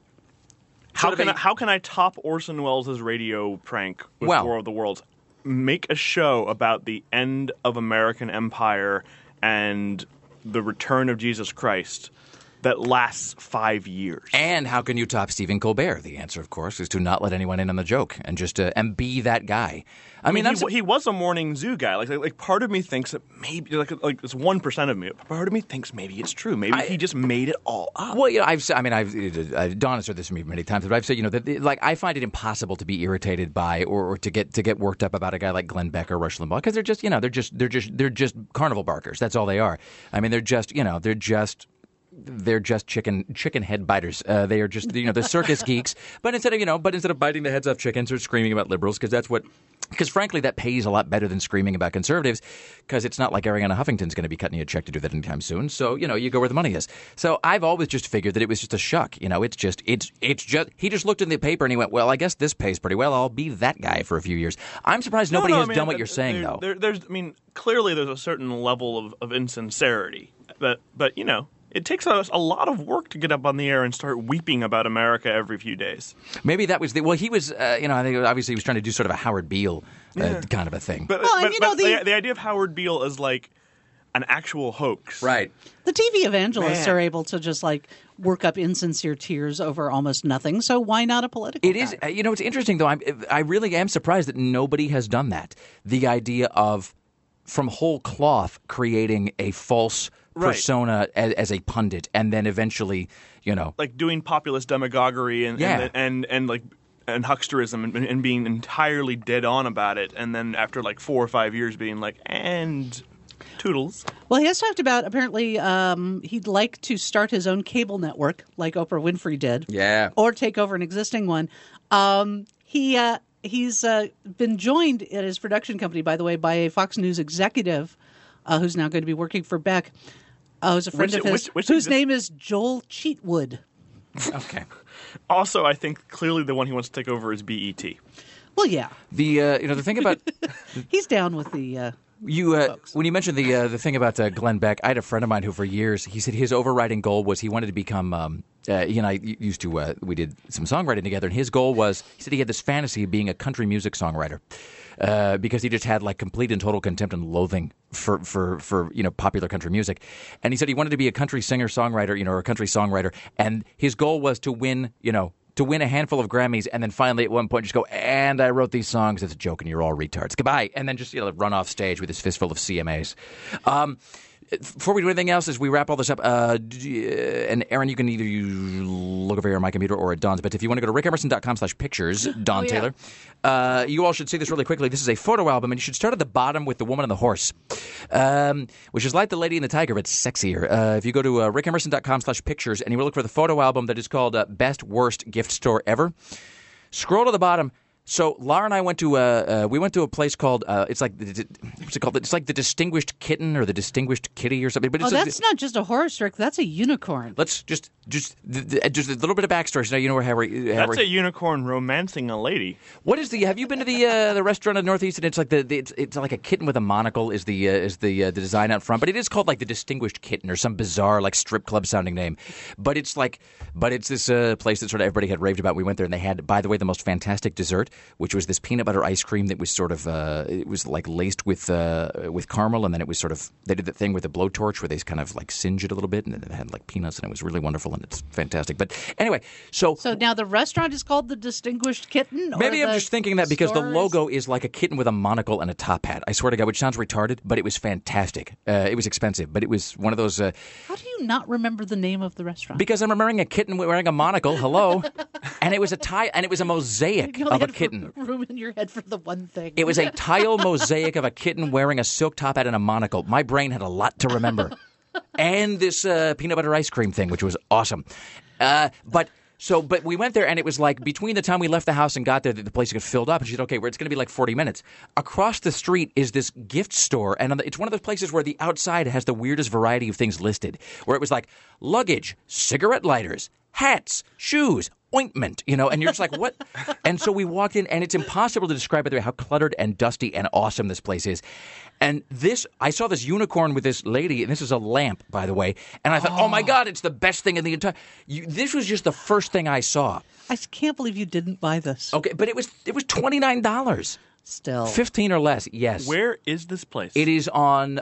how can I top Orson Welles' radio prank with War of the Worlds? Make a show about the end of American empire and the return of Jesus Christ that lasts 5 years. And how can you top Stephen Colbert? The answer, of course, is to not let anyone in on the joke and just and be that guy. I mean he was a morning zoo guy. Like part of me thinks that maybe like it's 1% of me. Part of me thinks maybe it's true. Maybe he just made it all up. Well, Dawn has said this to me many times, but I've said that I find it impossible to be irritated by or to get worked up about a guy like Glenn Beck or Rush Limbaugh because they're just carnival barkers. That's all they are. I mean, they're just they're just chicken head biters. They are just the circus geeks. But instead of biting the heads off chickens or screaming about liberals, because frankly that pays a lot better than screaming about conservatives, because it's not like Arianna Huffington's going to be cutting you a check to do that anytime soon. So you go where the money is. So I've always just figured that it was just a shuck. It's just he just looked in the paper and he went, well, I guess this pays pretty well. I'll be that guy for a few years. I'm surprised nobody has done what you're saying though. Clearly there's a certain level of insincerity, but it takes us a lot of work to get up on the air and start weeping about America every few days. Maybe that was he was, I think obviously he was trying to do sort of a Howard Beale kind of a thing. But the idea of Howard Beale is like an actual hoax. Right. The TV evangelists are able to just work up insincere tears over almost nothing. So why not a political It is, it's interesting though. I really am surprised that nobody has done that. The idea of from whole cloth creating a false persona as a pundit, and then eventually, like doing populist demagoguery and hucksterism and being entirely dead on about it, and then after 4 or 5 years being like, and toodles. Well, he has talked about apparently he'd like to start his own cable network like Oprah Winfrey did, or take over an existing one. He's been joined at his production company, by the way, by a Fox News executive who's now going to be working for Beck. Who's a friend of his, whose name is Joel Cheatwood. Okay. Also, I think clearly the one he wants to take over is BET. Well, yeah. The thing about he's down with the when you mentioned the thing about Glenn Beck, I had a friend of mine who for years he said his overriding goal was he wanted to become. He and I used to we did some songwriting together, and his goal was he said he had this fantasy of being a country music songwriter. Because he just had complete and total contempt and loathing for popular country music, and he said he wanted to be a country singer songwriter, or a country songwriter, and his goal was to win a handful of Grammys, and then finally at one point just go, and I wrote these songs. It's a joke, and you're all retards. Goodbye, and then just run off stage with his fistful of CMAs. Before we do anything else, as we wrap all this up, and Aaron, you can either look over here on my computer or at Don's, but if you want to go to rickemerson.com/pictures, Don Taylor, you all should see this really quickly. This is a photo album, and you should start at the bottom with the woman and the horse, which is like the Lady and the Tiger, but sexier. If you go to rickemerson.com/pictures, and you will look for the photo album that is called Best Worst Gift Store Ever, scroll to the bottom. So Laura and I went to a place called what's it called? It's like the Distinguished Kitten or the Distinguished Kitty or something. But that's not just a horse, Rick. That's a unicorn. Let's just a little bit of backstory. So now that's a unicorn romancing a lady. What is the? Have you been to the restaurant in the Northeast? And it's like it's like a kitten with a monocle is the design out front. But it is called like the Distinguished Kitten or some bizarre strip club sounding name. But it's this place that sort of everybody had raved about. We went there and they had, by the way, the most fantastic dessert, which was this peanut butter ice cream that was sort of it was laced with caramel, and then it was sort of they did the thing with a blowtorch where they kind of singe it a little bit, and then it had peanuts, and it was really wonderful, and it's fantastic. But anyway, so now the restaurant is called the Distinguished Kitten. Maybe I'm just thinking that because the logo is like a kitten with a monocle and a top hat. I swear to God, which sounds retarded, but it was fantastic. It was expensive, but it was one of those. How do you not remember the name of the restaurant? Because I'm remembering a kitten wearing a monocle. Hello, and it was a mosaic of a kitten. Room in your head for the one thing. It was a tile mosaic of a kitten wearing a silk top hat and a monocle. My brain had a lot to remember. And this peanut butter ice cream thing, which was awesome. But we went there, and it was between the time we left the house and got there, the place got filled up. And she said, okay, it's going to be 40 minutes. Across the street is this gift store, and it's one of those places where the outside has the weirdest variety of things listed, where it was luggage, cigarette lighters, hats, shoes, ointment, and you're just like, what? And so we walked in, and it's impossible to describe, by the way, how cluttered and dusty and awesome this place is. And I saw this unicorn with this lady, and this is a lamp, by the way, and I thought, oh my God, it's the best thing in the entire. This was just the first thing I saw. I can't believe you didn't buy this. Okay, but it was $29. Still. 15 or less, yes. Where is this place? It is on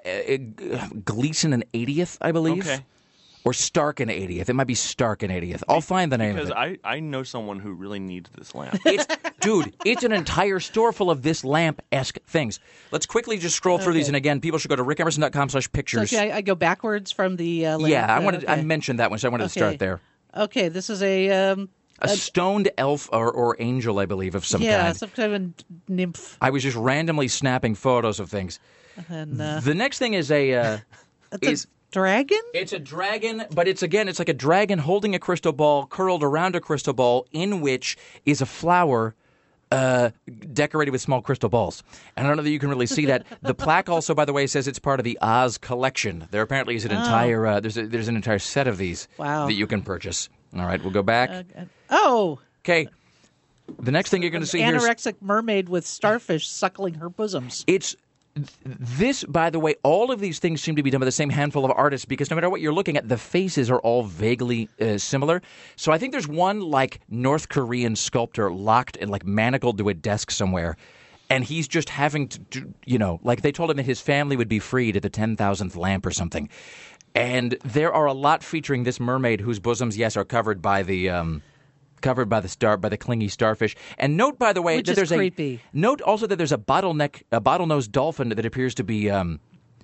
Gleason and 80th, I believe. Okay. Or Stark and 80th. It might be Stark and 80th. I'll find the name of it. Because I know someone who really needs this lamp. It's an entire store full of this lamp-esque things. Let's quickly just scroll through these. And again, people should go to rickemerson.com/pictures. So I go backwards from the lamp. Yeah, I mentioned that one, so I wanted to start there. Okay, this is a stoned elf or angel, I believe, of some kind. Yeah, some kind of a nymph. I was just randomly snapping photos of things. And, the next thing is dragon? It's a dragon, but it's like a dragon holding a crystal ball curled around a crystal ball in which is a flower decorated with small crystal balls. And I don't know that you can really see that. The plaque also, by the way, says it's part of the Oz collection. There apparently is an entire there's an entire set of these that you can purchase. All right, we'll go back. Okay. The next thing you're going to see here is anorexic mermaid with starfish suckling her bosoms. It's this, by the way, all of these things seem to be done by the same handful of artists because no matter what you're looking at, the faces are all vaguely similar. So I think there's one like North Korean sculptor locked and like manacled to a desk somewhere, and he's just having to do, like they told him that his family would be freed at the 10,000th lamp or something. And there are a lot featuring this mermaid whose bosoms, yes, are covered by the clingy starfish. And note, by the way, that there's creepy. Note also that there's a bottlenose dolphin that appears to be that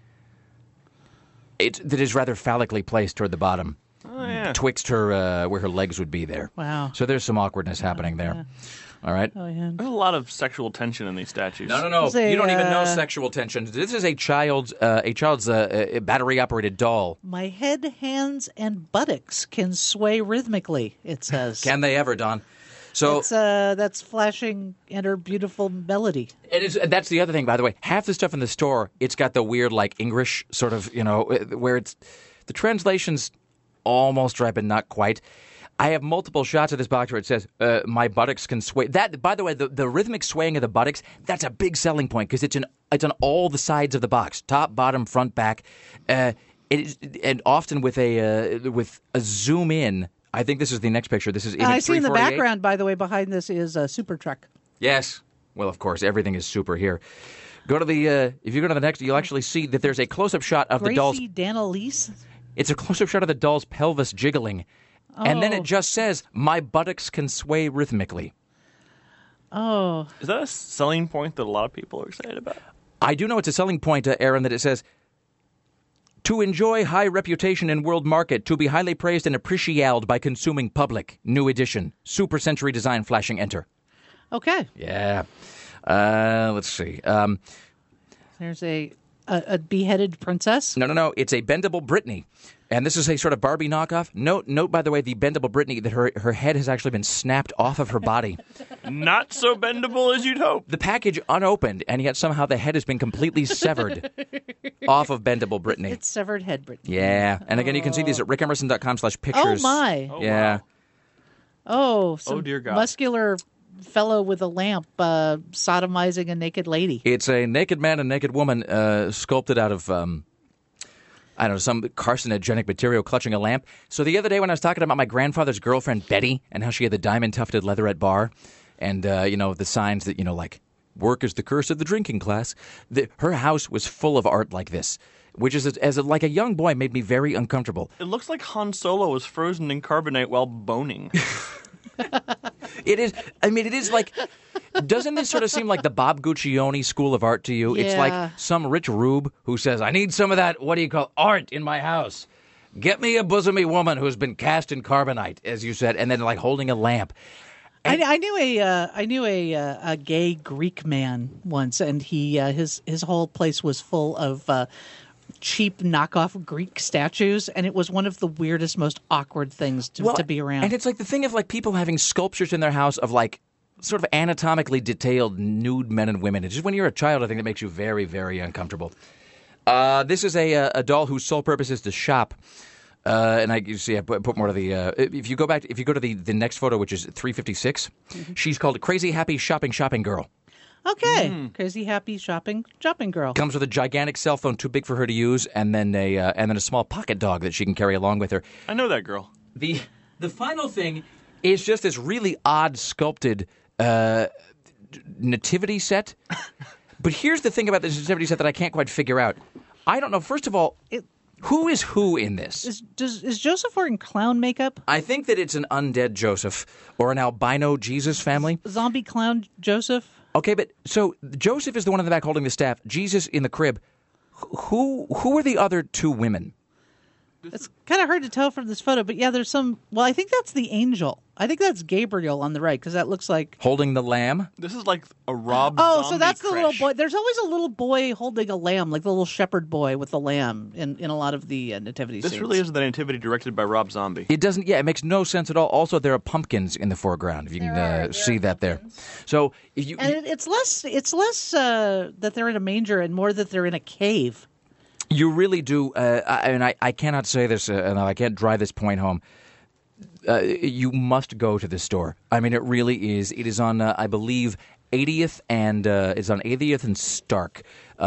is rather phallically placed toward the bottom, twixt her where her legs would be there. Wow. So there's some awkwardness happening there. Yeah. All right. Oh, yeah. There's a lot of sexual tension in these statues. No. You don't even know sexual tension. This is a child's battery-operated doll. My head, hands, and buttocks can sway rhythmically, it says. Can they ever, Don? So that's flashing and her beautiful melody. That's the other thing, by the way. Half the stuff in the store, it's got the weird, like, English sort of, where it's the translation's almost right, but not quite. I have multiple shots of this box where it says, my buttocks can sway. That, by the way, the rhythmic swaying of the buttocks, that's a big selling point because it's on all the sides of the box, top, bottom, front, back. It is, and often with a zoom in. I think this is the next picture. This is image I see in the 348. background, by the way, behind this is a super truck. Yes. Well, of course, everything is super here. Go to the if you go to the next, you'll actually see that there's a close-up shot of the doll's. Gracie Danelise? It's a close-up shot of the doll's pelvis jiggling. And then it just says, my buttocks can sway rhythmically. Oh. Is that a selling point that a lot of people are excited about? I do know it's a selling point, Aaron, that it says, to enjoy high reputation in world market, to be highly praised and appreciated by consuming public. New edition. Super Century design flashing enter. Okay. Yeah. Let's see. There's a beheaded princess? No. It's a bendable Britney. And this is a sort of Barbie knockoff. Note, by the way, the bendable Britney, that her head has actually been snapped off of her body. Not so bendable as you'd hope. The package unopened, and yet somehow the head has been completely severed off of bendable Britney. It's severed head Britney. Yeah. And again, you can see these at rickemerson.com/pictures. Oh, my. Yeah. Oh, some dear God. muscular fellow with a lamp sodomizing a naked lady. It's a naked man and naked woman sculpted out of, some carcinogenic material clutching a lamp. So the other day when I was talking about my grandfather's girlfriend, Betty, and how she had the diamond-tufted leatherette bar and, the signs that, like, work is the curse of the drinking class, her house was full of art like this, which is, like a young boy, made me very uncomfortable. It looks like Han Solo was frozen in carbonite while boning. It is. I mean, it is like. Doesn't this sort of seem like the Bob Guccione school of art to you? Yeah. It's like some rich rube who says, "I need some of that. What do you call art in my house? Get me a bosomy woman who's been cast in carbonite," as you said, and then like holding a lamp. I knew a gay Greek man once, and he his whole place was full of cheap knockoff Greek statues, and it was one of the weirdest, most awkward things to be around. And it's like the thing of like people having sculptures in their house of like sort of anatomically detailed nude men and women. It's just when you're a child, I think that makes you very, very uncomfortable. This is a doll whose sole purpose is to shop. And I put more to the. If you go to the next photo, which is 356, she's called Crazy Happy Shopping Girl. Okay, Crazy Happy Shopping Girl. Comes with a gigantic cell phone too big for her to use, and then a small pocket dog that she can carry along with her. I know that girl. The final thing is just this really odd sculpted nativity set. But here's the thing about this nativity set that I can't quite figure out. I don't know. First of all, who is who in this? Is Joseph wearing clown makeup? I think that it's an undead Joseph or an albino Jesus family. Zombie clown Joseph? Okay, but so Joseph is the one in the back holding the staff. Jesus in the crib. Who are the other two women? It's kind of hard to tell from this photo, but yeah, there's some. Well, I think that's the angel. I think that's Gabriel on the right because that looks like Holding the lamb. This is like a Rob Oh, Zombie so that's the little crash. boy. There's always a little boy holding a lamb, like the little shepherd boy with the lamb in a lot of the nativity This scenes. really is the nativity directed by Rob Zombie. It doesn't. Yeah, it makes no sense at all. Also, there are pumpkins in the foreground. If you can see that there. So if you. And it's less that they're in a manger and more that they're in a cave. You really do, I cannot say this, and I can't drive this point home. You must go to this store. I mean, it really is. It is on, I believe, 80th and it's on 80th and Stark,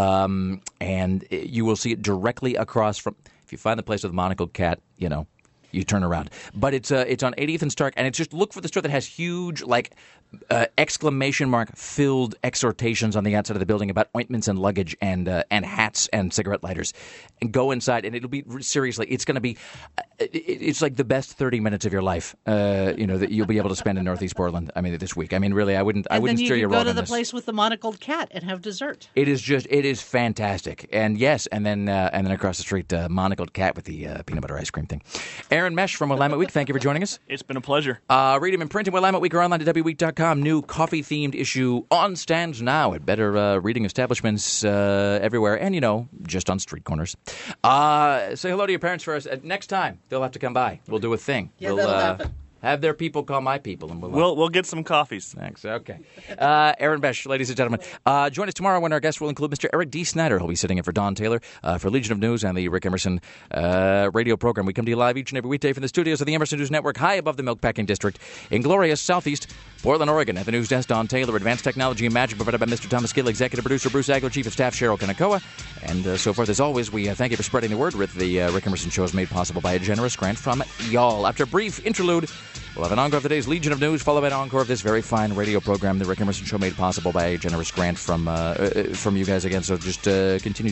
and you will see it directly across from. If you find the place with the monocled cat, you turn around. But it's on 80th and Stark, and it's just look for the store that has huge, exclamation mark filled exhortations on the outside of the building about ointments and luggage and hats and cigarette lighters, and go inside, and it'll be seriously. It's going to be, it's like the best 30 minutes of your life. That you'll be able to spend in Northeast Portland. I mean, this week. I mean, really, I wouldn't steer you wrong on this. And then you go to the place with the monocled cat and have dessert. It is fantastic, and yes, and then across the street, monocled cat with the peanut butter ice cream thing. Aaron Mesh from Willamette Week, thank you for joining us. It's been a pleasure. Read him in print in Willamette Week or online at wweek.com. New coffee-themed issue on stands now at better reading establishments everywhere, and just on street corners. Say hello to your parents for us. Next time they'll have to come by. We'll do a thing. Yeah, that'll happen. Have their people call my people, and we'll get some coffees. Thanks. Okay. Aaron Besh, ladies and gentlemen. Join us tomorrow when our guest will include Mr. Eric D. Snyder. He'll be sitting in for Don Taylor for Legion of News and the Rick Emerson radio program. We come to you live each and every weekday from the studios of the Emerson News Network, high above the Milkpacking District in glorious southeast Portland, Oregon. At the news desk, Don Taylor. Advanced technology and magic provided by Mr. Thomas Gill, executive producer Bruce Agler, chief of staff Cheryl Kanakoa, and so forth. As always, we thank you for spreading the word. The Rick Emerson Show is made possible by a generous grant from y'all. After a brief interlude, we'll have an encore of today's Legion of News, followed by an encore of this very fine radio program, the Rick Emerson Show, made possible by a generous grant from you guys again. So just continue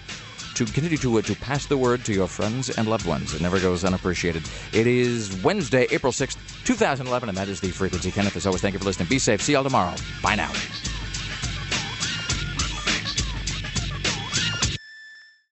to pass the word to your friends and loved ones. It never goes unappreciated. It is Wednesday, April 6th, 2011, and that is the frequency. Kenneth, as always, thank you for listening. Be safe. See y'all tomorrow. Bye now.